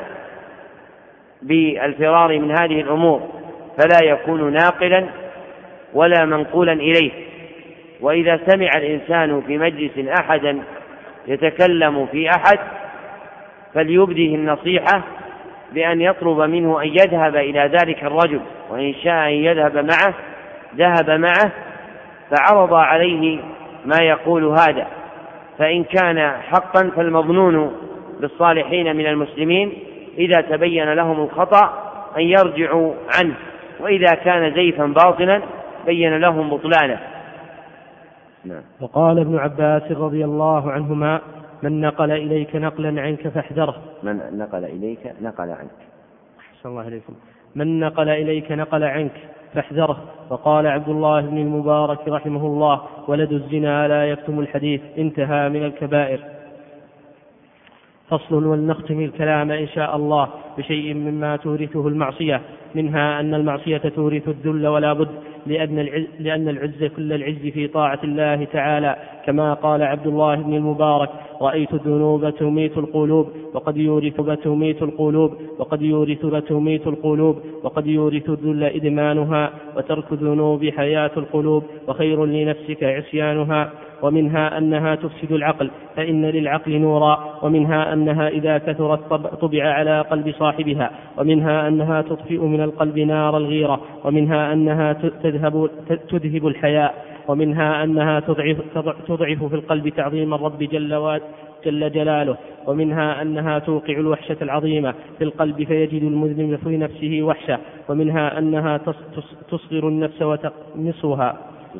بالفرار من هذه الأمور، فلا يكون ناقلا ولا منقولا إليه. وإذا سمع الإنسان في مجلس أحدا يتكلم في أحد فليبده النصيحة بأن يطلب منه أن يذهب إلى ذلك الرجل، وإن شاء أن يذهب معه ذهب معه فعرض عليه ما يقول هذا، فإن كان حقا فالمظنون بالصالحين من المسلمين إذا تبين لهم الخطأ أن يرجعوا عنه، وإذا كان زيفا باطلا بين لهم بطلانه. وقال ابن عباس رضي الله عنهما: من نقل إليك نقلا عنك فاحذره. من نقل إليك نقل عنك. أحسن الله عليكم. من نقل إليك نقل عنك فاحذره. وقال عبد الله بن المبارك رحمه الله: ولد الزنا لا يكتم الحديث، انتهى من الكبائر. فصل. ولنختم الكلام إن شاء الله بشيء مما تورثه المعصية، منها أن المعصية تورث الذل ولا بد، لأن العز كل العز في طاعة الله تعالى، كما قال عبد الله بن المبارك: رأيت الذنوب تميت القلوب وقد يورث تميت القلوب وقد يورث تميت القلوب وقد يورث الذل إدمانها، وترك الذنوب حياة القلوب، وخير لنفسك عصيانها. ومنها أنها تفسد العقل، فإن للعقل نورا، ومنها أنها إذا كثرت طبع على قلب صاحبها، ومنها أنها تطفئ من القلب نار الغيرة، ومنها أنها تذهب الحياء، ومنها أنها تضعف في القلب تعظيم الرب جل جلاله، ومنها أنها توقع الوحشة العظيمة في القلب فيجد المذنب في نفسه وحشة، ومنها أنها تصغر النفس وتقمصها.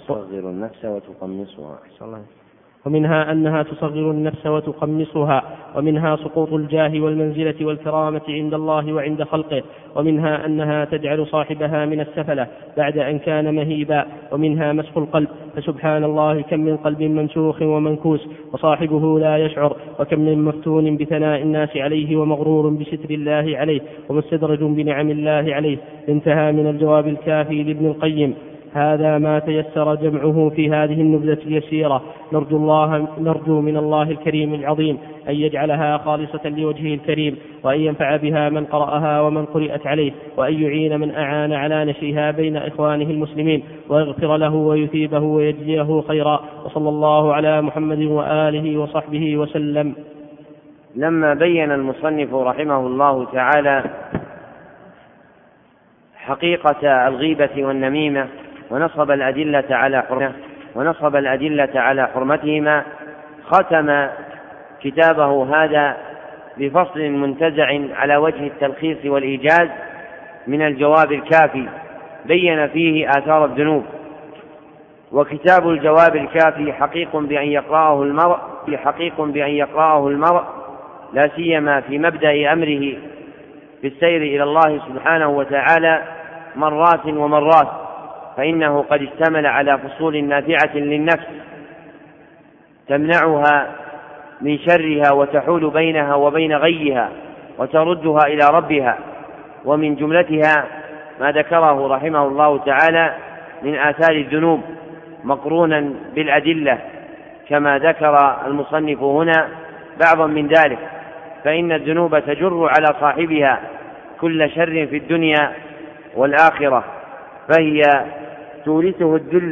ومنها أنها تصغر النفس وتقمصها، ومنها سقوط الجاه والمنزلة والكرامة عند الله وعند خلقه، ومنها أنها تجعل صاحبها من السفلة بعد أن كان مهيبا، ومنها مسخ القلب، فسبحان الله كم من قلب ممسوخ ومنكوس وصاحبه لا يشعر، وكم من مفتون بثناء الناس عليه ومغرور بستر الله عليه ومستدرج بنعم الله عليه. انتهى من الجواب الكافي لابن القيم. هذا ما تيسر جمعه في هذه النبذة اليسيرة، نرجو من الله الكريم العظيم أن يجعلها خالصة لوجهه الكريم، وأن ينفع بها من قرأها ومن قرأت عليه، وأن يعين من أعان على نشرها بين إخوانه المسلمين، ويغفر له ويثيبه ويجزيه خيرا. وصلى الله على محمد وآله وصحبه وسلم. لما بين المصنف رحمه الله تعالى حقيقة الغيبة والنميمة ونصب الأدلة على حرمتهما، ختم كتابه هذا بفصل منتزع على وجه التلخيص والإيجاز من الجواب الكافي، بين فيه آثار الذنوب. وكتاب الجواب الكافي حقيق بأن يقرأه المرء لا سيما في مبدأ أمره بالسير إلى الله سبحانه وتعالى مرات ومرات، فإنه قد اشتمل على فصول نافعة للنفس تمنعها من شرها وتحول بينها وبين غيها وتردها إلى ربها. ومن جملتها ما ذكره رحمه الله تعالى من آثار الذنوب مقرونا بالأدلة، كما ذكر المصنف هنا بعضا من ذلك، فإن الذنوب تجر على صاحبها كل شر في الدنيا والآخرة، فهي تورثه الذل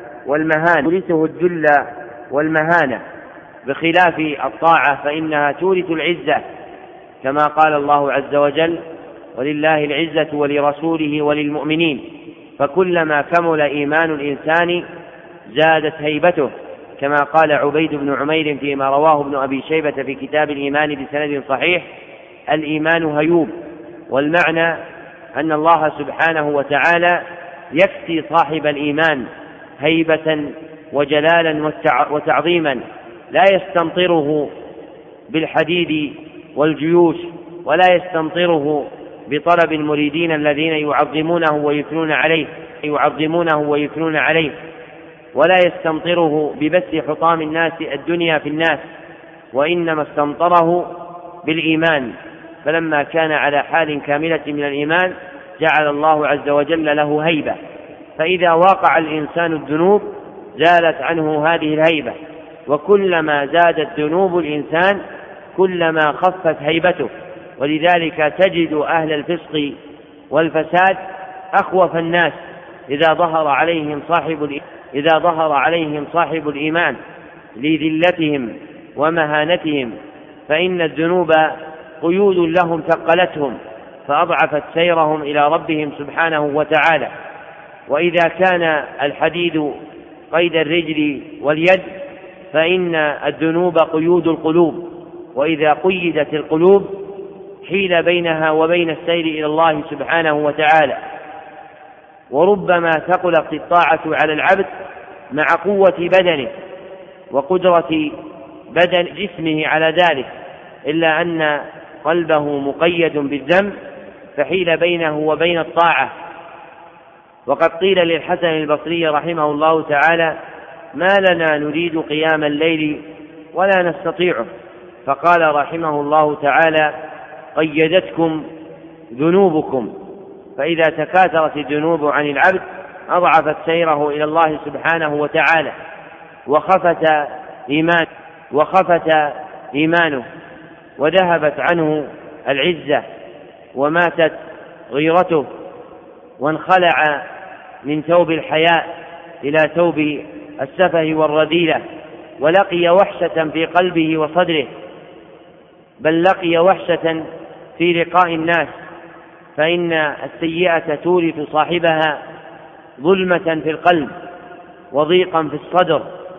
والمهانة، بخلاف الطاعة فإنها تورث العزة، كما قال الله عز وجل: ولله العزة ولرسوله وللمؤمنين. فكلما كمل إيمان الإنسان زادت هيبته، كما قال عبيد بن عمير فيما رواه ابن أبي شيبة في كتاب الإيمان بسند صحيح: الإيمان هيوب. والمعنى أن الله سبحانه وتعالى يكفي صاحب الإيمان هيبة وجلالا وتعظيما، لا يستمطره بالحديد والجيوش، ولا يستمطره بطلب المريدين الذين يعظمونه ويثنون عليه، ولا يستمطره ببث حطام الناس الدنيا في الناس، وإنما استمطره بالإيمان. فلما كان على حال كاملة من الإيمان جعل الله عز وجل له هيبة، فإذا وقع الإنسان الذنوب زالت عنه هذه الهيبة، وكلما زادت ذنوب الإنسان كلما خفت هيبته. ولذلك تجد أهل الفسق والفساد أخوف الناس إذا ظهر عليهم صاحب الإيمان لذلتهم ومهانتهم، فإن الذنوب قيود لهم ثقلتهم فأضعفت سيرهم إلى ربهم سبحانه وتعالى. وإذا كان الحديد قيد الرجل واليد فإن الذنوب قيود القلوب، وإذا قيدت القلوب حيل بينها وبين السير إلى الله سبحانه وتعالى. وربما ثقلت الطاعة على العبد مع قوة بدنه وقدرة بدن جسمه على ذلك، إلا أن قلبه مقيد بالذنب فحيل بينه وبين الطاعة. وقد قيل للحسن البصري رحمه الله تعالى: ما لنا نريد قيام الليل ولا نستطيعه، فقال رحمه الله تعالى: قيدتكم ذنوبكم، فإذا تكاثرت الذنوب عن العبد أضعفت سيره إلى الله سبحانه وتعالى، وخفت إيمانه وذهبت عنه العزة وماتت غيرته، وانخلع من ثوب الحياء إلى ثوب السفه والرذيلة، ولقي وحشة في قلبه وصدره، بل لقي وحشة في لقاء الناس، فإن السيئة تورث صاحبها ظلمة في القلب وضيقا في الصدر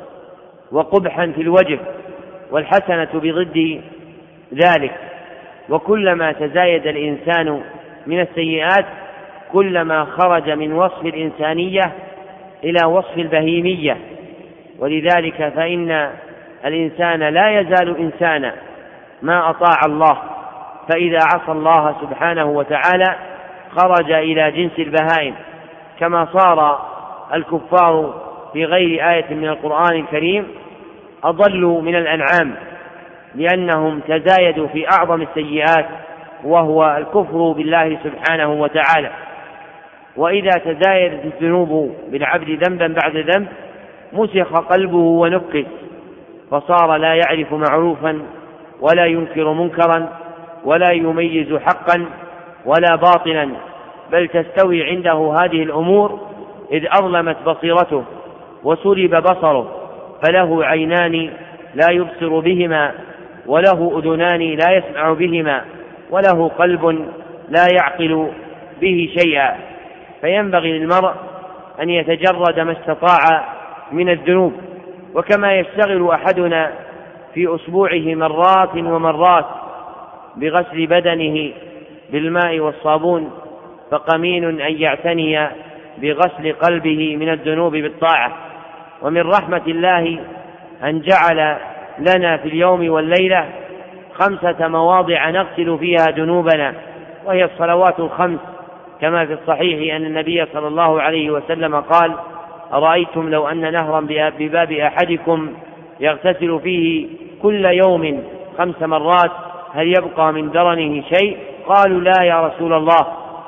وقبحا في الوجه، والحسنة بضد ذلك. وكلما تزايد الإنسان من السيئات كلما خرج من وصف الإنسانية إلى وصف البهيمية. ولذلك فإن الإنسان لا يزال إنسانا ما أطاع الله، فإذا عصى الله سبحانه وتعالى خرج إلى جنس البهائم، كما صار الكفار في غير آية من القرآن الكريم أضلوا من الأنعام، لأنهم تزايدوا في أعظم السيئات وهو الكفر بالله سبحانه وتعالى. وإذا تزايدت الذنوب بالعبد ذنبا بعد ذنب مسخ قلبه ونكس، فصار لا يعرف معروفا ولا ينكر منكرا ولا يميز حقا ولا باطلا، بل تستوي عنده هذه الأمور إذ أظلمت بصيرته وسلب بصره، فله عينان لا يبصر بهما، وله أذنان لا يسمع بهما، وله قلب لا يعقل به شيئا. فينبغي للمرء أن يتجرد ما استطاع من الذنوب. وكما يشتغل أحدنا في أسبوعه مرات ومرات بغسل بدنه بالماء والصابون، فقمين أن يعتني بغسل قلبه من الذنوب بالطاعة. ومن رحمة الله أن جعل لنا في اليوم والليلة 5 مواضع نغسل فيها ذنوبنا، وهي الصلوات الخمس، كما في الصحيح أن النبي صلى الله عليه وسلم قال: أرأيتم لو أن نهرا بباب أحدكم يغتسل فيه كل يوم 5 مرات هل يبقى من درنه شيء؟ قالوا: لا يا رسول الله.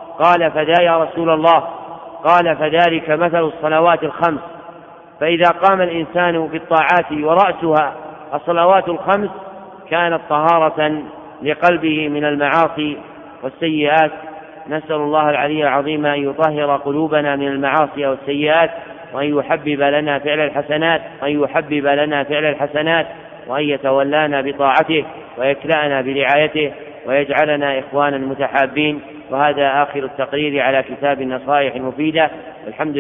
قال: فذلك مثل الصلوات الخمس. فإذا قام الإنسان بالطاعات ورأسها الصلوات الخمس كانت طهارة لقلبه من المعاصي والسيئات. نسأل الله العلي العظيم أن يطهر قلوبنا من المعاصي والسيئات، وأن يحبب لنا فعل الحسنات، وأن يتولانا بطاعته ويكلأنا برعايته، ويجعلنا إخوانا متحابين. وهذا آخر التقرير على كتاب النصائح المفيدة. الحمد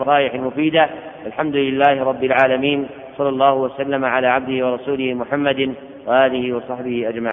لله رب العالمين، صلى الله وسلم على عبده ورسوله محمد وآله وصحبه أجمعين.